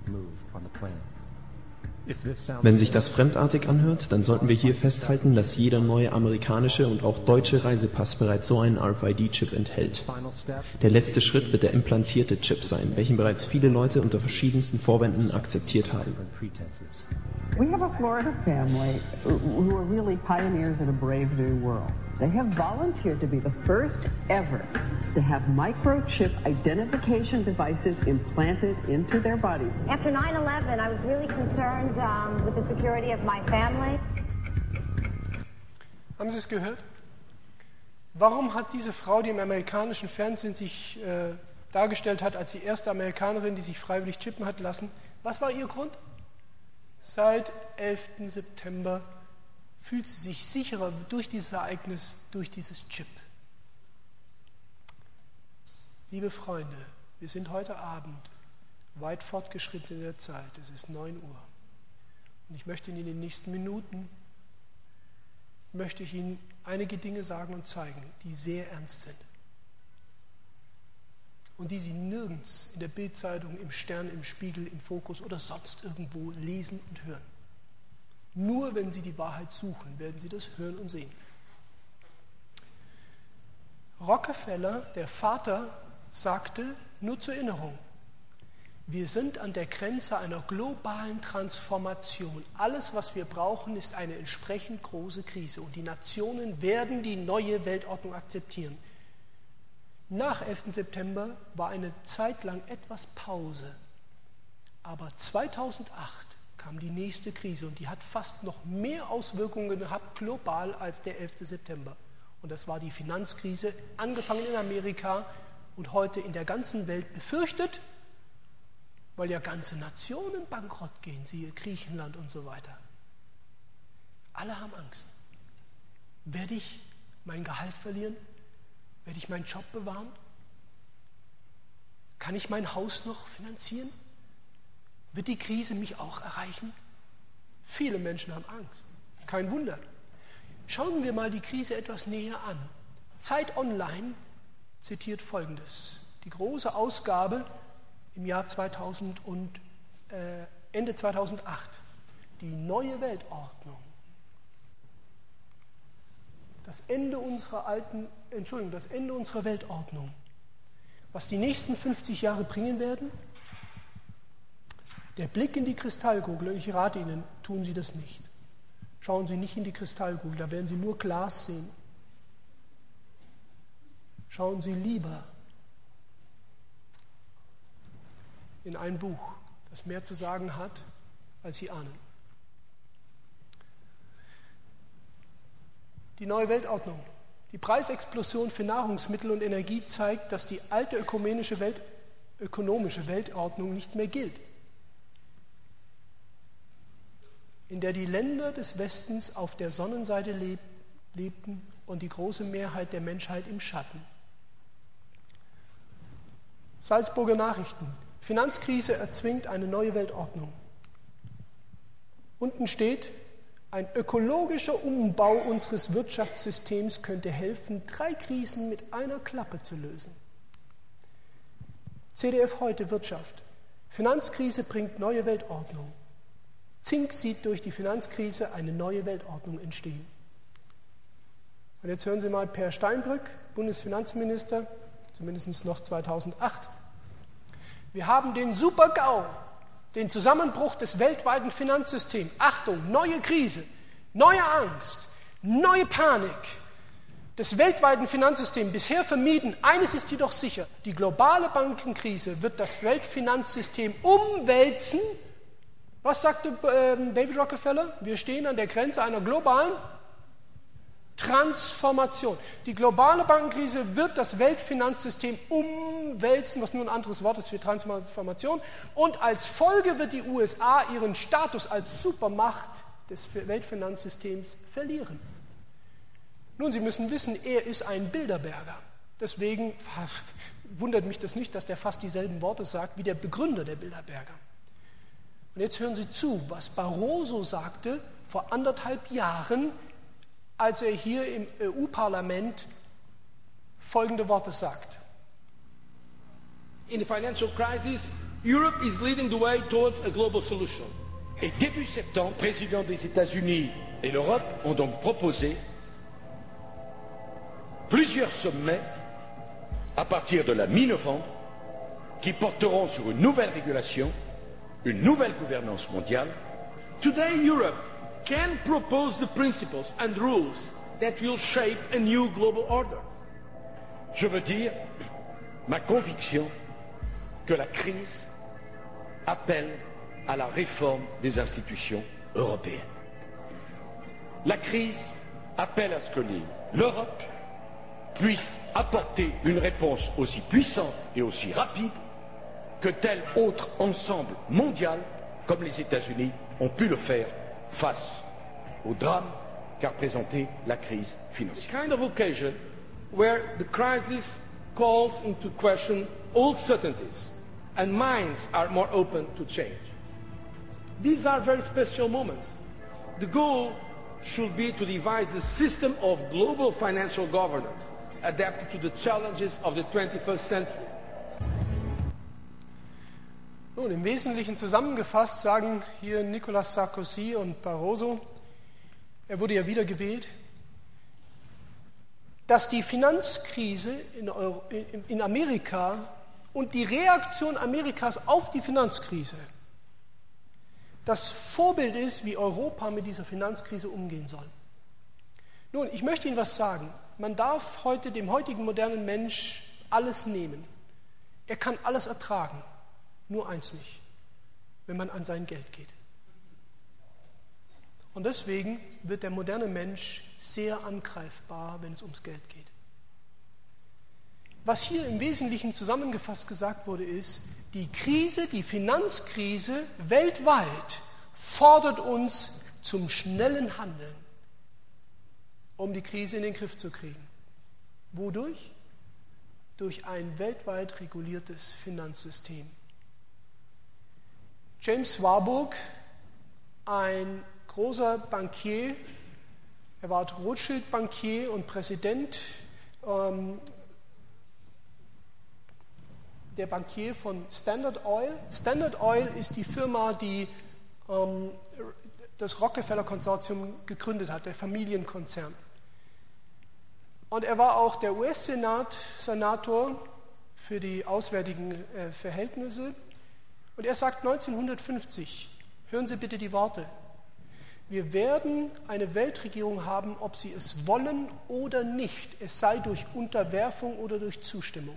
Wenn sich das fremdartig anhört, dann sollten wir hier festhalten, dass jeder neue amerikanische und auch deutsche Reisepass bereits so einen RFID-Chip enthält. Der letzte Schritt wird der implantierte Chip sein, welchen bereits viele Leute unter verschiedensten Vorwänden akzeptiert haben. We have a Florida family who are really pioneers in a brave new world. They have volunteered to be the first ever to have microchip identification devices implanted into their body. After 9/11, I was really concerned with the security of my family. Haben Sie es gehört? Warum hat diese Frau, die im amerikanischen Fernsehen sich dargestellt hat als die erste Amerikanerin, die sich freiwillig chippen hat lassen, was war ihr Grund? Seit 11. September fühlt sie sich sicherer durch dieses Ereignis, durch dieses Chip. Liebe Freunde, wir sind heute Abend weit fortgeschritten in der Zeit. Es ist 9 Uhr. Und ich möchte Ihnen in den nächsten Minuten einige Dinge sagen und zeigen, die sehr ernst sind. Und die Sie nirgends in der Bild-Zeitung, im Stern, im Spiegel, im Fokus oder sonst irgendwo lesen und hören. Nur wenn Sie die Wahrheit suchen, werden Sie das hören und sehen. Rockefeller, der Vater, sagte, nur zur Erinnerung, wir sind an der Grenze einer globalen Transformation. Alles, was wir brauchen, ist eine entsprechend große Krise. Und die Nationen werden die neue Weltordnung akzeptieren. Nach 11. September war eine Zeit lang etwas Pause. Aber 2008 kam die nächste Krise und die hat fast noch mehr Auswirkungen gehabt global als der 11. September. Und das war die Finanzkrise, angefangen in Amerika und heute in der ganzen Welt befürchtet, weil ja ganze Nationen bankrott gehen, siehe Griechenland und so weiter. Alle haben Angst. Werde ich mein Gehalt verlieren? Werde ich meinen Job bewahren? Kann ich mein Haus noch finanzieren? Wird die Krise mich auch erreichen? Viele Menschen haben Angst. Kein Wunder. Schauen wir mal die Krise etwas näher an. Zeit Online zitiert Folgendes. Die große Ausgabe im Jahr 2000 und Ende 2008. Die neue Weltordnung. Das Ende unserer Weltordnung. Was die nächsten 50 Jahre bringen werden? Der Blick in die Kristallkugel, und ich rate Ihnen, tun Sie das nicht. Schauen Sie nicht in die Kristallkugel, da werden Sie nur Glas sehen. Schauen Sie lieber in ein Buch, das mehr zu sagen hat, als Sie ahnen. Die neue Weltordnung. Die Preisexplosion für Nahrungsmittel und Energie zeigt, dass die alte ökonomische Weltordnung nicht mehr gilt, in der die Länder des Westens auf der Sonnenseite lebten und die große Mehrheit der Menschheit im Schatten. Salzburger Nachrichten. Finanzkrise erzwingt eine neue Weltordnung. Unten steht, ein ökologischer Umbau unseres Wirtschaftssystems könnte helfen, 3 Krisen mit einer Klappe zu lösen. CDF heute Wirtschaft. Finanzkrise bringt neue Weltordnung. Zink sieht durch die Finanzkrise eine neue Weltordnung entstehen. Und jetzt hören Sie mal Per Steinbrück, Bundesfinanzminister, zumindest noch 2008. Wir haben den Super-GAU, den Zusammenbruch des weltweiten Finanzsystems. Achtung, neue Krise, neue Angst, neue Panik des weltweiten Finanzsystems bisher vermieden. Eines ist jedoch sicher, die globale Bankenkrise wird das Weltfinanzsystem umwälzen. Was sagte David Rockefeller? Wir stehen an der Grenze einer globalen Transformation. Die globale Bankenkrise wird das Weltfinanzsystem umwälzen, was nur ein anderes Wort ist für Transformation. Und als Folge wird die USA ihren Status als Supermacht des Weltfinanzsystems verlieren. Nun, Sie müssen wissen, er ist ein Bilderberger. Deswegen wundert mich das nicht, dass der fast dieselben Worte sagt wie der Begründer der Bilderberger. Und jetzt hören Sie zu, was Barroso sagte vor 1,5 Jahren, als er hier im EU-Parlament folgende Worte sagt. In the financial crisis, Europe is leading the way towards a global solution. Et début septembre, le président des États-Unis et l'Europe ont donc proposé plusieurs sommets à partir de la mi-novembre qui porteront sur une nouvelle régulation, une nouvelle gouvernance mondiale. Today, Europe can propose the principles and rules that will shape a new global order. Je veux dire ma conviction que la crise appelle à la réforme des institutions européennes. La crise appelle à ce que l'Europe puisse apporter une réponse aussi puissante et aussi rapide que tel autre ensemble mondial, comme les États-Unis ont pu le faire face au drame qu'a représenté la crise financière. Kind of occasion where the crisis calls into question old certainties and minds are more open to change. These are very special moments. The goal should be to devise a system of global financial governance adapted to the challenges of the 21st century. Nun, im Wesentlichen zusammengefasst sagen hier Nicolas Sarkozy und Barroso, er wurde ja wieder gewählt, dass die Finanzkrise in Amerika und die Reaktion Amerikas auf die Finanzkrise das Vorbild ist, wie Europa mit dieser Finanzkrise umgehen soll. Nun, ich möchte Ihnen was sagen. Man darf dem heutigen modernen Mensch alles nehmen. Er kann alles ertragen. Nur eins nicht, wenn man an sein Geld geht. Und deswegen wird der moderne Mensch sehr angreifbar, wenn es ums Geld geht. Was hier im Wesentlichen zusammengefasst gesagt wurde, ist, die Krise, die Finanzkrise weltweit fordert uns zum schnellen Handeln, um die Krise in den Griff zu kriegen. Wodurch? Durch ein weltweit reguliertes Finanzsystem. James Warburg, ein großer Bankier, er war Rothschild-Bankier und Präsident der Bankier von Standard Oil. Standard Oil ist die Firma, die das Rockefeller-Konsortium gegründet hat, der Familienkonzern. Und er war auch der US-Senator für die auswärtigen Verhältnisse. Und er sagt 1950, hören Sie bitte die Worte, wir werden eine Weltregierung haben, ob Sie es wollen oder nicht, es sei durch Unterwerfung oder durch Zustimmung.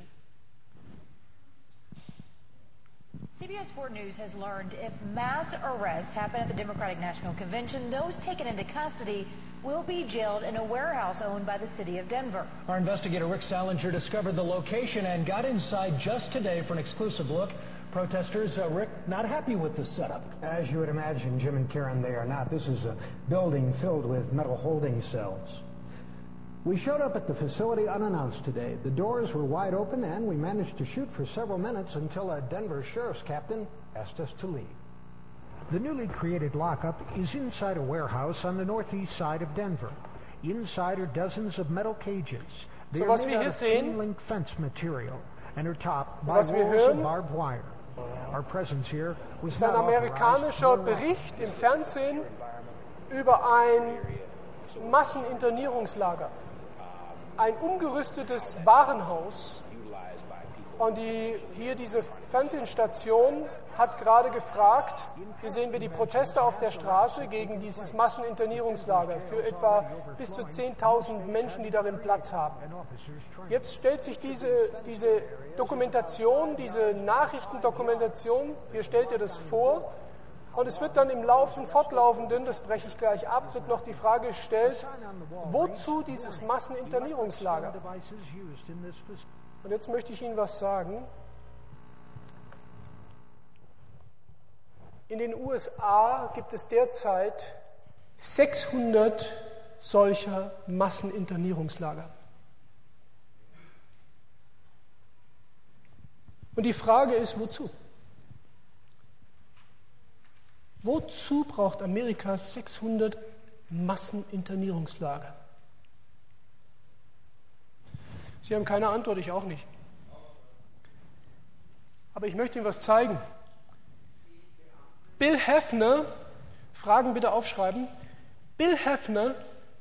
CBS 4 News has learned if mass arrests happen at the Democratic National Convention, those taken into custody will be jailed in a warehouse owned by the city of Denver. Our investigator Rick Salinger discovered the location and got inside just today for an exclusive look. Protesters, Rick, not happy with this setup. As you would imagine, Jim and Karen, they are not. This is a building filled with metal holding cells. We showed up at the facility unannounced today. The doors were wide open, and we managed to shoot for several minutes until a Denver sheriff's captain asked us to leave. The newly created lockup is inside a warehouse on the northeast side of Denver. Inside are dozens of metal cages. They are made out of chain-link fence material and are topped by walls of barbed wire. Our presence here was ist ein amerikanischer Bericht im Fernsehen über ein Masseninternierungslager. Ein umgerüstetes Warenhaus. Und diese Fernsehstation hat gerade gefragt, hier sehen wir die Proteste auf der Straße gegen dieses Masseninternierungslager für etwa bis zu 10.000 Menschen, die darin Platz haben. Jetzt stellt sich diese Dokumentation, diese Nachrichtendokumentation, hier stellt ihr das vor, und es wird dann im Fortlaufenden, das breche ich gleich ab, wird noch die Frage gestellt, wozu dieses Masseninternierungslager? Und jetzt möchte ich Ihnen was sagen. In den USA gibt es derzeit 600 solcher Masseninternierungslager. Und die Frage ist, wozu? Wozu braucht Amerika 600 Masseninternierungslager? Sie haben keine Antwort, ich auch nicht. Aber ich möchte Ihnen was zeigen. Bill Hefner, Fragen bitte aufschreiben. Bill Hefner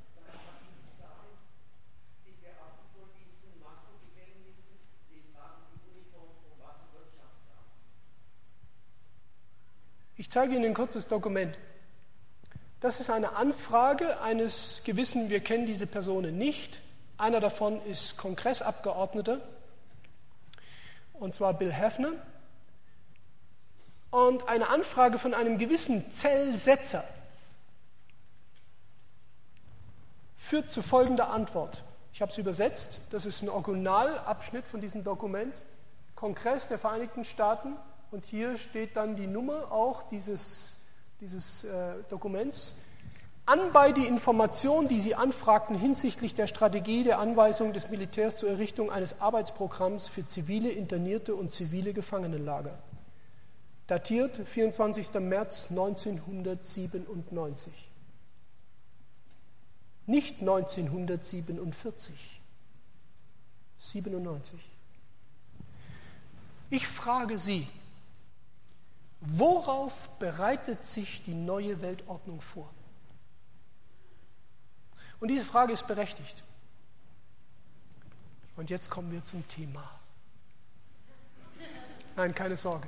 Ich zeige Ihnen ein kurzes Dokument. Das ist eine Anfrage eines gewissen, wir kennen diese Person nicht, Einer davon ist Kongressabgeordneter, und zwar Bill Hefner. Und eine Anfrage von einem gewissen Zellsetzer führt zu folgender Antwort. Ich habe es übersetzt, das ist ein Originalabschnitt von diesem Dokument, Kongress der Vereinigten Staaten, und hier steht dann die Nummer auch dieses Dokuments. Anbei die Information, die Sie anfragten hinsichtlich der Strategie der Anweisung des Militärs zur Errichtung eines Arbeitsprogramms für zivile Internierte und zivile Gefangenenlager. Datiert 24. März 1997. Nicht 1947, 97. Ich frage Sie, worauf bereitet sich die neue Weltordnung vor? Und diese Frage ist berechtigt. Und jetzt kommen wir zum Thema. Nein, keine Sorge.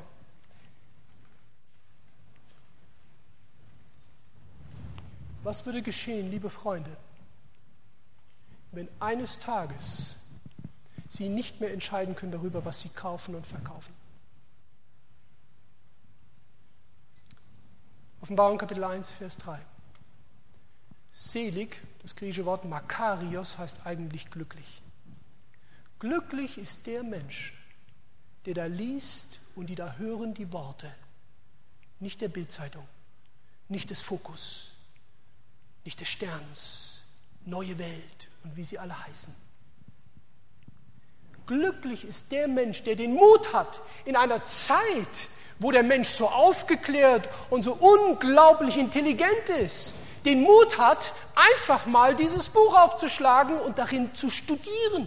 Was würde geschehen, liebe Freunde, wenn eines Tages Sie nicht mehr entscheiden können darüber, was Sie kaufen und verkaufen? Offenbarung Kapitel 1, Vers 3. Selig, das griechische Wort Makarios heißt eigentlich glücklich. Glücklich ist der Mensch, der da liest und die da hören die Worte, nicht der Bildzeitung, nicht des Fokus, nicht des Sterns, Neue Welt und wie sie alle heißen. Glücklich ist der Mensch, der den Mut hat, in einer Zeit, wo der Mensch so aufgeklärt und so unglaublich intelligent ist, den Mut hat, einfach mal dieses Buch aufzuschlagen und darin zu studieren.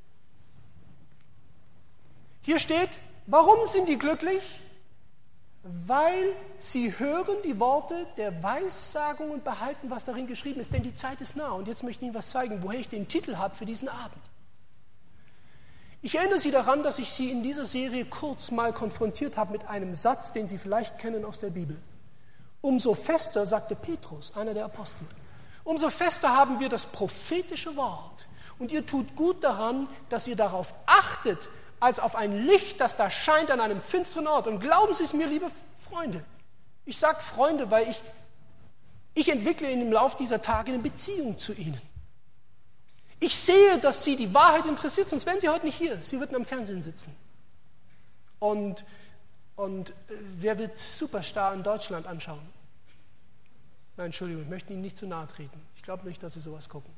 Hier steht, warum sind die glücklich? Weil sie hören die Worte der Weissagung und behalten, was darin geschrieben ist, denn die Zeit ist nah. Und jetzt möchte ich Ihnen was zeigen, woher ich den Titel habe für diesen Abend. Ich erinnere Sie daran, dass ich Sie in dieser Serie kurz mal konfrontiert habe mit einem Satz, den Sie vielleicht kennen aus der Bibel. Umso fester, sagte Petrus, einer der Apostel, umso fester haben wir das prophetische Wort. Und ihr tut gut daran, dass ihr darauf achtet, als auf ein Licht, das da scheint an einem finsteren Ort. Und glauben Sie es mir, liebe Freunde, ich sage Freunde, weil ich entwickle im Laufe dieser Tage eine Beziehung zu Ihnen. Ich sehe, dass Sie die Wahrheit interessiert, sonst wären Sie heute nicht hier. Sie würden am Fernsehen sitzen. Und wer wird Superstar in Deutschland anschauen? Nein, Entschuldigung, ich möchte Ihnen nicht zu nahe treten. Ich glaube nicht, dass Sie sowas gucken.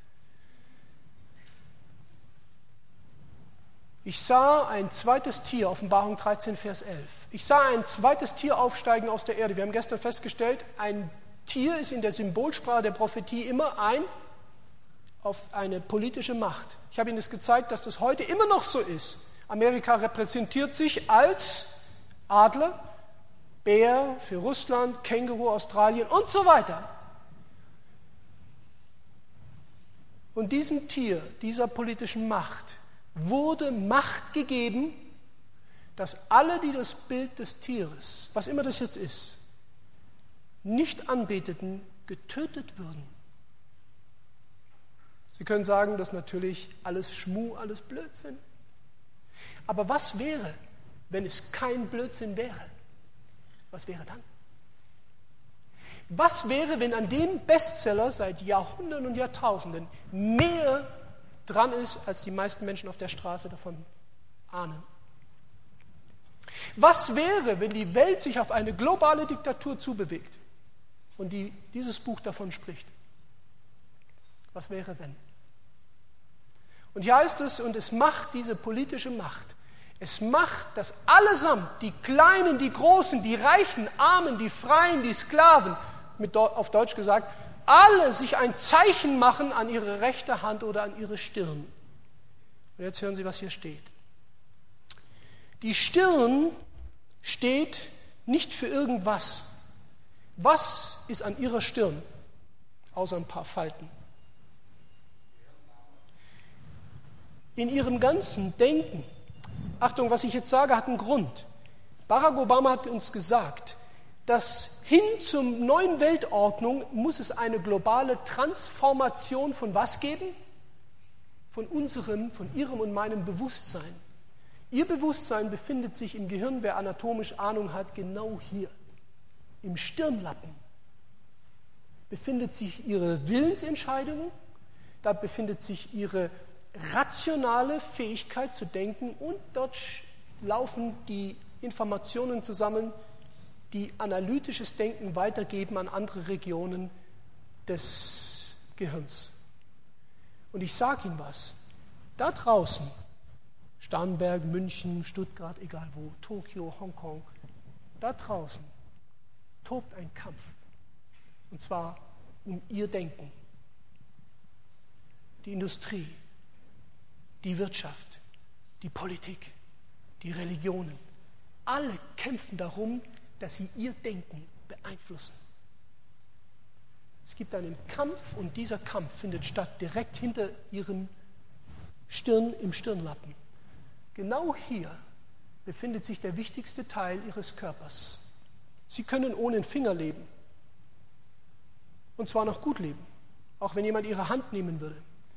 Ich sah ein zweites Tier, Offenbarung 13, Vers 11. Ich sah ein zweites Tier aufsteigen aus der Erde. Wir haben gestern festgestellt, ein Tier ist in der Symbolsprache der Prophetie immer auf eine politische Macht. Ich habe Ihnen das gezeigt, dass das heute immer noch so ist. Amerika repräsentiert sich als Adler, Bär für Russland, Känguru, Australien und so weiter. Und diesem Tier, dieser politischen Macht, wurde Macht gegeben, dass alle, die das Bild des Tieres, was immer das jetzt ist, nicht anbeteten, getötet würden. Sie können sagen, das ist natürlich alles Schmuh, alles Blödsinn. Aber was wäre, wenn es kein Blödsinn wäre? Was wäre dann? Was wäre, wenn an dem Bestseller seit Jahrhunderten und Jahrtausenden mehr dran ist, als die meisten Menschen auf der Straße davon ahnen? Was wäre, wenn die Welt sich auf eine globale Diktatur zubewegt und dieses Buch davon spricht? Was wäre, wenn? Und hier heißt es, und es macht diese politische Macht, es macht, dass allesamt, die Kleinen, die Großen, die Reichen, Armen, die Freien, die Sklaven, auf Deutsch gesagt, alle sich ein Zeichen machen an ihre rechte Hand oder an ihre Stirn. Und jetzt hören Sie, was hier steht. Die Stirn steht nicht für irgendwas. Was ist an ihrer Stirn? Außer ein paar Falten. In ihrem ganzen Denken, Achtung, was ich jetzt sage, hat einen Grund. Barack Obama hat uns gesagt, dass hin zur neuen Weltordnung muss es eine globale Transformation von was geben? von Ihrem und meinem Bewusstsein. Ihr Bewusstsein befindet sich im Gehirn, wer anatomisch Ahnung hat, genau hier, im Stirnlappen. Befindet sich Ihre Willensentscheidung, da befindet sich Ihre rationale Fähigkeit zu denken und dort laufen die Informationen zusammen, die analytisches Denken weitergeben an andere Regionen des Gehirns. Und ich sage Ihnen was, da draußen, Starnberg, München, Stuttgart, egal wo, Tokio, Hongkong, da draußen tobt ein Kampf. Und zwar um Ihr Denken. Die Industrie, die Wirtschaft, die Politik, die Religionen, alle kämpfen darum, dass sie Ihr Denken beeinflussen. Es gibt einen Kampf und dieser Kampf findet statt direkt hinter Ihrem im Stirnlappen. Genau hier befindet sich der wichtigste Teil Ihres Körpers. Sie können ohne einen Finger leben. Und zwar noch gut leben, auch wenn jemand Ihre Hand nehmen würde.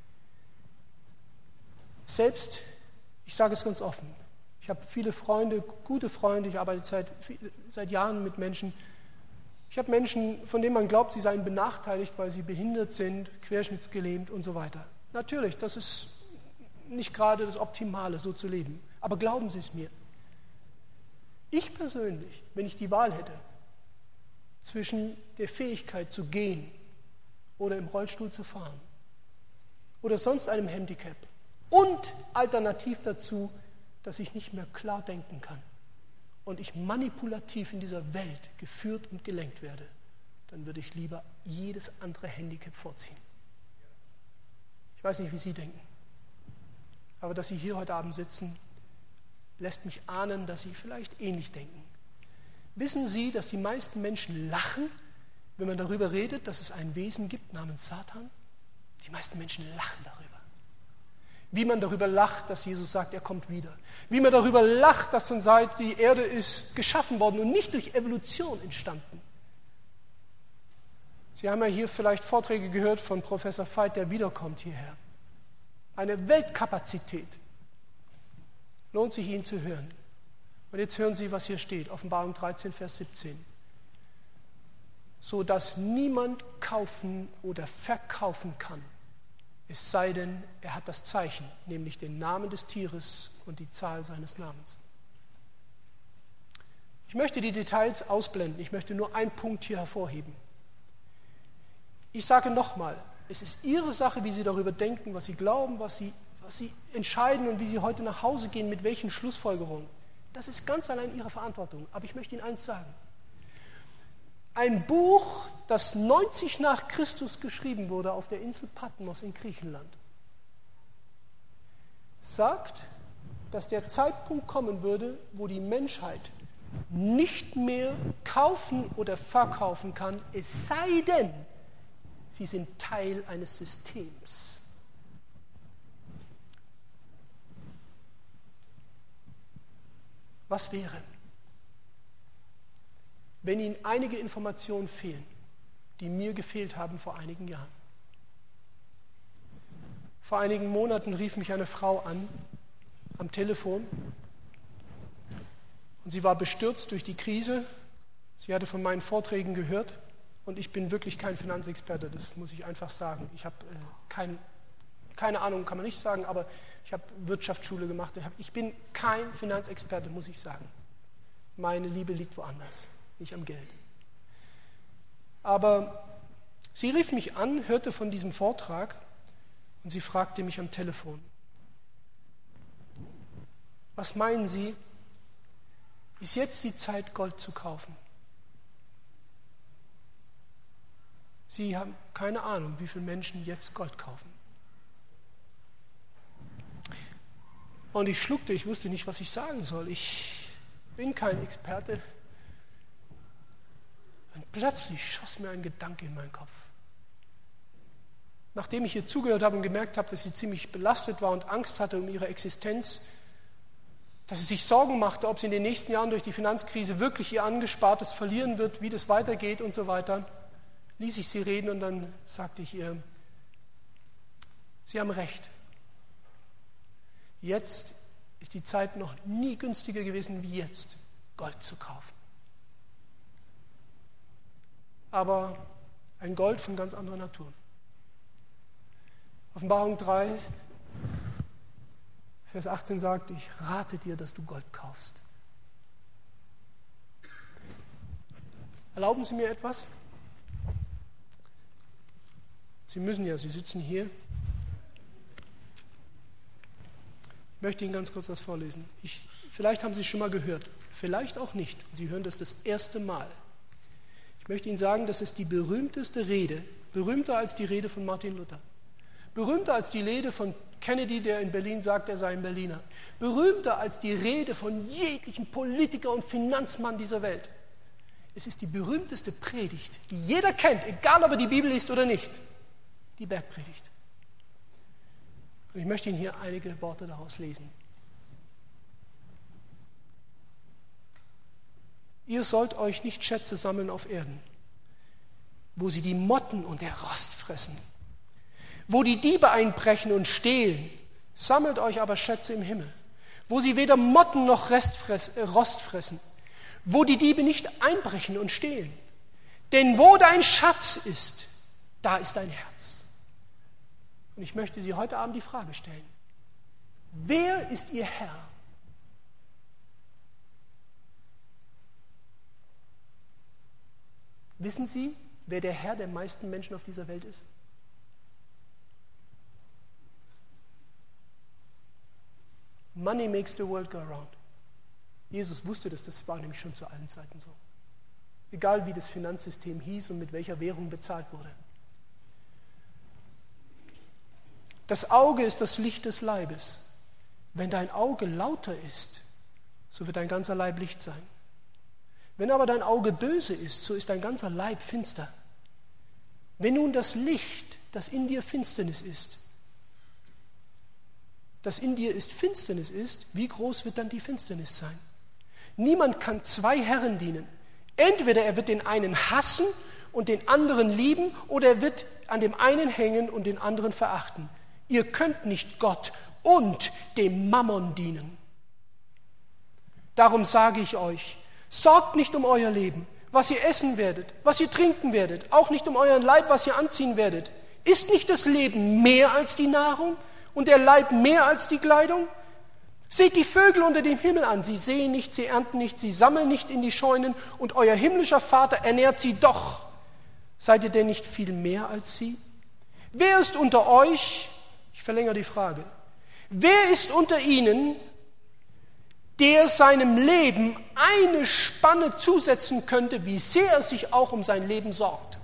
Selbst, ich sage es ganz offen, ich habe viele Freunde, gute Freunde, ich arbeite seit Jahren mit Menschen. Ich habe Menschen, von denen man glaubt, sie seien benachteiligt, weil sie behindert sind, querschnittsgelähmt und so weiter. Natürlich, das ist nicht gerade das Optimale, so zu leben. Aber glauben Sie es mir, ich persönlich, wenn ich die Wahl hätte, zwischen der Fähigkeit zu gehen oder im Rollstuhl zu fahren oder sonst einem Handicap und alternativ dazu, dass ich nicht mehr klar denken kann und ich manipulativ in dieser Welt geführt und gelenkt werde, dann würde ich lieber jedes andere Handicap vorziehen. Ich weiß nicht, wie Sie denken, aber dass Sie hier heute Abend sitzen, lässt mich ahnen, dass Sie vielleicht ähnlich denken. Wissen Sie, dass die meisten Menschen lachen, wenn man darüber redet, dass es ein Wesen gibt namens Satan? Die meisten Menschen lachen darüber. Wie man darüber lacht, dass Jesus sagt, er kommt wieder. Wie man darüber lacht, dass schon seit die Erde ist geschaffen worden und nicht durch Evolution entstanden. Sie haben ja hier vielleicht Vorträge gehört von Professor Veit, der wiederkommt hierher. Eine Weltkapazität. Lohnt sich, ihn zu hören. Und jetzt hören Sie, was hier steht, Offenbarung 13, Vers 17. So dass niemand kaufen oder verkaufen kann, es sei denn, er hat das Zeichen, nämlich den Namen des Tieres und die Zahl seines Namens. Ich möchte die Details ausblenden, ich möchte nur einen Punkt hier hervorheben. Ich sage nochmal, es ist Ihre Sache, wie Sie darüber denken, was Sie glauben, was Sie entscheiden und wie Sie heute nach Hause gehen, mit welchen Schlussfolgerungen. Das ist ganz allein Ihre Verantwortung. Aber ich möchte Ihnen eins sagen. Ein Buch, das 90 nach Christus geschrieben wurde auf der Insel Patmos in Griechenland, sagt, dass der Zeitpunkt kommen würde, wo die Menschheit nicht mehr kaufen oder verkaufen kann, es sei denn, sie sind Teil eines Systems. Was wäre, wenn Ihnen einige Informationen fehlen, die mir gefehlt haben vor einigen Jahren? Vor einigen Monaten rief mich eine Frau an, am Telefon, und sie war bestürzt durch die Krise. Sie hatte von meinen Vorträgen gehört und ich bin wirklich kein Finanzexperte, das muss ich einfach sagen. Ich habe keine Ahnung, kann man nicht sagen, aber ich habe Wirtschaftsschule gemacht. Ich bin kein Finanzexperte, muss ich sagen. Meine Liebe liegt woanders, nicht am Geld. Aber sie rief mich an, hörte von diesem Vortrag und sie fragte mich am Telefon: Was meinen Sie, ist jetzt die Zeit, Gold zu kaufen? Sie haben keine Ahnung, wie viele Menschen jetzt Gold kaufen. Und ich schluckte, ich wusste nicht, was ich sagen soll. Ich bin kein Experte. Und plötzlich schoss mir ein Gedanke in meinen Kopf. Nachdem ich ihr zugehört habe und gemerkt habe, dass sie ziemlich belastet war und Angst hatte um ihre Existenz, dass sie sich Sorgen machte, ob sie in den nächsten Jahren durch die Finanzkrise wirklich ihr Angespartes verlieren wird, wie das weitergeht und so weiter, ließ ich sie reden und dann sagte ich ihr: Sie haben recht. Jetzt ist die Zeit noch nie günstiger gewesen wie jetzt, Gold zu kaufen. Aber ein Gold von ganz anderer Natur. Offenbarung 3, Vers 18 sagt, ich rate dir, dass du Gold kaufst. Erlauben Sie mir etwas? Sie müssen ja, Sie sitzen hier. Ich möchte Ihnen ganz kurz was vorlesen. Vielleicht haben Sie es schon mal gehört, vielleicht auch nicht. Sie hören das erste Mal. Ich möchte Ihnen sagen, das ist die berühmteste Rede, berühmter als die Rede von Martin Luther, berühmter als die Rede von Kennedy, der in Berlin sagt, er sei ein Berliner, berühmter als die Rede von jeglichem Politiker und Finanzmann dieser Welt. Es ist die berühmteste Predigt, die jeder kennt, egal ob er die Bibel liest oder nicht, die Bergpredigt. Und ich möchte Ihnen hier einige Worte daraus lesen. Ihr sollt euch nicht Schätze sammeln auf Erden, wo sie die Motten und der Rost fressen, wo die Diebe einbrechen und stehlen. Sammelt euch aber Schätze im Himmel, wo sie weder Motten noch Rost fressen, wo die Diebe nicht einbrechen und stehlen. Denn wo dein Schatz ist, da ist dein Herz. Und ich möchte Sie heute Abend die Frage stellen: Wer ist Ihr Herr? Wissen Sie, wer der Herr der meisten Menschen auf dieser Welt ist? Money makes the world go round. Jesus wusste das war nämlich schon zu allen Zeiten so. Egal wie das Finanzsystem hieß und mit welcher Währung bezahlt wurde. Das Auge ist das Licht des Leibes. Wenn dein Auge lauter ist, so wird dein ganzer Leib Licht sein. Wenn aber dein Auge böse ist, so ist dein ganzer Leib finster. Wenn nun das Licht, das in dir Finsternis ist, wie groß wird dann die Finsternis sein? Niemand kann zwei Herren dienen. Entweder er wird den einen hassen und den anderen lieben, oder er wird an dem einen hängen und den anderen verachten. Ihr könnt nicht Gott und dem Mammon dienen. Darum sage ich euch, sorgt nicht um euer Leben, was ihr essen werdet, was ihr trinken werdet, auch nicht um euren Leib, was ihr anziehen werdet. Ist nicht das Leben mehr als die Nahrung und der Leib mehr als die Kleidung? Seht die Vögel unter dem Himmel an, sie säen nicht, sie ernten nicht, sie sammeln nicht in die Scheunen, und euer himmlischer Vater ernährt sie doch. Seid ihr denn nicht viel mehr als sie? Wer ist unter euch, ich verlängere die Frage, wer ist unter ihnen, der seinem Leben eine Spanne zusetzen könnte, wie sehr er sich auch um sein Leben sorgt?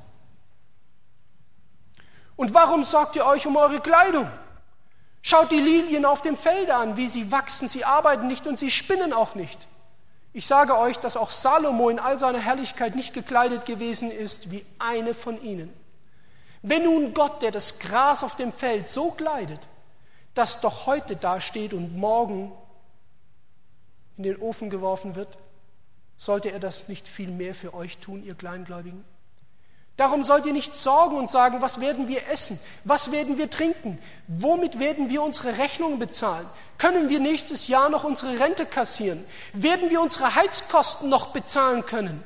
Und warum sorgt ihr euch um eure Kleidung? Schaut die Lilien auf dem Felde an, wie sie wachsen, sie arbeiten nicht und sie spinnen auch nicht. Ich sage euch, dass auch Salomo in all seiner Herrlichkeit nicht gekleidet gewesen ist wie eine von ihnen. Wenn nun Gott, der das Gras auf dem Feld so kleidet, das doch heute dasteht und morgen in den Ofen geworfen wird, sollte er das nicht viel mehr für euch tun, ihr Kleingläubigen? Darum sollt ihr nicht sorgen und sagen, was werden wir essen, was werden wir trinken, womit werden wir unsere Rechnungen bezahlen, können wir nächstes Jahr noch unsere Rente kassieren, werden wir unsere Heizkosten noch bezahlen können?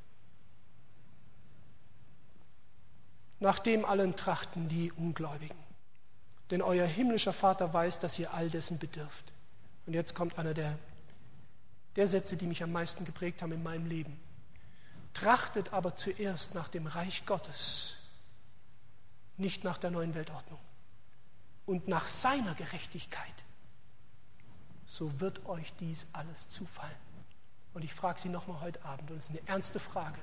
Nach dem allen trachten die Ungläubigen, denn euer himmlischer Vater weiß, dass ihr all dessen bedürft. Und jetzt kommt einer der Sätze, die mich am meisten geprägt haben in meinem Leben. Trachtet aber zuerst nach dem Reich Gottes, nicht nach der neuen Weltordnung, und nach seiner Gerechtigkeit. So wird euch dies alles zufallen. Und ich frage Sie nochmal heute Abend, und es ist eine ernste Frage.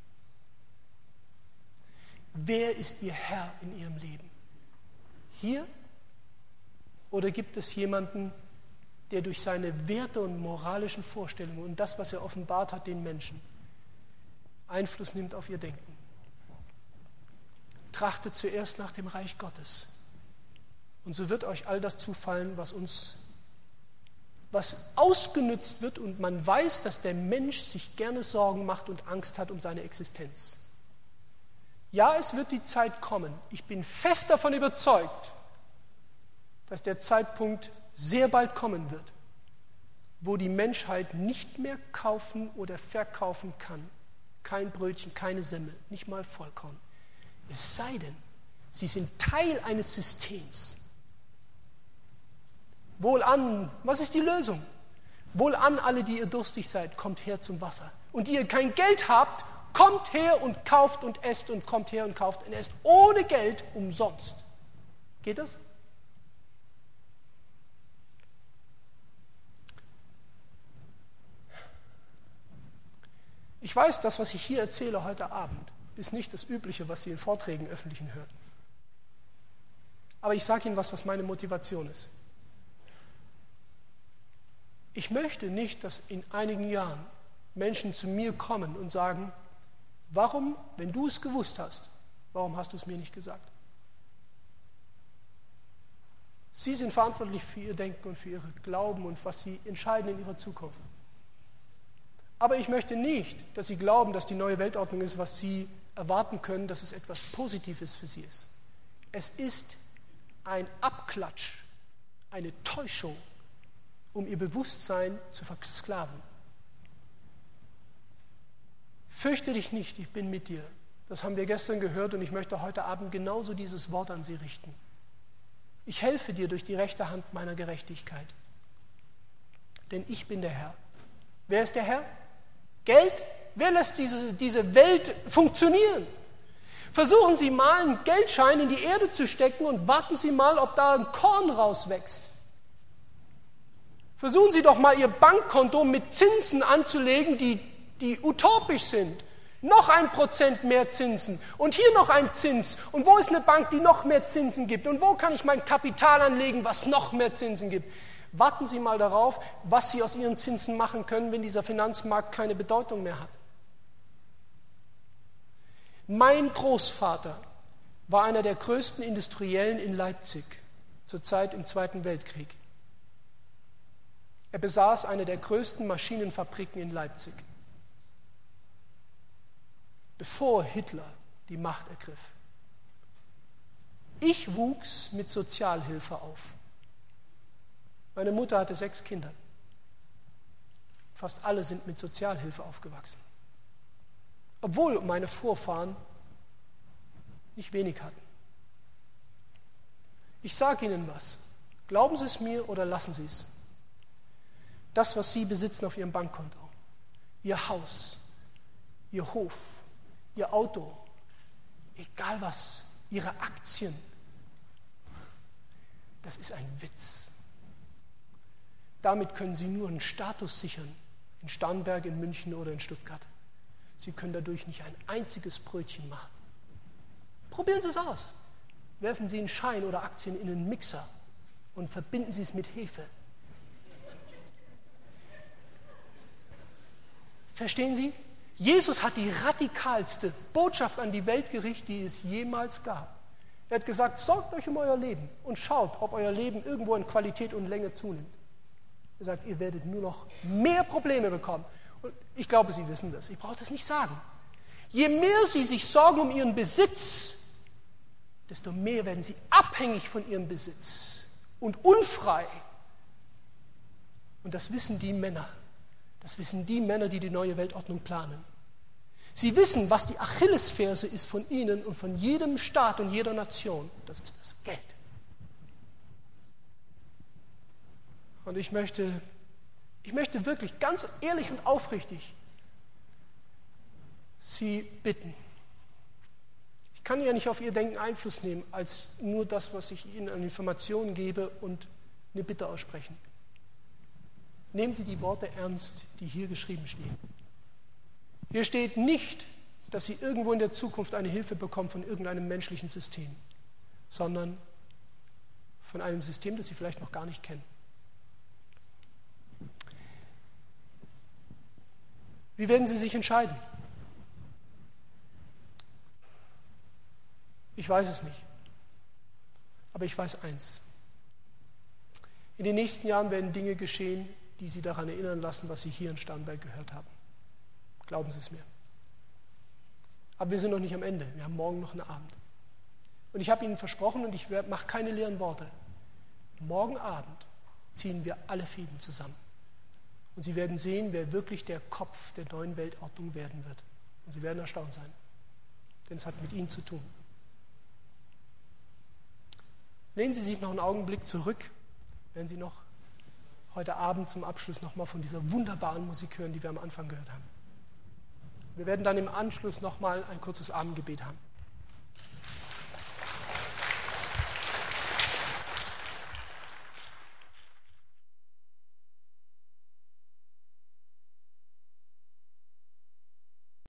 Wer ist Ihr Herr in Ihrem Leben? Hier? Oder gibt es jemanden, der durch seine Werte und moralischen Vorstellungen und das, was er offenbart hat, den Menschen Einfluss nimmt auf ihr Denken? Trachtet zuerst nach dem Reich Gottes. Und so wird euch all das zufallen, was ausgenützt wird, und man weiß, dass der Mensch sich gerne Sorgen macht und Angst hat um seine Existenz. Ja, es wird die Zeit kommen. Ich bin fest davon überzeugt, dass der Zeitpunkt sehr bald kommen wird, wo die Menschheit nicht mehr kaufen oder verkaufen kann. Kein Brötchen, keine Semmel, nicht mal Vollkorn. Es sei denn, sie sind Teil eines Systems. Wohlan, was ist die Lösung? Wohlan alle, die ihr durstig seid, kommt her zum Wasser. Und die ihr kein Geld habt, kommt her und kauft und esst und kommt her und kauft und esst. Ohne Geld, umsonst. Geht das? Ich weiß, das, was ich hier erzähle heute Abend, ist nicht das Übliche, was Sie in Vorträgen öffentlichen hören. Aber ich sage Ihnen was meine Motivation ist. Ich möchte nicht, dass in einigen Jahren Menschen zu mir kommen und sagen, warum, wenn du es gewusst hast, warum hast du es mir nicht gesagt? Sie sind verantwortlich für ihr Denken und für ihr Glauben und was sie entscheiden in ihrer Zukunft. Aber ich möchte nicht, dass sie glauben, dass die neue Weltordnung ist, was sie erwarten können, dass es etwas Positives für sie ist. Es ist ein Abklatsch, eine Täuschung, um ihr Bewusstsein zu versklaven. Fürchte dich nicht, ich bin mit dir. Das haben wir gestern gehört und ich möchte heute Abend genauso dieses Wort an sie richten. Ich helfe dir durch die rechte Hand meiner Gerechtigkeit. Denn ich bin der Herr. Wer ist der Herr? Geld? Wer lässt diese Welt funktionieren? Versuchen Sie mal, einen Geldschein in die Erde zu stecken und warten Sie mal, ob da ein Korn rauswächst. Versuchen Sie doch mal, Ihr Bankkonto mit Zinsen anzulegen, die utopisch sind. Noch 1% mehr Zinsen und hier noch ein Zins. Und wo ist eine Bank, die noch mehr Zinsen gibt? Und wo kann ich mein Kapital anlegen, was noch mehr Zinsen gibt? Warten Sie mal darauf, was Sie aus Ihren Zinsen machen können, wenn dieser Finanzmarkt keine Bedeutung mehr hat. Mein Großvater war einer der größten Industriellen in Leipzig zur Zeit im Zweiten Weltkrieg. Er besaß eine der größten Maschinenfabriken in Leipzig, bevor Hitler die Macht ergriff. Ich wuchs mit Sozialhilfe auf. Meine Mutter hatte 6 Kinder. Fast alle sind mit Sozialhilfe aufgewachsen. Obwohl meine Vorfahren nicht wenig hatten. Ich sage Ihnen was. Glauben Sie es mir oder lassen Sie es. Das, was Sie besitzen auf Ihrem Bankkonto, Ihr Haus, Ihr Hof, Ihr Auto, egal was, Ihre Aktien, das ist ein Witz. Damit können Sie nur einen Status sichern, in Starnberg, in München oder in Stuttgart. Sie können dadurch nicht ein einziges Brötchen machen. Probieren Sie es aus. Werfen Sie einen Schein oder Aktien in einen Mixer und verbinden Sie es mit Hefe. Verstehen Sie? Jesus hat die radikalste Botschaft an die Welt gerichtet, die es jemals gab. Er hat gesagt, sorgt euch um euer Leben und schaut, ob euer Leben irgendwo in Qualität und Länge zunimmt. Er sagt, ihr werdet nur noch mehr Probleme bekommen. Und ich glaube, Sie wissen das. Ich brauche das nicht sagen. Je mehr Sie sich sorgen um Ihren Besitz, desto mehr werden Sie abhängig von Ihrem Besitz und unfrei. Und das wissen die Männer. Das wissen die Männer, die die neue Weltordnung planen. Sie wissen, was die Achillesferse ist von ihnen und von jedem Staat und jeder Nation. Das ist das Geld. Und ich möchte wirklich ganz ehrlich und aufrichtig Sie bitten. Ich kann ja nicht auf Ihr Denken Einfluss nehmen, als nur das, was ich Ihnen an Informationen gebe und eine Bitte aussprechen. Nehmen Sie die Worte ernst, die hier geschrieben stehen. Hier steht nicht, dass Sie irgendwo in der Zukunft eine Hilfe bekommen von irgendeinem menschlichen System, sondern von einem System, das Sie vielleicht noch gar nicht kennen. Wie werden Sie sich entscheiden? Ich weiß es nicht. Aber ich weiß eins. In den nächsten Jahren werden Dinge geschehen, die Sie daran erinnern lassen, was Sie hier in Starnberg gehört haben. Glauben Sie es mir. Aber wir sind noch nicht am Ende. Wir haben morgen noch einen Abend. Und ich habe Ihnen versprochen, und ich mache keine leeren Worte, morgen Abend ziehen wir alle Fäden zusammen. Und Sie werden sehen, wer wirklich der Kopf der neuen Weltordnung werden wird. Und Sie werden erstaunt sein, denn es hat mit Ihnen zu tun. Lehnen Sie sich noch einen Augenblick zurück, wenn Sie noch heute Abend zum Abschluss nochmal von dieser wunderbaren Musik hören, die wir am Anfang gehört haben. Wir werden dann im Anschluss nochmal ein kurzes Abendgebet haben.